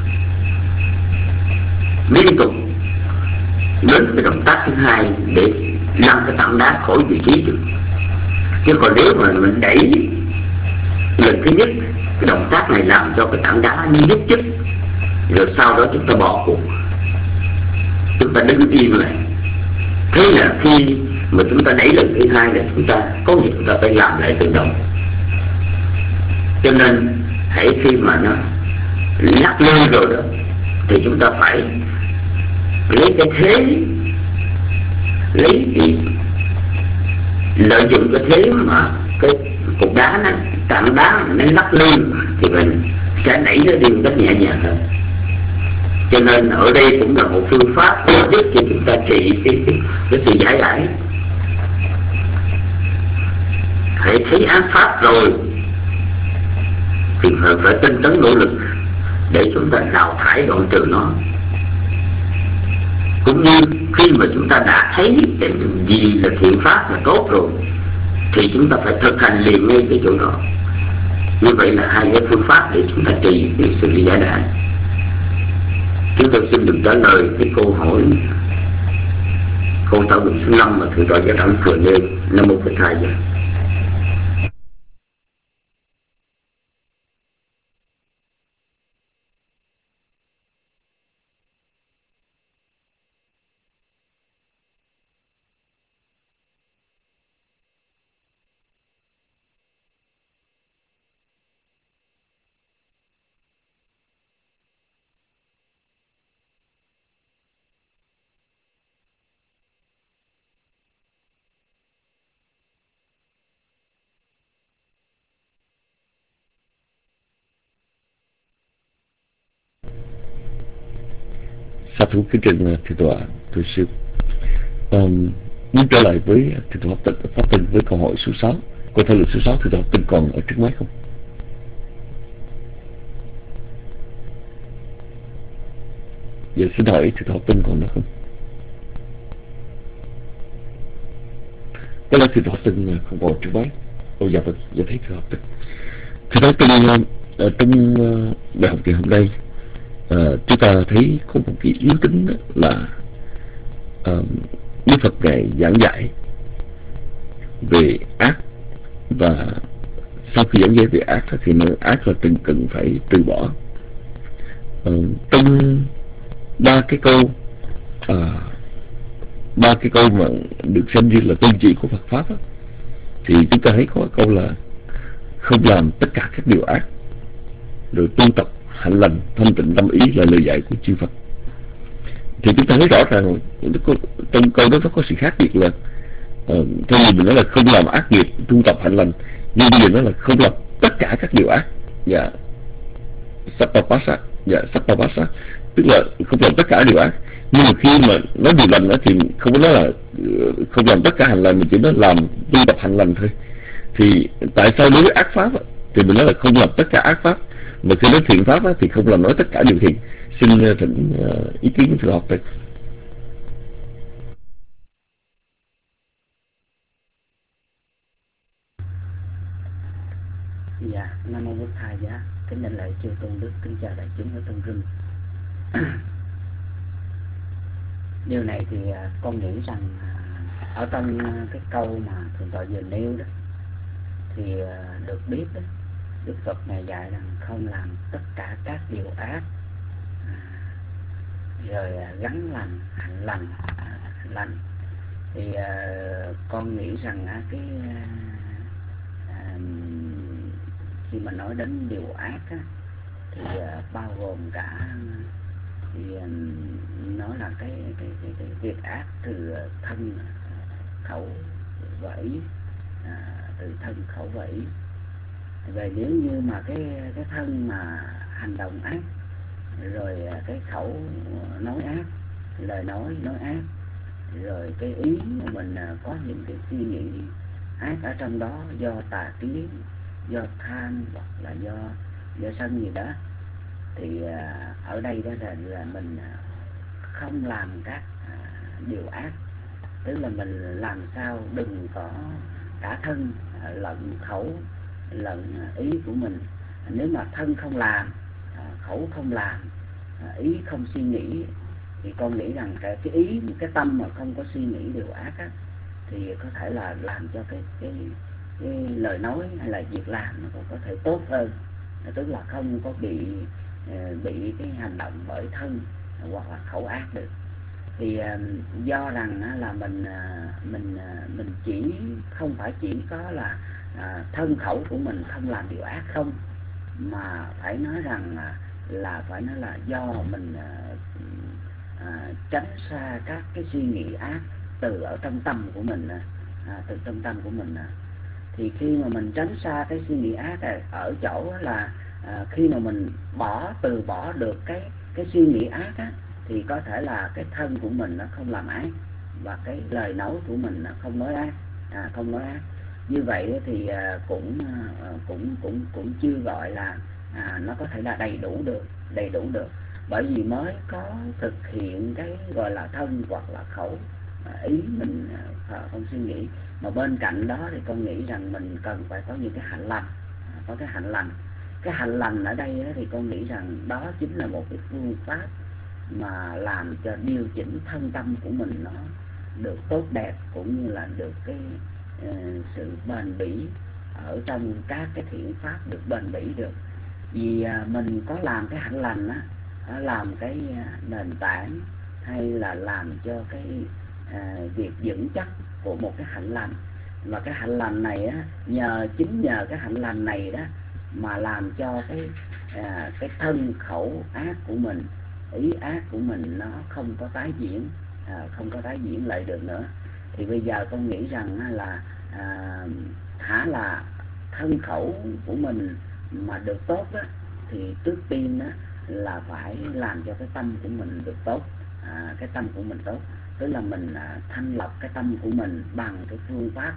liên tục đến cái động tác thứ hai để lăn cái tảng đá khỏi vị trí được. Chứ còn nếu mà mình đẩy lần thứ nhất, cái động tác này làm cho cái tảng đá nó nhúc nhích, rồi sau đó chúng ta bỏ cuộc, chúng ta đứng im lại. Thế là khi mà chúng ta đẩy lần thứ hai là chúng ta có việc chúng ta phải làm lại từ đầu. Cho nên hãy khi mà nó lắc lư rồi đó thì chúng ta phải lấy cái thế, lấy cái lợi dụng cái thế mà cái cục đá nó, tảng đá nó lắc lư thì mình sẽ đẩy nó đi một cách nhẹ nhàng hơn. Cho nên ở đây cũng là một phương pháp giúp cho chúng ta trị cái sự giải đãi. Hãy thấy án pháp rồi thì phải tinh tấn nỗ lực để chúng ta đào thải đoạn trừ nó. Cũng như khi mà chúng ta đã thấy cái gì là thiện pháp là tốt rồi thì chúng ta phải thực hành liền ngay cái chỗ đó. Như vậy là hai cái phương pháp để chúng ta trị cái sự giải đãi. Chúng tôi xin được trả lời cái câu hỏi câu thảo luận số 5 mà thượng tọa Giác Đẳng vừa nêu. Nam mô Phật Thầy. Sa thú kính trình thượng tọa Từ Siêu. Muốn trở lại với thượng tọa Pháp Tinh với câu hỏi số 6, câu thảo luận số 6, thượng tọa Pháp Tinh còn ở trước máy không? Giờ xin hỏi thượng tọa Pháp Tinh còn nữa không? Có lẽ thượng tọa Pháp Tinh không còn trước máy. Dạ vâng, dạ thấy thượng tọa Pháp Tinh. Thượng tọa Pháp Tinh trong bài học ngày hôm nay chúng ta thấy có một cái yếu tính là Đức Phật Ngài giảng giải về ác, và sau khi giảng giải về ác thì ác là cần phải từ bỏ. Trong ba cái câu mà được xem như là tôn chỉ của Phật pháp thì chúng ta thấy có câu là không làm tất cả các điều ác, rồi tu tập hạnh lành thanh tịnh tâm ý là lời dạy của chư Phật. Thì chúng ta thấy rõ ràng trong câu đó nó có sự khác biệt là theo như mình nói là không làm ác nghiệp, tu tập hạnh lành, nhưng bây giờ nó là không làm tất cả các điều ác. Dạ, Sappapasa, tức là không làm tất cả điều ác. Nhưng mà khi mà nói điều lành đó thì không có nói là không làm tất cả hành lành, mình chỉ nói làm tu tập hành lành thôi. Thì tại sao đối với ác pháp thì mình nói là không làm tất cả ác pháp, mà khi nói thiện pháp thì không làm nói tất cả điều thiện? Xin thỉnh ý kiến của thượng học đây. Dạ, Nam mô Bổn Thầy. Dạ, kính đảnh lễ chư tôn đức, kính chào đại chúng ở trong rừng. Điều này thì con nghĩ rằng ở trong cái câu mà thượng tọa vừa nêu đó thì được biết đó, Đức Phật này dạy rằng không làm tất cả các điều ác, rồi gắn lành, hạnh lành. Thì con nghĩ rằng khi mà nói đến điều ác á, thì bao gồm cả thì nó là cái việc ác từ thân, khẩu và ý, từ thân, khẩu và ý. Về nếu như mà cái thân mà hành động ác, rồi cái khẩu nói ác, lời nói ác, rồi cái ý của mình có những cái suy nghĩ ác ở trong đó do tà kiến, do tham hoặc là do sân gì đó, thì ở đây đó là mình không làm các điều ác, tức là mình làm sao đừng có cả thân lẫn khẩu lẫn ý của mình. Nếu mà thân không làm, khẩu không làm, ý không suy nghĩ, thì con nghĩ rằng cái ý, cái tâm mà không có suy nghĩ điều ác á, thì có thể là làm cho cái lời nói hay là việc làm nó còn có thể tốt hơn, tức là không có bị cái hành động bởi thân hoặc là khẩu ác được. Thì do rằng là mình chỉ không phải chỉ có là thân khẩu của mình không làm điều ác không, mà phải nói rằng là phải nói là do mình tránh xa các cái suy nghĩ ác từ ở trong tâm của mình, từ trong tâm của mình. Thì khi mà mình tránh xa cái suy nghĩ ác này, ở chỗ là khi mà mình từ bỏ được cái suy nghĩ ác á, thì có thể là cái thân của mình nó không làm ác, và cái lời nói của mình nó không nói ác, không nói ác. Như vậy thì cũng chưa gọi là nó có thể là đầy đủ được, bởi vì mới có thực hiện cái gọi là thân hoặc là khẩu ý mình không suy nghĩ. Mà bên cạnh đó thì con nghĩ rằng mình cần phải có những cái hạnh lành, có cái hạnh lành. Cái hạnh lành ở đây thì con nghĩ rằng đó chính là một cái phương pháp mà làm cho điều chỉnh thân tâm của mình nó được tốt đẹp, cũng như là được cái sự bền bỉ ở trong các cái thiện pháp, được bền bỉ được. Vì mình có làm cái hạnh lành á, làm cái nền tảng, hay là làm cho cái việc vững chắc của một cái hạnh lành. Và cái hạnh lành này á, chính nhờ cái hạnh lành này đó mà làm cho cái thân khẩu ác của mình, ý ác của mình nó không có tái diễn lại được nữa. Thì bây giờ con nghĩ rằng là thả là thân khẩu của mình mà được tốt á, thì trước tiên á là phải làm cho cái tâm của mình được tốt, cái tâm của mình tốt, tức là mình thanh lọc cái tâm của mình bằng cái phương pháp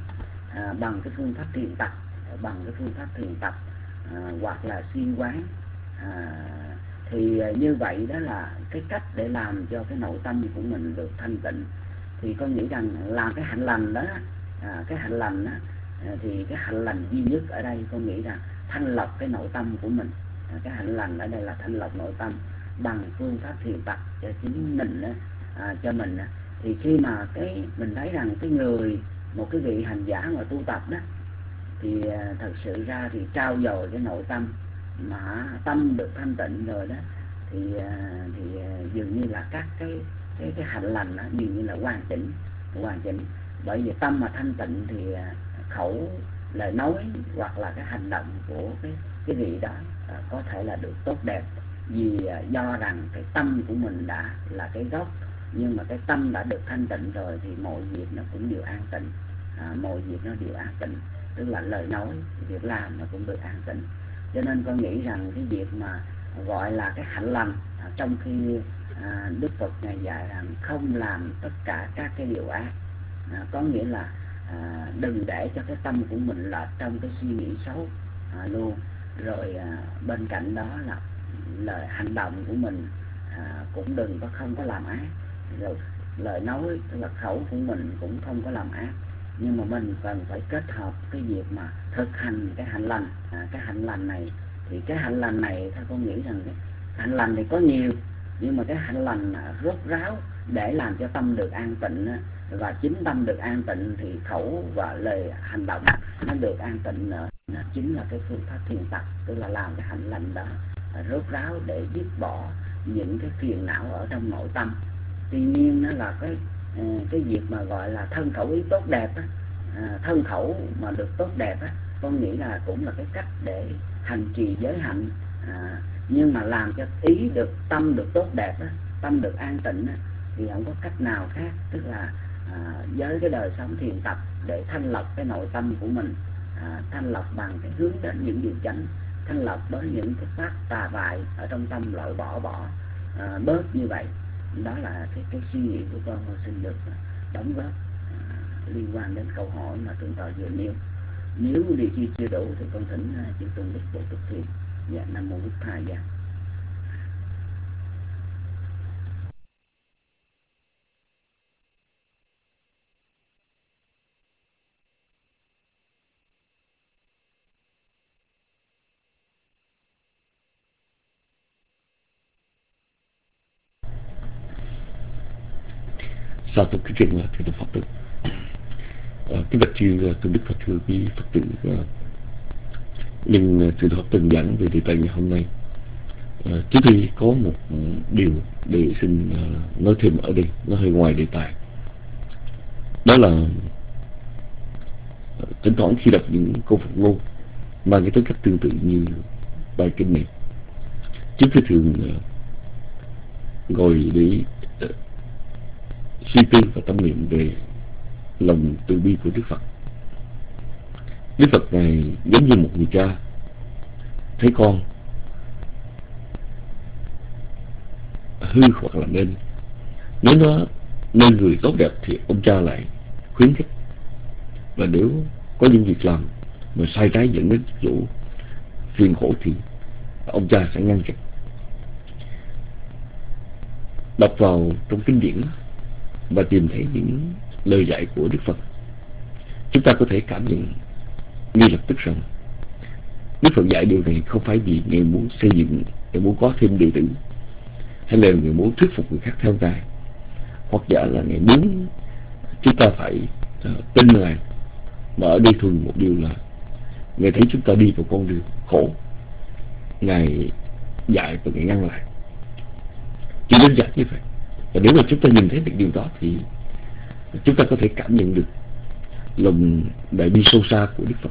thiền tập, hoặc là suy quán. Thì như vậy đó là cái cách để làm cho cái nội tâm của mình được thanh tịnh. Thì con nghĩ rằng làm cái hạnh lành đó, cái hạnh lành đó, thì cái hạnh lành duy nhất ở đây con nghĩ rằng thanh lọc cái nội tâm của mình. Cái hạnh lành ở đây là thanh lọc nội tâm bằng phương pháp thiền tập cho chính mình, cho mình. Thì khi mà mình thấy rằng một cái vị hành giả mà tu tập đó, thì thật sự ra thì trao dồi cái nội tâm, mà tâm được thanh tịnh rồi đó, thì dường như là các cái hạnh lành đó dường như là hoàn chỉnh. Bởi vì tâm mà thanh tịnh thì khẩu, lời nói hoặc là cái hành động của cái vị đó có thể là được tốt đẹp. Vì do rằng cái tâm của mình đã là cái gốc, nhưng mà cái tâm đã được thanh tịnh rồi thì mọi việc nó cũng đều an tịnh, tức là lời nói, việc làm nó cũng được an tịnh. Cho nên con nghĩ rằng cái việc mà gọi là cái hạnh lành, trong khi Đức Phật Ngài dạy rằng không làm tất cả các cái điều ác, có nghĩa là đừng để cho cái tâm của mình là trong cái suy nghĩ xấu luôn. Rồi bên cạnh đó là lời hành động của mình cũng không có làm ác. Rồi lời nói, tức là khẩu của mình cũng không có làm ác. Nhưng mà mình cần phải kết hợp cái việc mà thực hành cái hạnh lành. Cái hạnh lành này thì theo con nghĩ rằng cái hạnh lành thì có nhiều, nhưng mà cái hạnh lành rốt ráo để làm cho tâm được an tịnh, và chính tâm được an tịnh thì khẩu và lời hành động nó được an tịnh nữa. Nó chính là cái phương pháp thiền tập, tức là làm cái hạnh lành đó rốt ráo để dứt bỏ những cái phiền não ở trong nội tâm. Tuy nhiên nó là cái việc mà gọi là thân khẩu ý tốt đẹp á, thân khẩu mà được tốt đẹp á, con nghĩ là cũng là cái cách để hành trì giới hạnh, nhưng mà làm cho ý được, tâm được tốt đẹp đó, tâm được an tịnh đó, thì không có cách nào khác, tức là với cái đời sống thiền tập để thanh lọc cái nội tâm của mình, thanh lọc bằng cái hướng đến những điều chánh, thanh lọc với những cái pháp tà bại ở trong tâm, loại bỏ bớt như vậy. Đó là cái suy nghĩ của con xin được đóng góp liên quan đến câu hỏi mà thượng tọa vừa nêu. Nếu điều chi chưa đủ thì con thỉnh chư tôn đức Bồ Tát Thiền. Dạ, Nam Mô Bích Tha Gia. Sa thú kính trình thưa Phật tử, kính bạch chư tôn đức Phật, thưa quý Phật tử, nhưng thưa Phật từng giảng về đề tài ngày hôm nay. Trước khi có một điều để xin nói thêm ở đây, nó hơi ngoài đề tài. Đó là thỉnh thoảng khi đọc những câu Phật ngôn mang cái tính cách tương tự như bài kinh này, chúng tôi thường ngồi để suy tư và tâm niệm về lòng từ bi của Đức Phật. Đức Phật này giống như một người cha thấy con hư hoặc là nên, nếu nó nên người tốt đẹp thì ông cha lại khuyến khích, và nếu có những việc làm mà sai trái dẫn đến chỗ phiền khổ thì ông cha sẽ ngăn chặn. Đọc vào trong kinh điển và tìm thấy những lời dạy của Đức Phật, chúng ta có thể cảm nhận ngay lập tức rằng Đức Phật dạy điều này không phải vì Ngài muốn xây dựng, Ngài muốn có thêm đệ tử, hay là Ngài muốn thuyết phục người khác theo Ngài, hoặc giả là Ngài muốn chúng ta phải tin Ngài. Mà ở đây thường một điều là Ngài thấy chúng ta đi vào con đường khổ, Ngài dạy và Ngài ngăn lại. Chỉ đơn giản như vậy. Và nếu mà chúng ta nhìn thấy được điều đó thì chúng ta có thể cảm nhận được lòng đại bi sâu xa của Đức Phật.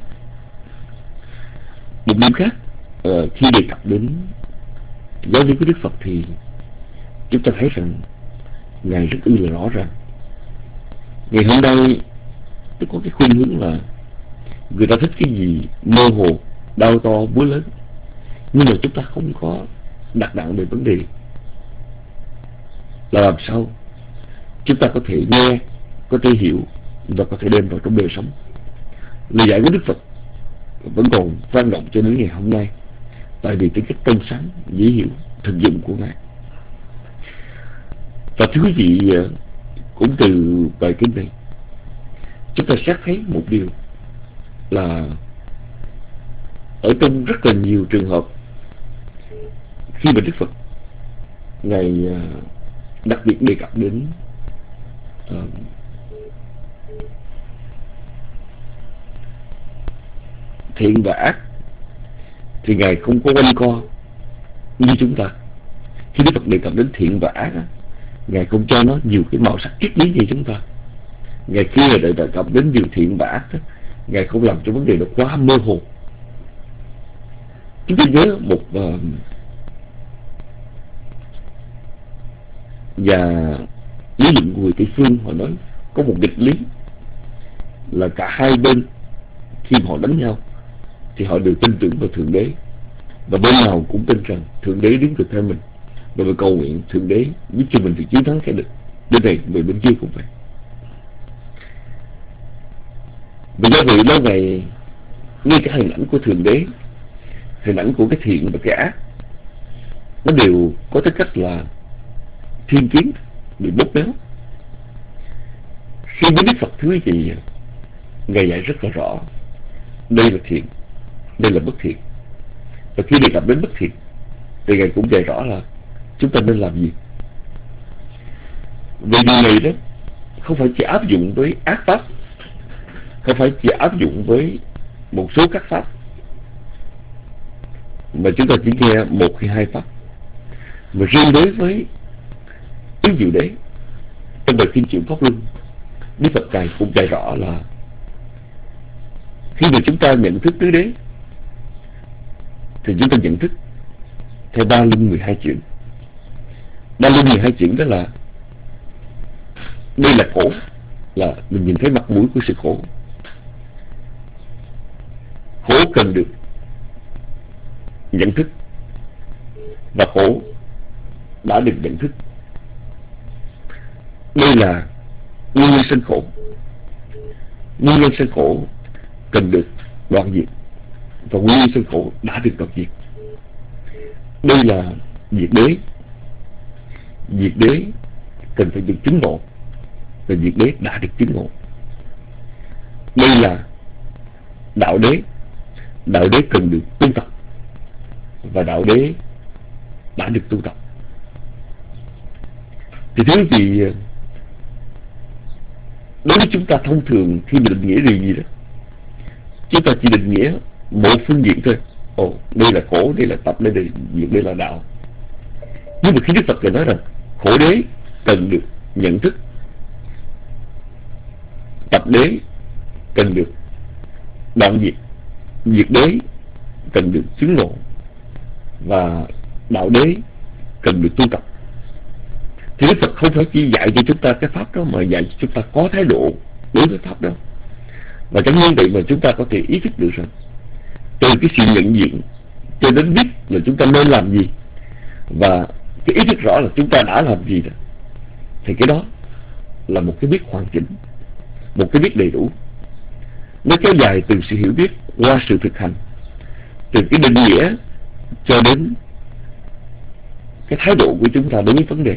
Một điểm khác, khi đề cập đến giáo lý của Đức Phật thì chúng ta thấy rằng Ngài rất là rõ ràng. Ngày hôm nay tôi có cái khuynh hướng là người ta thích cái gì mơ hồ, đau to, búa lớn, nhưng mà chúng ta không có đặt nặng về vấn đề là làm sao chúng ta có thể nghe, có thể hiểu và có thể đem vào trong đời sống. Lời dạy của Đức Phật vẫn còn vang động cho đến ngày hôm nay, tại vì tính cách trong sáng, dễ hiểu, thực dụng của Ngài. Và thưa quý vị, cũng từ bài kinh này chúng ta xét thấy một điều là ở trong rất là nhiều trường hợp khi mà Đức Phật Ngài đặc biệt đề cập đến thiện và ác thì Ngài không có quanh co như chúng ta. Khi Đức Phật đề cập đến thiện và ác, Ngài không cho nó nhiều cái màu sắc triết lý như chúng ta. Ngài khi Ngài đề cập đến điều thiện và ác, Ngài không làm cho vấn đề nó quá mơ hồ. Chúng tôi nhớ một và lý luận của người Tây phương, họ nói có một nghịch lý là cả hai bên khi họ đánh nhau thì họ đều tin tưởng vào Thượng Đế, và bên nào cũng tin rằng Thượng Đế đứng từ phe mình, và mình cầu nguyện Thượng Đế giúp cho mình thì chiến thắng cái địch. Bên này về bên kia cũng vậy. Vì do vậy lâu ngày ngay cái hình ảnh của Thượng Đế, hình ảnh của cái thiện và cái ác, nó đều có tính cách là thiên kiến, bị bóp méo. Khi với Đức Phật thứ gì Ngài dạy rất là rõ, đây là thiện, đây là bất thiện. Và khi đề cập đến bất thiện thì Ngài cũng dạy rõ là chúng ta nên làm gì. Về điều này đó không phải chỉ áp dụng với ác pháp, không phải chỉ áp dụng với một số các pháp, mà chúng ta chỉ nghe một hay hai pháp. Mà riêng đối với tứ diệu đế, trong bài kinh Chuyển Pháp Luân, Đức Phật Ngài cũng dạy rõ là khi mà chúng ta nhận thức tứ đế thì chúng ta nhận thức theo 3 luân 12 chuyển. 3 luân 12 chuyển đó là đây là khổ, là mình nhìn thấy mặt mũi của sự khổ. Khổ cần được nhận thức, và khổ đã được nhận thức. Đây là nguyên nhân sanh khổ. Nguyên nhân sanh khổ cần được đoạn diệt, và nguyên nhân sanh khổ đã được đoạn diệt. Đây là diệt đế. Diệt đế cần phải được chứng ngộ, và diệt đế đã được chứng ngộ. Đây là đạo đế. Đạo đế cần được tu tập, và đạo đế đã được tu tập. Thì thứ gì đối với chúng ta thông thường khi mình định nghĩa điều gì đó, chúng ta chỉ định nghĩa một phương diện thôi. Ồ, đây là khổ, đây là tập, đây là diệt, đây là đạo. Nhưng mà khi Đức Phật nói rằng khổ đế cần được nhận thức, tập đế cần được đoạn diệt, diệt đế cần được chứng ngộ, và đạo đế cần được tu tập, thì Đức Phật không phải chỉ dạy cho chúng ta cái pháp đó, mà dạy cho chúng ta có thái độ đối với pháp đó. Và chẳng những vậy mà chúng ta có thể ý thức được rằng từ cái sự nhận diện cho đến biết là chúng ta nên làm gì, và cái ý thức rõ là chúng ta đã làm gì đó, thì cái đó là một cái biết hoàn chỉnh, một cái biết đầy đủ. Nó kéo dài từ sự hiểu biết qua sự thực hành, từ cái định nghĩa cho đến cái thái độ của chúng ta đối với vấn đề.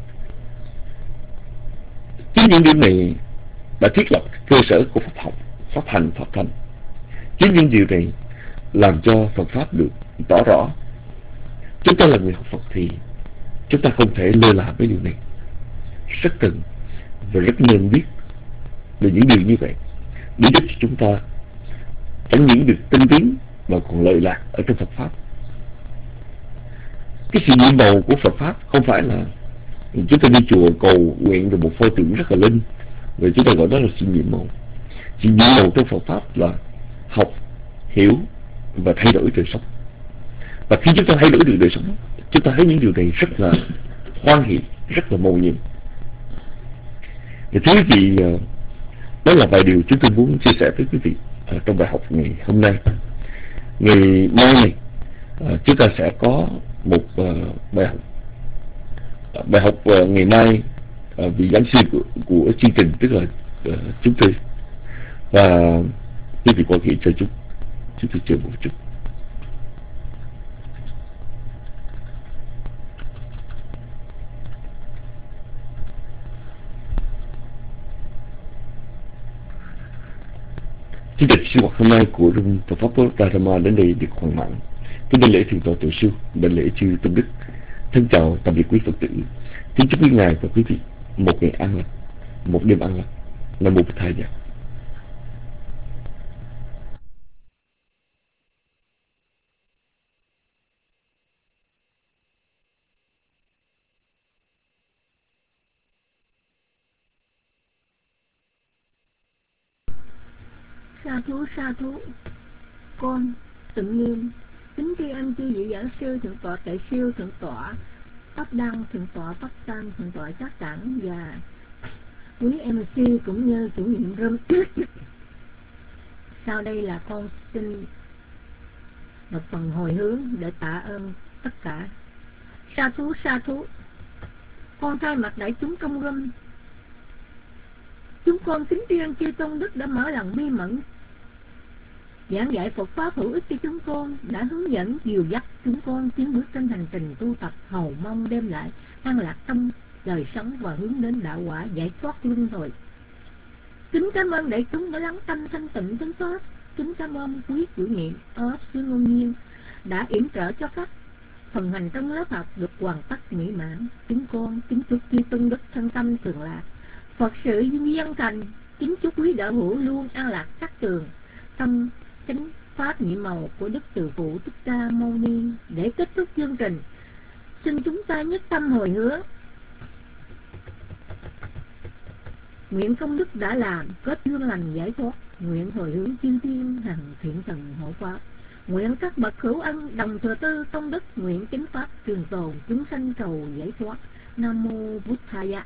Chính những điều này đã thiết lập cơ sở của Pháp học, Pháp hành, Pháp thành. Chính những điều này làm cho Phật Pháp được tỏ rõ. Chúng ta là người học Phật thì chúng ta không thể lơ là với điều này. Rất cần và rất nên biết về những điều như vậy, để giúp cho chúng ta chẳng những được tinh tiến mà còn lợi lạc ở trong Phật Pháp. Cái sự nhiệm màu của Phật Pháp không phải là chúng ta đi chùa cầu nguyện rồi một pho tượng rất là linh, rồi chúng ta gọi đó là sự nhiệm màu. Sự nhiệm màu trong Phật Pháp là học, hiểu và thay đổi đời sống. Và khi chúng ta thay đổi được đời sống, chúng ta thấy những điều này rất là hoan hỷ, rất là mầu nhiệm. Thì thứ gì đó là vài điều chúng tôi muốn chia sẻ với quý vị trong bài học ngày hôm nay. Ngày mai này chúng ta sẽ có một bài học ngày mai vị giảng sư của chương trình, tức là chúng tôi, và quý vị quan hệ cho chúng tôi chờ một chút. Chương trình sinh hoạt hôm nay của Phật Pháp Dharma đến đây được hoàn mãn. Kính đại lễ thượng tọa tổ sư, đại lễ chư tôn đức, thân chào tạm biệt quý Phật tử. Kính chúc quý ngài và quý vị một ngày an lành, một đêm an lành. Nam mô Bổn Thầy. Sa thú, con Tịnh Nghiêm kính tri ân chư vị giảng sư, thượng tọa Tệ Siêu, thượng tọa Pháp Đăng, thượng tọa Pháp Tăng, thượng tọa Giác Đẳng và quý MC cũng như chủ nhiệm room. Sau đây là con xin một phần hồi hướng để tạ ơn tất cả. Sa thú, con thay mặt đại chúng trong room, chúng con kính tri ân chư tôn đức đã mở lòng bi mẫn giảng dạy Phật Pháp hữu ích cho chúng con, đã hướng dẫn dìu dắt chúng con tiến bước trên hành trình tu tập, hầu mong đem lại an lạc trong đời sống và hướng đến đạo quả giải thoát luân hồi. Kính cảm ơn đại chúng đã lắng tâm thanh tịnh tiếng Pháp. Kính cảm ơn quý chủ nhiệm ốp sư Ngôn Nhiên đã yểm trợ cho các phần hành trong lớp học được hoàn tất mỹ mãn. Chúng con kính chúc chư tôn đức thân tâm thường lạc, Phật sự dân thành. Kính chúc quý đạo hữu luôn an lạc các tường trong chánh pháp nhiệm màu của Đức Từ Phụ Thích Ca Mâu Ni. Để kết thúc chương trình, xin chúng ta nhất tâm hồi hướng, nguyện công đức đã làm kết duyên lành giải thoát, nguyện hồi hướng chư thiên hằng thiện thần hộ pháp, Nguyện các bậc hữu ân đồng thừa tư công đức, nguyện chính pháp trường tồn, chúng sanh cầu giải thoát. Nam mô Bụt Thaya.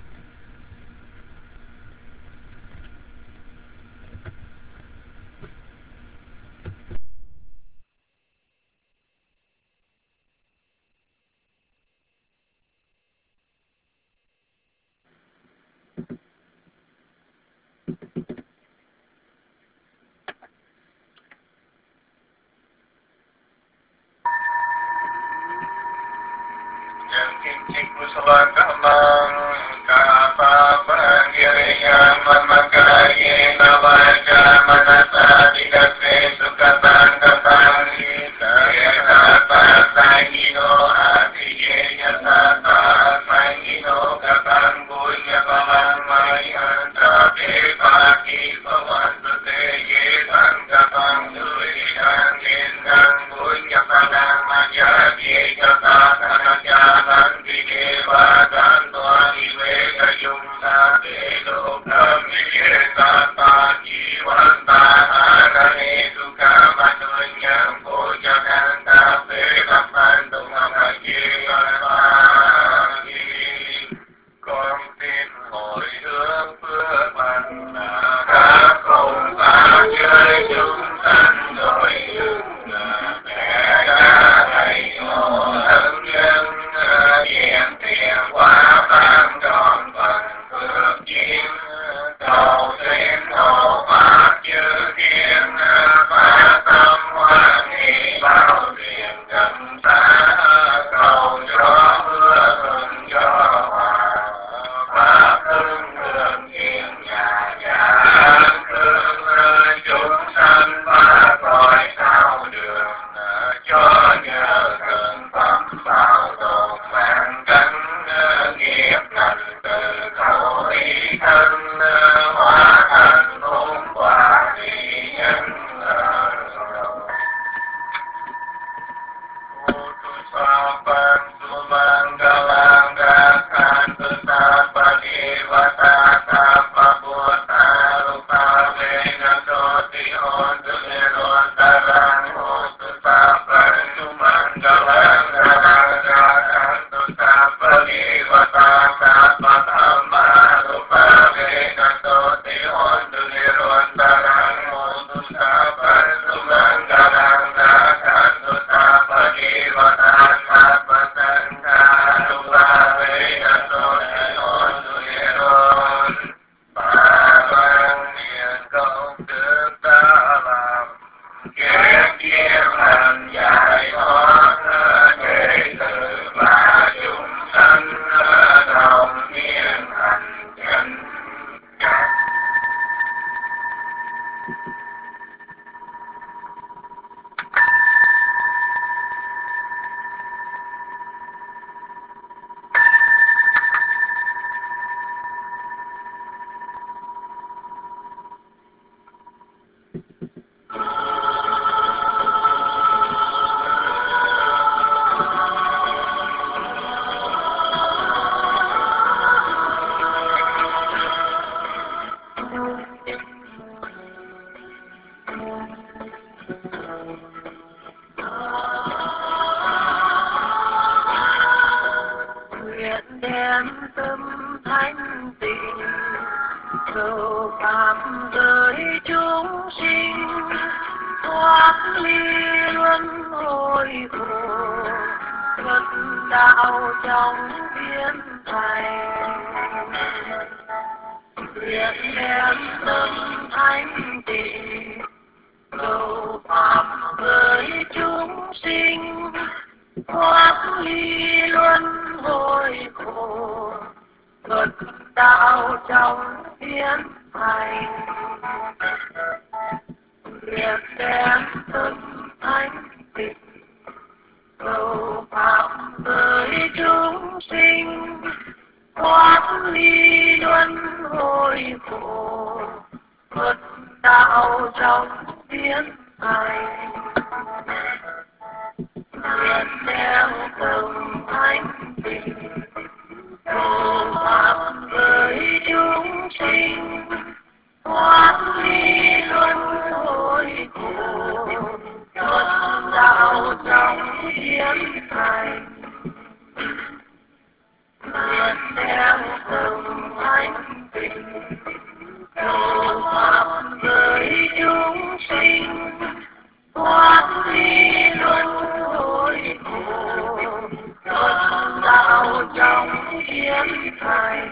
hiếm thay.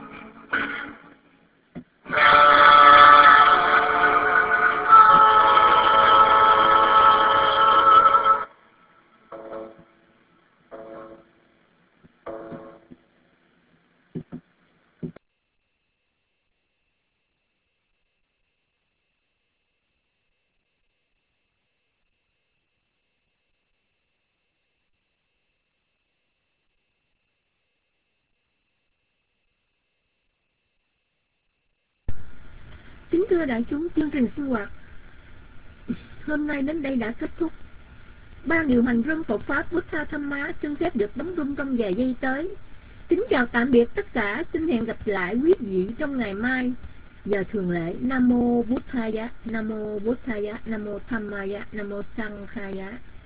Kính thưa đại chúng, chương trình sinh hoạt hôm nay đến đây đã kết thúc. Ban điều hành room Phật pháp Buddha Dhamma xin phép được đóng room trong vài giây tới. Kính chào tạm biệt tất cả, xin hẹn gặp lại quý vị trong ngày mai. Giờ thường lệ. Nam mô Buddhaya, Nam mô Buddhaya, Nam mô Dhammaya, Nam mô Sanghaya.